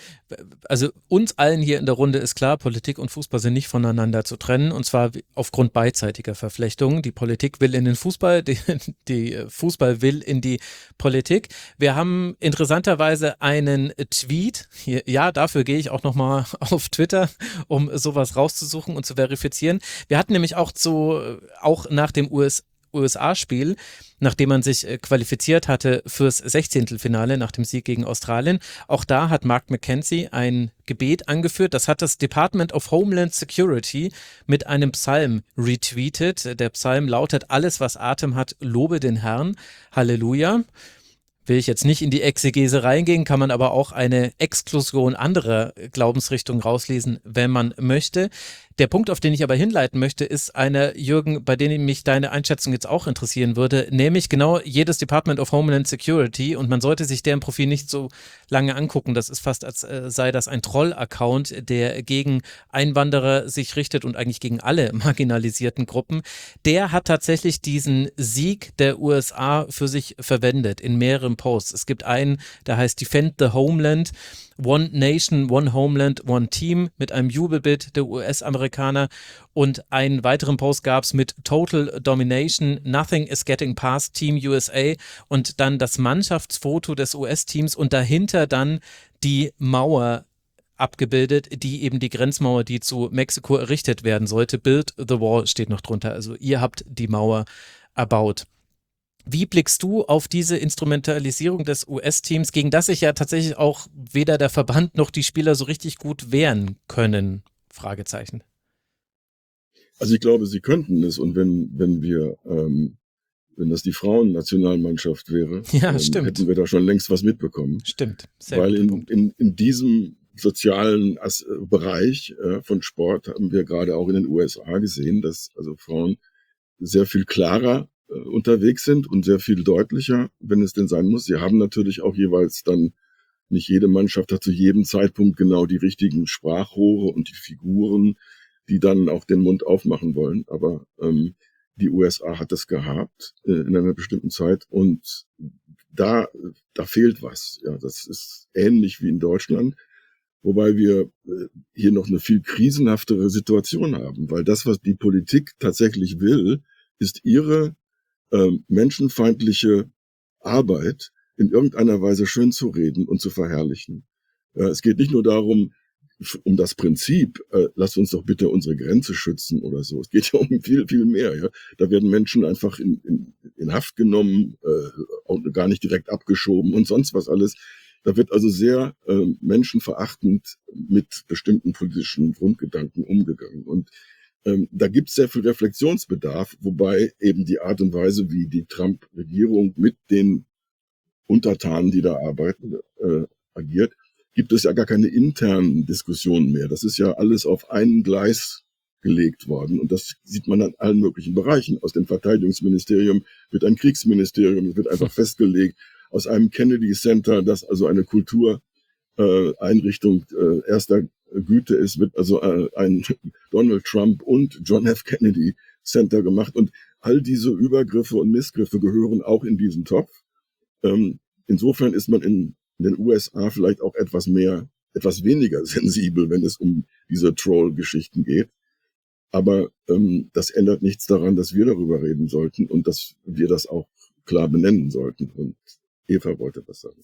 also uns allen hier in der Runde ist klar, Politik und Fußball sind nicht voneinander zu trennen, und zwar aufgrund beidseitiger Verflechtungen. Die Politik will in den Fußball, die, die Fußball will in die Politik. Wir haben interessanterweise einen Tweet, hier, ja, dafür gehe ich auch nochmal auf Twitter, um sowas rauszusuchen und zu verifizieren. Wir hatten nämlich auch zu, auch nach dem U S U S A-Spiel, nachdem man sich äh, qualifiziert hatte fürs Sechzehntelfinale nach dem Sieg gegen Australien. Auch da hat Mark McKenzie ein Gebet angeführt. Das hat das Department of Homeland Security mit einem Psalm retweetet. Der Psalm lautet: Alles, was Atem hat, lobe den Herrn. Halleluja. Will ich jetzt nicht in die Exegese reingehen, kann man aber auch eine Exklusion anderer Glaubensrichtungen rauslesen, wenn man möchte. Der Punkt, auf den ich aber hinleiten möchte, ist einer, Jürgen, bei dem mich deine Einschätzung jetzt auch interessieren würde, nämlich genau jedes Department of Homeland Security, und man sollte sich deren Profil nicht so lange angucken, das ist fast, als äh, sei das ein Troll-Account, der gegen Einwanderer sich richtet und eigentlich gegen alle marginalisierten Gruppen. Der hat tatsächlich diesen Sieg der U S A für sich verwendet in mehreren Posts. Es gibt einen, der heißt Defend the Homeland, One Nation, One Homeland, One Team mit einem Jubelbild der U S-Amerikaner, und einen weiteren Post gab es mit Total Domination, Nothing is getting past Team U S A, und dann das Mannschaftsfoto des U S-Teams und dahinter dann die Mauer abgebildet, die eben die Grenzmauer, die zu Mexiko errichtet werden sollte. Build the Wall steht noch drunter, also ihr habt die Mauer erbaut. Wie blickst du auf diese Instrumentalisierung des U S-Teams, gegen das sich ja tatsächlich auch weder der Verband noch die Spieler so richtig gut wehren können? Fragezeichen. Also ich glaube, sie könnten es, und wenn, wenn wir, ähm, wenn das die Frauennationalmannschaft wäre, ja, ähm, stimmt. hätten wir da schon längst was mitbekommen. Stimmt. Sehr Weil in, Punkt. in, in diesem sozialen As- Bereich äh, von Sport haben wir gerade auch in den U S A gesehen, dass also Frauen sehr viel klarer unterwegs sind und sehr viel deutlicher, wenn es denn sein muss. Sie haben natürlich auch jeweils dann, nicht jede Mannschaft hat zu jedem Zeitpunkt genau die richtigen Sprachrohre und die Figuren, die dann auch den Mund aufmachen wollen. Aber ähm, die U S A hat das gehabt äh, in einer bestimmten Zeit, und da, da fehlt was. Ja, das ist ähnlich wie in Deutschland, wobei wir äh, hier noch eine viel krisenhaftere Situation haben, weil das, was die Politik tatsächlich will, ist ihre menschenfeindliche Arbeit in irgendeiner Weise schön zu reden und zu verherrlichen. Äh, es geht nicht nur darum, um das Prinzip, äh, lasst uns doch bitte unsere Grenze schützen oder so. Es geht ja um viel, viel mehr. Ja? Da werden Menschen einfach in, in, in Haft genommen, äh, auch gar nicht direkt abgeschoben und sonst was alles. Da wird also sehr äh, menschenverachtend mit bestimmten politischen Grundgedanken umgegangen. Und Ähm, da gibt es sehr viel Reflexionsbedarf, wobei eben die Art und Weise, wie die Trump-Regierung mit den Untertanen, die da arbeiten, äh, agiert, gibt es ja gar keine internen Diskussionen mehr. Das ist ja alles auf ein Gleis gelegt worden, und das sieht man an allen möglichen Bereichen. Aus dem Verteidigungsministerium wird ein Kriegsministerium, es wird einfach festgelegt, aus einem Kennedy Center, das also eine Kultureinrichtung äh, äh, erster Güte ist, wird also äh, ein Donald Trump und John F. Kennedy Center gemacht, und all diese Übergriffe und Missgriffe gehören auch in diesen Topf. Ähm, insofern ist man in, in den U S A vielleicht auch etwas mehr, etwas weniger sensibel, wenn es um diese Troll-Geschichten geht. Aber ähm, das ändert nichts daran, dass wir darüber reden sollten und dass wir das auch klar benennen sollten. Und Eva wollte was sagen.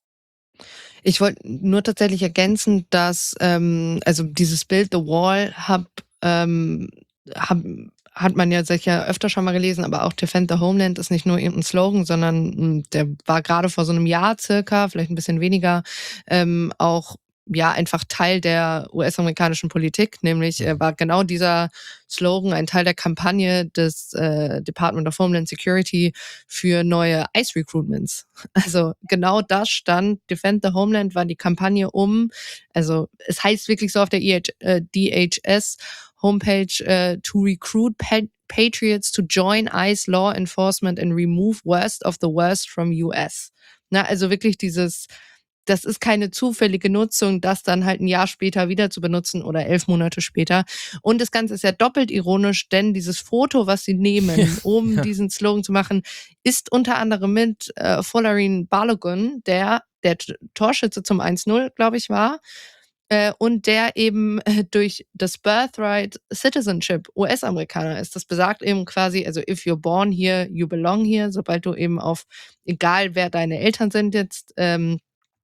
Ich wollte nur tatsächlich ergänzen, dass ähm, also dieses Build the Wall hab, ähm, hab, hat man ja sicher öfter schon mal gelesen, aber auch Defend the Homeland ist nicht nur irgendein Slogan, sondern der war gerade vor so einem Jahr circa, vielleicht ein bisschen weniger, ähm, auch ja einfach Teil der U S-amerikanischen Politik, nämlich äh, war genau dieser Slogan ein Teil der Kampagne des äh, Department of Homeland Security für neue ICE Recruitments. Also genau das stand, Defend the Homeland war die Kampagne um, also es heißt wirklich so auf der I H, äh, D H S Homepage, äh, to recruit pa- Patriots to join ICE law enforcement and remove worst of the worst from U S. Na, also wirklich dieses, das ist keine zufällige Nutzung, das dann halt ein Jahr später wieder zu benutzen oder elf Monate später. Und das Ganze ist ja doppelt ironisch, denn dieses Foto, was sie nehmen, um Ja. diesen Slogan zu machen, ist unter anderem mit äh, Folarin Balogun, der der T- Torschütze zum eins null, glaube ich, war. Äh, und der eben äh, durch das Birthright Citizenship U S-Amerikaner ist. Das besagt eben quasi, also if you're born here, you belong here. Sobald du eben auf, egal wer deine Eltern sind jetzt, ähm,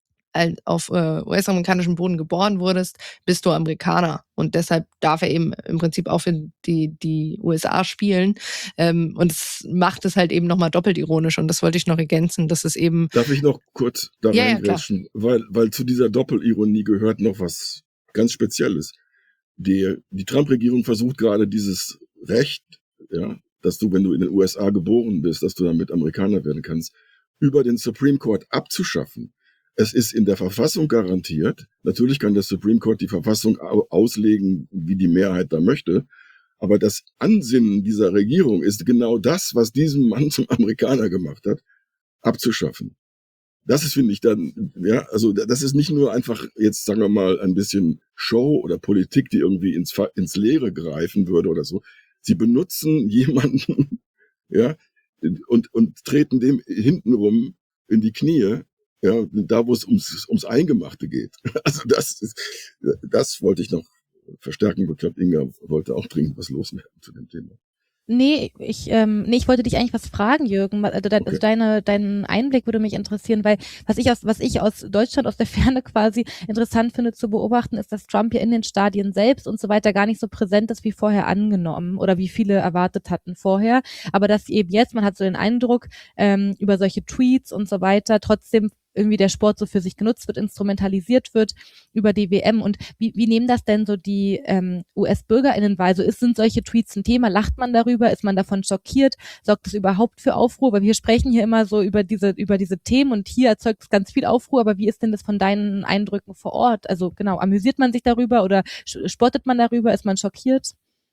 al- auf äh, U S-amerikanischem Boden geboren wurdest, bist du Amerikaner. Und deshalb darf er eben im Prinzip auch für die, die U S A spielen. Ähm, und es macht es halt eben nochmal doppelt ironisch. Und das wollte ich noch ergänzen, dass es eben... Darf ich noch kurz da Ja, ja, klar. reingrätschen? Weil, weil zu dieser Doppelironie gehört noch was ganz Spezielles. Die, die Trump-Regierung versucht gerade dieses Recht, ja, dass du, wenn du in den U S A geboren bist, dass du damit Amerikaner werden kannst, über den Supreme Court abzuschaffen. Es ist in der Verfassung garantiert. Natürlich kann der Supreme Court die Verfassung au- auslegen, wie die Mehrheit da möchte. Aber das Ansinnen dieser Regierung ist genau das, was diesen Mann zum Amerikaner gemacht hat, abzuschaffen. Das ist, finde ich, dann, ja, also das ist nicht nur einfach jetzt, sagen wir mal, ein bisschen Show oder Politik, die irgendwie ins, Fa- ins Leere greifen würde oder so. Sie benutzen jemanden, ja, und, und treten dem hintenrum in die Knie, ja, da wo es ums, ums Eingemachte geht. Also das ist, das wollte ich noch verstärken. Ich glaube, Inga wollte auch dringend was loswerden zu dem Thema. Nee, ich, ähm, nee, ich wollte dich eigentlich was fragen, Jürgen. Also, dein, Okay. also deine, dein Einblick würde mich interessieren, weil was ich aus, was ich aus Deutschland aus der Ferne quasi interessant finde zu beobachten, ist, dass Trump ja in den Stadien selbst und so weiter gar nicht so präsent ist wie vorher angenommen oder wie viele erwartet hatten vorher. Aber dass eben jetzt, man hat so den Eindruck, ähm, über solche Tweets und so weiter trotzdem irgendwie der Sport so für sich genutzt wird, instrumentalisiert wird über die W M. Und wie, wie nehmen das denn so die ähm, U S-BürgerInnen wahr? Also ist, sind solche Tweets ein Thema? Lacht man darüber? Ist man davon schockiert? Sorgt es überhaupt für Aufruhr? Weil wir sprechen hier immer so über diese, über diese Themen und hier erzeugt es ganz viel Aufruhr. Aber wie ist denn das von deinen Eindrücken vor Ort? Also genau, amüsiert man sich darüber oder sch- spottet man darüber? Ist man schockiert?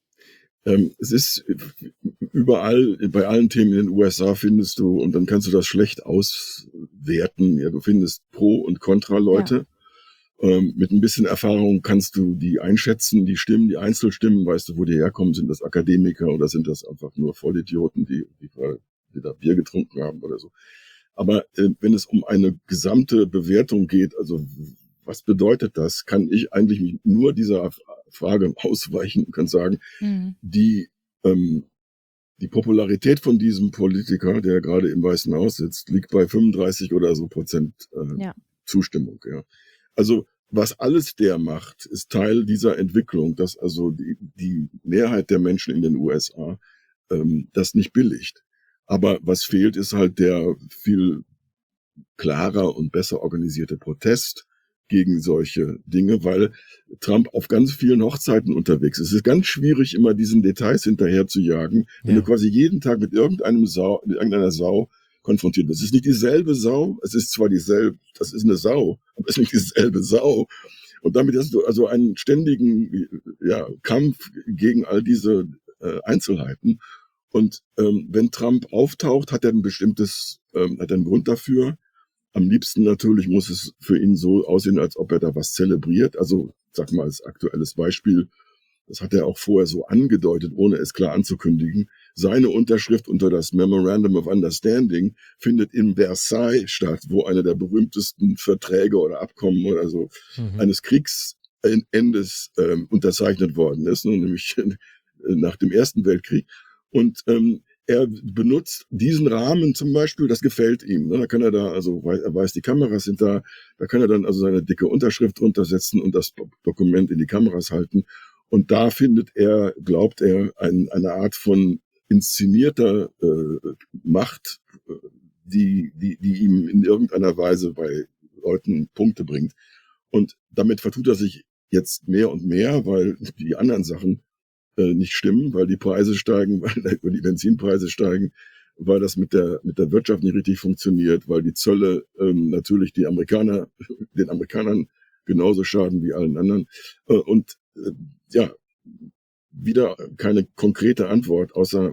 Ähm, es ist überall, bei allen Themen in den U S A findest du, und dann kannst du das schlecht auswerten, ja, du findest Pro- und Kontra-Leute. Ähm, mit ein bisschen Erfahrung kannst du die einschätzen, die Stimmen, die Einzelstimmen, weißt du, wo die herkommen, sind das Akademiker oder sind das einfach nur Vollidioten, die, die gerade wieder Bier getrunken haben oder so. Aber äh, wenn es um eine gesamte Bewertung geht, also was bedeutet das, kann ich eigentlich mich nur dieser Frage ausweichen und kann sagen, Mhm. die, ähm, die Popularität von diesem Politiker, der gerade im Weißen Haus sitzt, liegt bei fünfunddreißig oder so Prozent äh, Ja. Zustimmung. Ja. Also was alles der macht, ist Teil dieser Entwicklung, dass also die, die Mehrheit der Menschen in den U S A ähm, das nicht billigt. Aber was fehlt, ist halt der viel klarer und besser organisierte Protest gegen solche Dinge, weil Trump auf ganz vielen Hochzeiten unterwegs ist. Es ist ganz schwierig, immer diesen Details hinterher zu jagen, wenn Ja. du quasi jeden Tag mit irgendeinem Sau, mit irgendeiner Sau konfrontiert bist. Es ist nicht dieselbe Sau, es ist zwar dieselbe, das ist eine Sau, aber es ist nicht dieselbe Sau. Und damit hast du also einen ständigen ja, Kampf gegen all diese äh, Einzelheiten. Und ähm, wenn Trump auftaucht, hat er ein bestimmtes, ähm, hat er einen Grund dafür. Am liebsten natürlich muss es für ihn so aussehen, als ob er da was zelebriert. Also, sag mal, als aktuelles Beispiel, das hat er auch vorher so angedeutet, ohne es klar anzukündigen. Seine Unterschrift unter das Memorandum of Understanding findet in Versailles statt, wo einer der berühmtesten Verträge oder Abkommen oder so Mhm. eines Kriegsendes ähm, unterzeichnet worden ist, ne, nämlich nach dem Ersten Weltkrieg. Und ähm, er benutzt diesen Rahmen zum Beispiel, das gefällt ihm. Ne? Da kann er da, also er weiß, die Kameras sind da, da kann er dann also seine dicke Unterschrift drunter setzen und das Dokument in die Kameras halten. Und da findet er, glaubt er, ein, eine Art von inszenierter äh, Macht, äh, die, die, die ihm in irgendeiner Weise bei Leuten Punkte bringt. Und damit vertut er sich jetzt mehr und mehr, weil die anderen Sachen äh, nicht stimmen, weil die Preise steigen, weil die Benzinpreise steigen, weil das mit der mit der Wirtschaft nicht richtig funktioniert, weil die Zölle ähm, natürlich die Amerikaner den Amerikanern genauso schaden wie allen anderen. Äh, und äh, ja, wieder keine konkrete Antwort, außer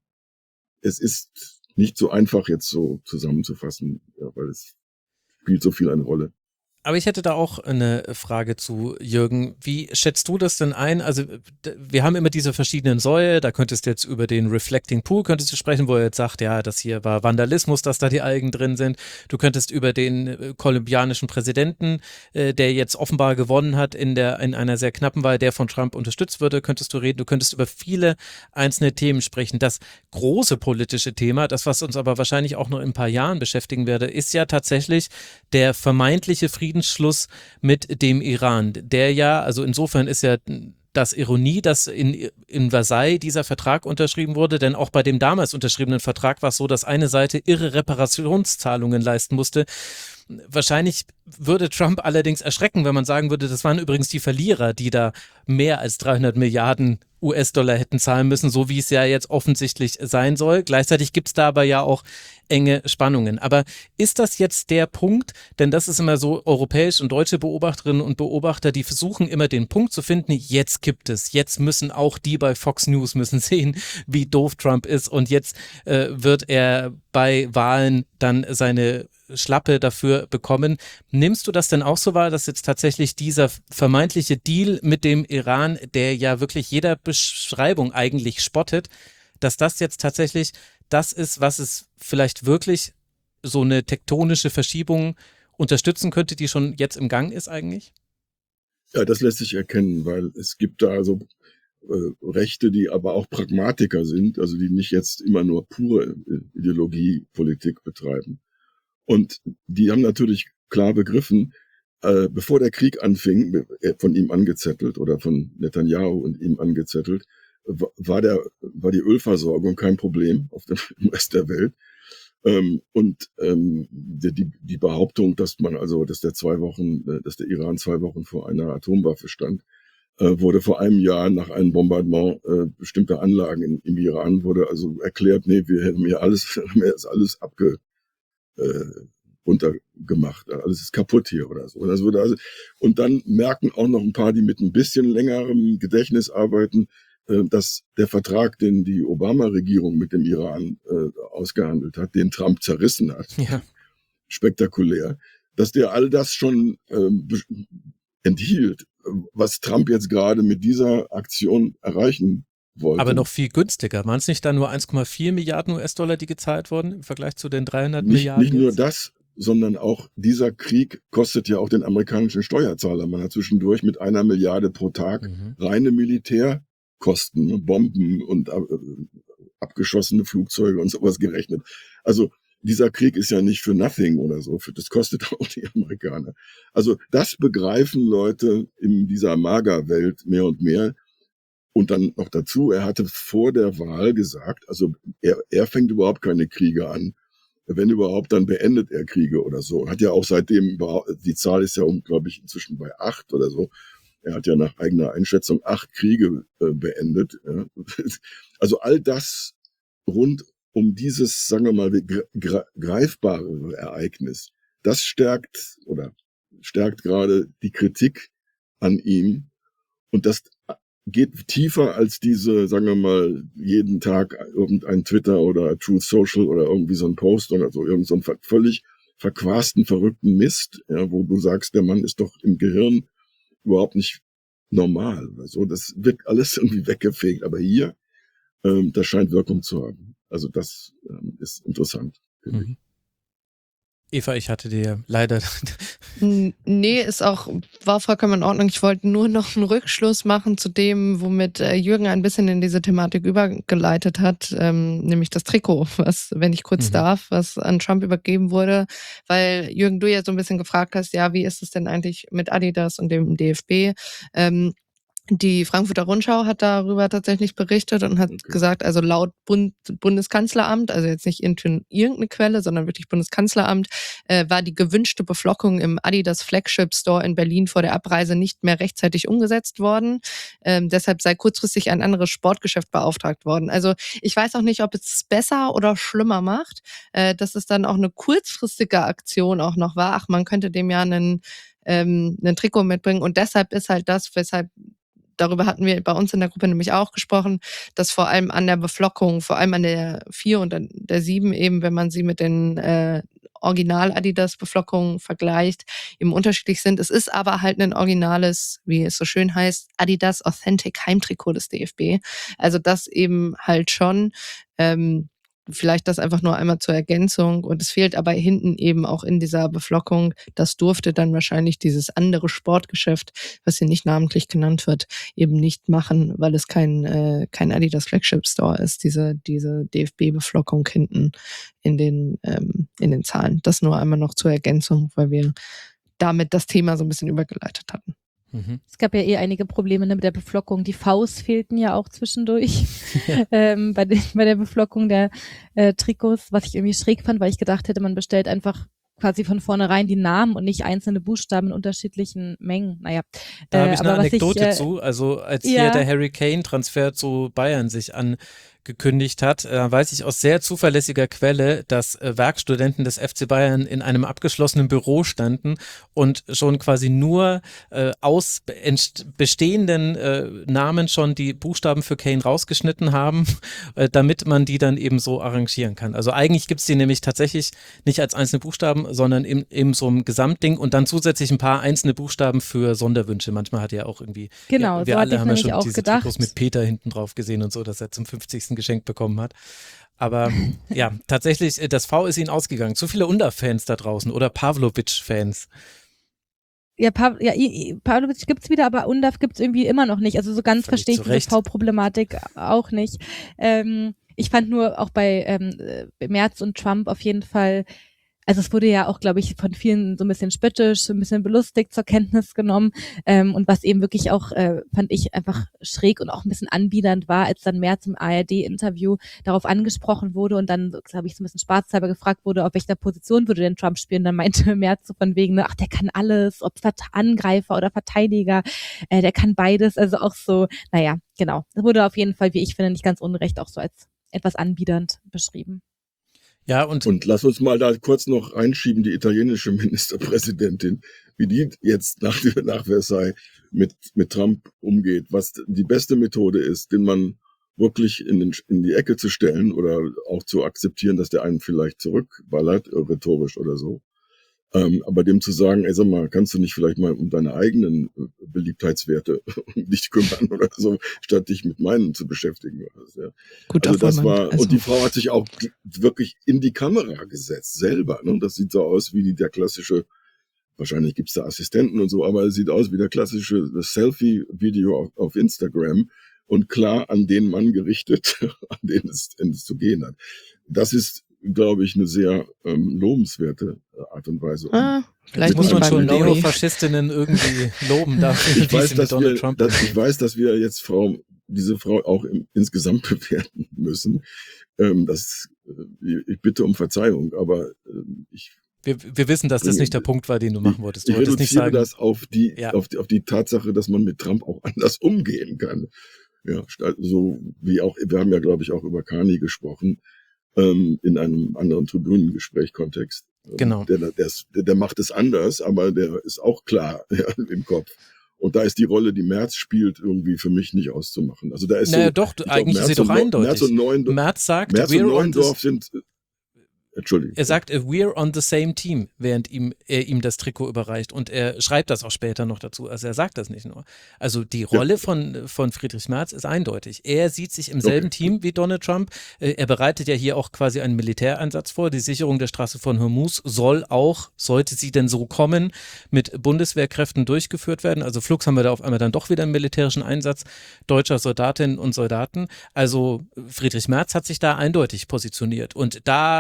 es ist nicht so einfach jetzt so zusammenzufassen, ja, weil es spielt so viel eine Rolle. Aber ich hätte da auch eine Frage zu, Jürgen. Wie schätzt du das denn ein? Also d- wir haben immer diese verschiedenen Säue, da könntest du jetzt über den Reflecting Pool könntest du sprechen, wo er jetzt sagt, ja, das hier war Vandalismus, dass da die Algen drin sind. Du könntest über den äh, kolumbianischen Präsidenten, äh, der jetzt offenbar gewonnen hat in der in einer sehr knappen Wahl, der von Trump unterstützt würde, könntest du reden. Du könntest über viele einzelne Themen sprechen. Das große politische Thema, das, was uns aber wahrscheinlich auch noch in ein paar Jahren beschäftigen werde, ist ja tatsächlich der vermeintliche Friedensschluss mit dem Iran, der ja, also insofern ist ja das Ironie, dass in, in Versailles dieser Vertrag unterschrieben wurde, denn auch bei dem damals unterschriebenen Vertrag war es so, dass eine Seite irre Reparationszahlungen leisten musste. Wahrscheinlich würde Trump allerdings erschrecken, wenn man sagen würde, das waren übrigens die Verlierer, die da mehr als dreihundert Milliarden U S-Dollar hätten zahlen müssen, so wie es ja jetzt offensichtlich sein soll. Gleichzeitig gibt es da aber ja auch enge Spannungen. Aber ist das jetzt der Punkt, denn das ist immer so, europäische und deutsche Beobachterinnen und Beobachter, die versuchen immer den Punkt zu finden, jetzt gibt es, jetzt müssen auch die bei Fox News müssen sehen, wie doof Trump ist und jetzt äh, wird er bei Wahlen dann seine Schlappe dafür bekommen. Nimmst du das denn auch so wahr, dass jetzt tatsächlich dieser vermeintliche Deal mit dem Iran, der ja wirklich jeder Beschreibung eigentlich spottet, dass das jetzt tatsächlich das ist, was es vielleicht wirklich so eine tektonische Verschiebung unterstützen könnte, die schon jetzt im Gang ist eigentlich? Ja, das lässt sich erkennen, weil es gibt da so äh, Rechte, die aber auch Pragmatiker sind, also die nicht jetzt immer nur pure Ideologie, Politik betreiben. Und die haben natürlich klar begriffen, äh, bevor der Krieg anfing, von ihm angezettelt oder von Netanyahu und ihm angezettelt, war der, war die Ölversorgung kein Problem auf dem Rest der Welt. Ähm, und ähm, die, die Behauptung, dass man also, dass der zwei Wochen, dass der Iran zwei Wochen vor einer Atomwaffe stand, äh, wurde vor einem Jahr nach einem Bombardement äh, bestimmter Anlagen in, im Iran wurde also erklärt, nee, wir haben hier alles, wir haben alles abge äh, runtergemacht. Alles ist kaputt hier oder so. Das wurde also, und dann merken auch noch ein paar, die mit ein bisschen längerem Gedächtnis arbeiten, äh, dass der Vertrag, den die Obama-Regierung mit dem Iran äh, ausgehandelt hat, den Trump zerrissen hat, ja. spektakulär, dass der all das schon äh, enthielt, was Trump jetzt gerade mit dieser Aktion erreichen wollte. Aber noch viel günstiger. Waren es nicht da nur eins Komma vier Milliarden U S-Dollar, die gezahlt wurden im Vergleich zu den dreihundert nicht, Milliarden? Nicht nur jetzt? das, sondern auch dieser Krieg kostet ja auch den amerikanischen Steuerzahler. Man hat zwischendurch mit einer Milliarde pro Tag mhm. reine Militärkosten, Bomben und äh, abgeschossene Flugzeuge und sowas gerechnet. Also dieser Krieg ist ja nicht für nothing oder so. Das kostet auch die Amerikaner. Also das begreifen Leute in dieser MAGA-Welt mehr und mehr. Und dann noch dazu, er hatte vor der Wahl gesagt, also er, er fängt überhaupt keine Kriege an. Wenn überhaupt, dann beendet er Kriege oder so. Und hat ja auch seitdem, die Zahl ist ja, glaube ich, inzwischen bei acht oder so. Er hat ja nach eigener Einschätzung acht Kriege äh, beendet. Ja. Also all das rund um dieses, sagen wir mal, greifbare Ereignis, das stärkt oder stärkt gerade die Kritik an ihm. Und das geht tiefer als diese, sagen wir mal, jeden Tag irgendein Twitter oder Truth Social oder irgendwie so ein Post oder so, irgend so einen völlig verquasten, verrückten Mist, ja, wo du sagst, der Mann ist doch im Gehirn überhaupt nicht normal oder so. Das wird alles irgendwie weggefegt. Aber hier, ähm, das scheint Wirkung zu haben. Also das ähm, ist interessant, finde ich. Mhm. Eva, ich hatte dir leider... Nee, ist auch, war vollkommen in Ordnung. Ich wollte nur noch einen Rückschluss machen zu dem, womit Jürgen ein bisschen in diese Thematik übergeleitet hat, ähm, nämlich das Trikot, was, wenn ich kurz mhm. darf, was an Trump übergeben wurde, weil Jürgen, du ja so ein bisschen gefragt hast, ja, wie ist es denn eigentlich mit Adidas und dem D F B? Ähm, Die Frankfurter Rundschau hat darüber tatsächlich berichtet und hat okay. gesagt, also laut Bund, Bundeskanzleramt, also jetzt nicht irgendeine Quelle, sondern wirklich Bundeskanzleramt, äh, war die gewünschte Beflockung im Adidas Flagship Store in Berlin vor der Abreise nicht mehr rechtzeitig umgesetzt worden. Ähm, deshalb sei kurzfristig ein anderes Sportgeschäft beauftragt worden. Also ich weiß auch nicht, ob es besser oder schlimmer macht, äh, dass es dann auch eine kurzfristige Aktion auch noch war. Ach, man könnte dem ja einen, ähm, einen Trikot mitbringen und deshalb ist halt das, weshalb darüber hatten wir bei uns in der Gruppe nämlich auch gesprochen, dass vor allem an der Beflockung, vor allem an der vier und an der sieben eben, wenn man sie mit den äh, Original-Adidas-Beflockungen vergleicht, eben unterschiedlich sind. Es ist aber halt ein originales, wie es so schön heißt, Adidas Authentic Heimtrikot des D F B. Also das eben halt schon. Ähm, Vielleicht das einfach nur einmal zur Ergänzung. Und es fehlt aber hinten eben auch in dieser Beflockung. Das durfte dann wahrscheinlich dieses andere Sportgeschäft, was hier nicht namentlich genannt wird, eben nicht machen, weil es kein, äh, kein Adidas Flagship Store ist, diese, diese D F B-Beflockung hinten in den, ähm, in den Zahlen. Das nur einmal noch zur Ergänzung, weil wir damit das Thema so ein bisschen übergeleitet hatten. Mhm. Es gab ja eh einige Probleme ne, mit der Beflockung. Die Vs fehlten ja auch zwischendurch ja. ähm, bei, de- bei der Beflockung der äh, Trikots, was ich irgendwie schräg fand, weil ich gedacht hätte, man bestellt einfach quasi von vornherein die Namen und nicht einzelne Buchstaben in unterschiedlichen Mengen. Naja. Da äh, habe ich eine Anekdote ich, äh, zu. Also als ja. hier der Harry Kane-Transfer zu Bayern sich angekündigt hat, äh, weiß ich aus sehr zuverlässiger Quelle, dass äh, Werkstudenten des F C Bayern in einem abgeschlossenen Büro standen und schon quasi nur äh, aus entst- bestehenden äh, Namen schon die Buchstaben für Kane rausgeschnitten haben, äh, damit man die dann eben so arrangieren kann. Also eigentlich gibt es die nämlich tatsächlich nicht als einzelne Buchstaben, sondern in, in so einem Gesamtding und dann zusätzlich ein paar einzelne Buchstaben für Sonderwünsche. Manchmal hat ja auch irgendwie, genau, ja, wir so alle haben ja schon auch diese gedacht. Trikots mit Peter hinten drauf gesehen und so, dass er zum fünfzigsten geschenkt bekommen hat. Aber ja, tatsächlich, das V ist ihnen ausgegangen. Zu viele Undav-Fans da draußen oder Pavlovic-Fans. Ja, pa- ja Pavlovic gibt's wieder, aber Undav gibt's irgendwie immer noch nicht. Also so ganz Völlig verstehe ich diese zurecht. V-Problematik auch nicht. Ähm, ich fand nur auch bei ähm, Merz und Trump auf jeden Fall, also es wurde ja auch, glaube ich, von vielen so ein bisschen spöttisch, so ein bisschen belustigt zur Kenntnis genommen. Ähm, und was eben wirklich auch, äh, fand ich, einfach schräg und auch ein bisschen anbiedernd war, als dann Merz im A R D-Interview darauf angesprochen wurde und dann, glaube ich, so ein bisschen spaßhalber gefragt wurde, auf welcher Position würde denn Trump spielen. Dann meinte Merz so von wegen, ne, ach, der kann alles, ob Angreifer oder Verteidiger, äh, der kann beides. Also auch so, naja, genau. Das wurde auf jeden Fall, wie ich finde, nicht ganz unrecht, auch so als etwas anbiedernd beschrieben. Ja, und, und lass uns mal da kurz noch reinschieben, die italienische Ministerpräsidentin, wie die jetzt nach, nach Versailles mit, mit Trump umgeht, was die beste Methode ist, den man wirklich in, den, in die Ecke zu stellen oder auch zu akzeptieren, dass der einen vielleicht zurückballert, rhetorisch oder so. Ähm, aber dem zu sagen, ey, sag mal, kannst du nicht vielleicht mal um deine eigenen Beliebtheitswerte um dich kümmern oder so, statt dich mit meinen zu beschäftigen. Ja. Gut, also das war, also. und die Frau hat sich auch wirklich in die Kamera gesetzt, selber. Ne? Das sieht so aus wie die, der klassische, wahrscheinlich gibt's da Assistenten und so, aber es sieht aus wie der klassische Selfie-Video auf, auf Instagram und klar an den Mann gerichtet, an den es, an es zu gehen hat. Das ist, glaube ich, eine sehr ähm, lobenswerte Art und Weise. Ah, vielleicht muss man schon Lobby. Neofaschistinnen irgendwie loben dafür, ich, weiß, dass wir, Trump dass, ich weiß, dass wir jetzt Frau, diese Frau auch im, insgesamt bewerten müssen. Ähm, das, ich bitte um Verzeihung, aber ähm, ich wir, wir wissen, dass das nicht der Punkt war, den du machen wolltest. Du ich wolltest nicht reduziere sagen, das auf die, ja. auf die, auf die Tatsache, dass man mit Trump auch anders umgehen kann. Ja, so wie auch, wir haben ja, glaube ich, auch über Carney gesprochen, ähm, in einem anderen Tribünengespräch-Kontext. Genau. Der, der, der, der macht es anders, aber der ist auch klar ja, im Kopf. Und da ist die Rolle, die Merz spielt, irgendwie für mich nicht auszumachen. Also da ist naja, so, doch, ich eigentlich glaub, ist sie doch eindeutig. Merz und Neuendorf, Merz sagt, Merz und Neuendorf sind, Entschuldigung. Er sagt, we're on the same team, während ihm, er ihm das Trikot überreicht. Und er schreibt das auch später noch dazu. Also er sagt das nicht nur. Also die Rolle ja. von, von Friedrich Merz ist eindeutig. Er sieht sich im selben okay. Team wie Donald Trump. Er bereitet ja hier auch quasi einen Militäreinsatz vor. Die Sicherung der Straße von Hormuz soll auch, sollte sie denn so kommen, mit Bundeswehrkräften durchgeführt werden. Also flugs haben wir da auf einmal dann doch wieder einen militärischen Einsatz deutscher Soldatinnen und Soldaten. Also Friedrich Merz hat sich da eindeutig positioniert. Und da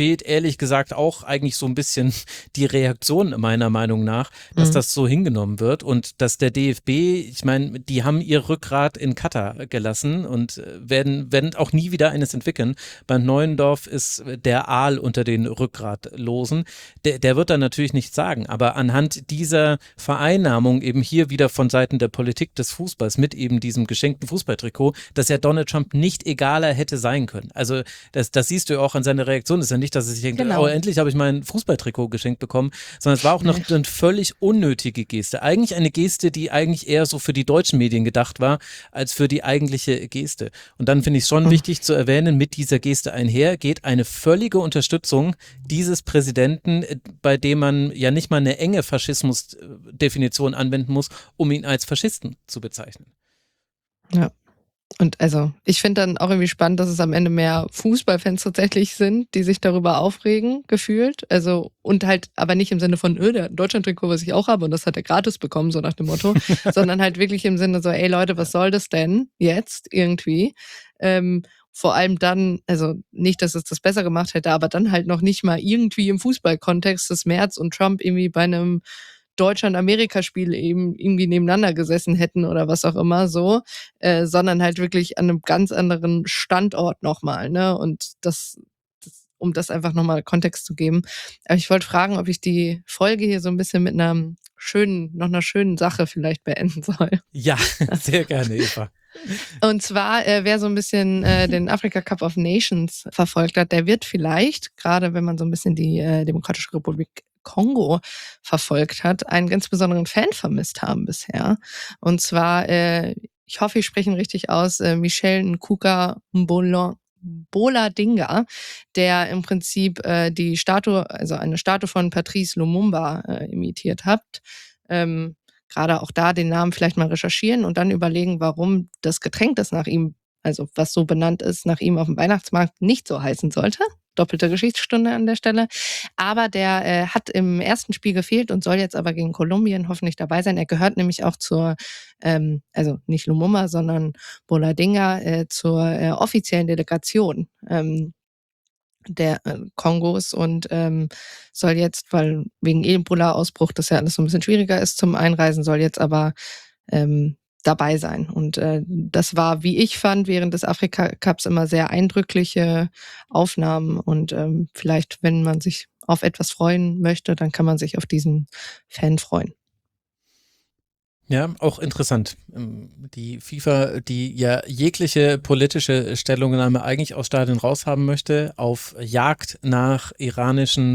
fehlt ehrlich gesagt auch eigentlich so ein bisschen die Reaktion meiner Meinung nach, dass Mhm. das so hingenommen wird und dass der D F B, ich meine, die haben ihr Rückgrat in Katar gelassen und äh, werden, werden auch nie wieder eines entwickeln. Bernd Neuendorf ist der Aal unter den Rückgratlosen. Der, der wird dann natürlich nichts sagen, aber anhand dieser Vereinnahmung eben hier wieder von Seiten der Politik des Fußballs mit eben diesem geschenkten Fußballtrikot, dass ja Donald Trump nicht egaler hätte sein können. Also das, das siehst du ja auch an seiner Reaktion. Das ist ja nicht, dass er sich denkt, Genau. oh, endlich habe ich mein Fußballtrikot geschenkt bekommen, sondern es war auch noch Nee. eine völlig unnötige Geste. Eigentlich eine Geste, die eigentlich eher so für die deutschen Medien gedacht war, als für die eigentliche Geste. Und dann finde ich es schon Mhm. wichtig zu erwähnen, mit dieser Geste einher geht eine völlige Unterstützung dieses Präsidenten, äh, bei dem man ja nicht mal eine enge Faschismusdefinition anwenden muss, um ihn als Faschisten zu bezeichnen. Ja. Und also, ich finde dann auch irgendwie spannend, dass es am Ende mehr Fußballfans tatsächlich sind, die sich darüber aufregen, gefühlt. Also, und halt, aber nicht im Sinne von, öh, der hat ein Deutschland-Trikot, was ich auch habe, und das hat er gratis bekommen, so nach dem Motto, sondern halt wirklich im Sinne so, ey Leute, was soll das denn jetzt irgendwie? Ähm, vor allem dann, also nicht, dass es das besser gemacht hätte, aber dann halt noch nicht mal irgendwie im Fußballkontext, dass Merz und Trump irgendwie bei einem Deutschland-Amerika-Spiel eben irgendwie nebeneinander gesessen hätten oder was auch immer so, äh, sondern halt wirklich an einem ganz anderen Standort nochmal, ne? Und das, das um das einfach nochmal Kontext zu geben. Aber ich wollte fragen, ob ich die Folge hier so ein bisschen mit einer schönen, noch einer schönen Sache vielleicht beenden soll. Ja, sehr gerne, Eva. Und zwar, äh, wer so ein bisschen äh, den Africa Cup of Nations verfolgt hat, der wird vielleicht, gerade wenn man so ein bisschen die äh, Demokratische Republik Kongo verfolgt hat, einen ganz besonderen Fan vermisst haben bisher. Und zwar, äh, ich hoffe, ich spreche ihn richtig aus, äh, Michel Nkuka Mbolo Boladinga, der im Prinzip äh, die Statue, also eine Statue von Patrice Lumumba äh, imitiert hat. Ähm, Gerade auch da den Namen vielleicht mal recherchieren und dann überlegen, warum das Getränk, das nach ihm, also was so benannt ist, nach ihm auf dem Weihnachtsmarkt nicht so heißen sollte. Doppelte Geschichtsstunde an der Stelle. Aber der äh, hat im ersten Spiel gefehlt und soll jetzt aber gegen Kolumbien hoffentlich dabei sein. Er gehört nämlich auch zur, ähm, also nicht Lumumba, sondern Boladinga, äh, zur äh, offiziellen Delegation ähm, der äh, Kongos und ähm, soll jetzt, weil wegen Ebola-Ausbruch das ja alles so ein bisschen schwieriger ist zum Einreisen, soll jetzt aber ähm, dabei sein. Und äh, das war, wie ich fand, während des Afrika-Cups immer sehr eindrückliche Aufnahmen. Und ähm, vielleicht, wenn man sich auf etwas freuen möchte, dann kann man sich auf diesen Fan freuen. Ja, auch interessant. Die FIFA, die ja jegliche politische Stellungnahme eigentlich aus Stadien raushaben möchte, auf Jagd nach iranischen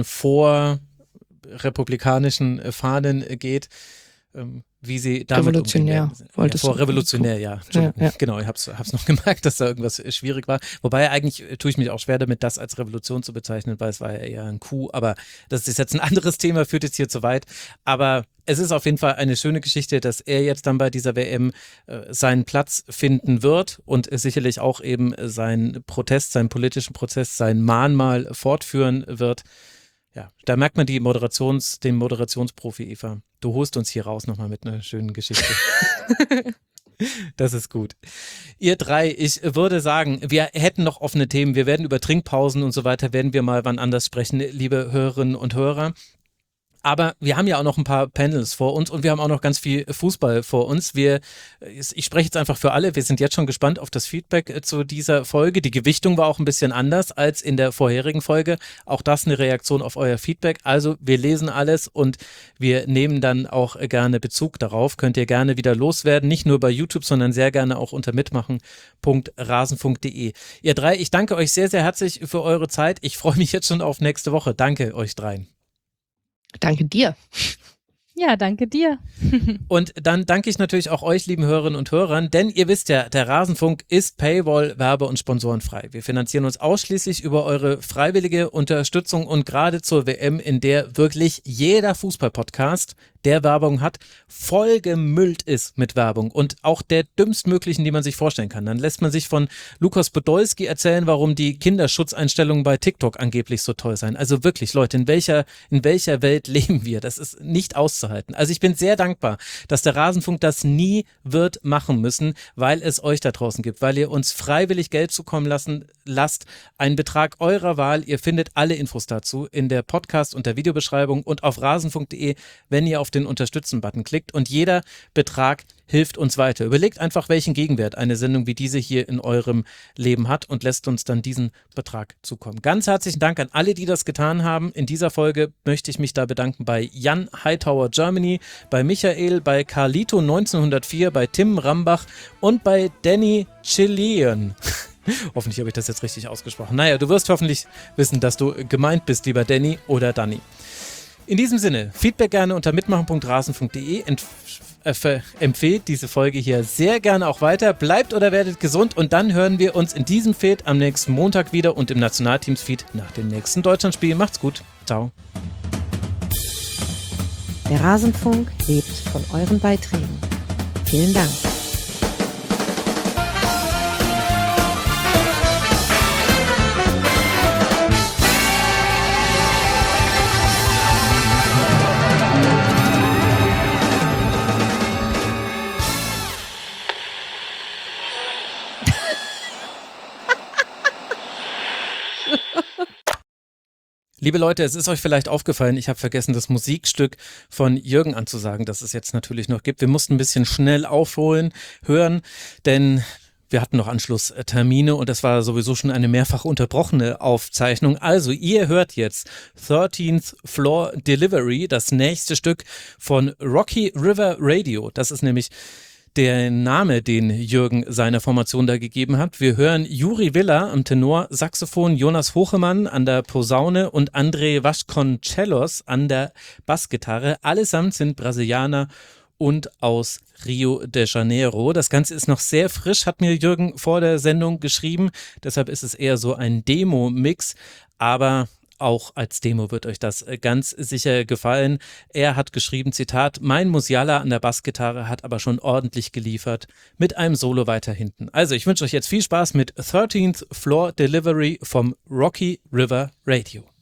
vorrepublikanischen Fahnen geht, wie sie damit Revolutionär, umgehen werden. wolltest ja, vor du- revolutionär, ja. Entschuldigung. Ja, ja. Genau, ich hab's, hab's noch gemerkt, dass da irgendwas schwierig war. Wobei eigentlich tue ich mich auch schwer damit, das als Revolution zu bezeichnen, weil es war ja eher ein Coup. Aber das ist jetzt ein anderes Thema, führt jetzt hier zu weit. Aber es ist auf jeden Fall eine schöne Geschichte, dass er jetzt dann bei dieser W M äh, seinen Platz finden wird und sicherlich auch eben seinen Protest, seinen politischen Prozess, sein Mahnmal fortführen wird. Ja, da merkt man die Moderations, den Moderationsprofi, Eva. Du holst uns hier raus nochmal mit einer schönen Geschichte. Das ist gut. Ihr drei, ich würde sagen, wir hätten noch offene Themen. Wir werden über Trinkpausen und so weiter, werden wir mal wann anders sprechen, liebe Hörerinnen und Hörer. Aber wir haben ja auch noch ein paar Panels vor uns und wir haben auch noch ganz viel Fußball vor uns. Wir, ich spreche jetzt einfach für alle, wir sind jetzt schon gespannt auf das Feedback zu dieser Folge. Die Gewichtung war auch ein bisschen anders als in der vorherigen Folge. Auch das eine Reaktion auf euer Feedback. Also wir lesen alles und wir nehmen dann auch gerne Bezug darauf. Könnt ihr gerne wieder loswerden, nicht nur bei YouTube, sondern sehr gerne auch unter mitmachen punkt rasenfunk punkt de. Ihr drei, ich danke euch sehr, sehr herzlich für eure Zeit. Ich freue mich jetzt schon auf nächste Woche. Danke euch dreien. Danke dir. Ja, danke dir. Und dann danke ich natürlich auch euch, lieben Hörerinnen und Hörern, denn ihr wisst ja, der Rasenfunk ist Paywall, Werbe- und Sponsorenfrei. Wir finanzieren uns ausschließlich über eure freiwillige Unterstützung und gerade zur W M, in der wirklich jeder Fußball-Podcast der Werbung hat, voll gemüllt ist mit Werbung und auch der dümmstmöglichen, die man sich vorstellen kann. Dann lässt man sich von Lukas Podolski erzählen, warum die Kinderschutzeinstellungen bei TikTok angeblich so toll seien. Also wirklich, Leute, in welcher, in welcher Welt leben wir? Das ist nicht auszuhalten. Also ich bin sehr dankbar, dass der Rasenfunk das nie wird machen müssen, weil es euch da draußen gibt, weil ihr uns freiwillig Geld zukommen lassen lasst. Einen Betrag eurer Wahl. Ihr findet alle Infos dazu in der Podcast- und der Videobeschreibung und auf rasenfunk punkt de, wenn ihr auf den Unterstützen-Button klickt. Und jeder Betrag hilft uns weiter. Überlegt einfach, welchen Gegenwert eine Sendung wie diese hier in eurem Leben hat und lässt uns dann diesen Betrag zukommen. Ganz herzlichen Dank an alle, die das getan haben. In dieser Folge möchte ich mich da bedanken bei Jan Hightower Germany, bei Michael, bei Carlito neunzehnhundertvier, bei Tim Rambach und bei Danny Chilean. Hoffentlich habe ich das jetzt richtig ausgesprochen. Naja, du wirst hoffentlich wissen, dass du gemeint bist, lieber Danny oder Danny. In diesem Sinne, Feedback gerne unter mitmachen punkt rasen punkt de. Äh, empfehlt diese Folge hier sehr gerne auch weiter. Bleibt oder werdet gesund und dann hören wir uns in diesem Feed am nächsten Montag wieder und im Nationalteams-Feed nach dem nächsten Deutschlandspiel. Macht's gut. Ciao. Der Rasenfunk lebt von euren Beiträgen. Vielen Dank. Liebe Leute, es ist euch vielleicht aufgefallen, ich habe vergessen, das Musikstück von Jürgen anzusagen, das es jetzt natürlich noch gibt. Wir mussten ein bisschen schnell aufholen, hören, denn wir hatten noch Anschlusstermine und das war sowieso schon eine mehrfach unterbrochene Aufzeichnung. Also ihr hört jetzt thirteenth Floor Delivery, das nächste Stück von Rocky River Radio. Das ist nämlich der Name, den Jürgen seiner Formation da gegeben hat. Wir hören Juri Villa am Tenor, Saxophon, Jonas Hochemann an der Posaune und André Vasconcelos an der Bassgitarre. Allesamt sind Brasilianer und aus Rio de Janeiro. Das Ganze ist noch sehr frisch, hat mir Jürgen vor der Sendung geschrieben. Deshalb ist es eher so ein Demo-Mix, aber auch als Demo wird euch das ganz sicher gefallen. Er hat geschrieben, Zitat, mein Musiala an der Bassgitarre hat aber schon ordentlich geliefert, mit einem Solo weiter hinten. Also ich wünsche euch jetzt viel Spaß mit thirteenth Floor Delivery vom Rocky River Radio.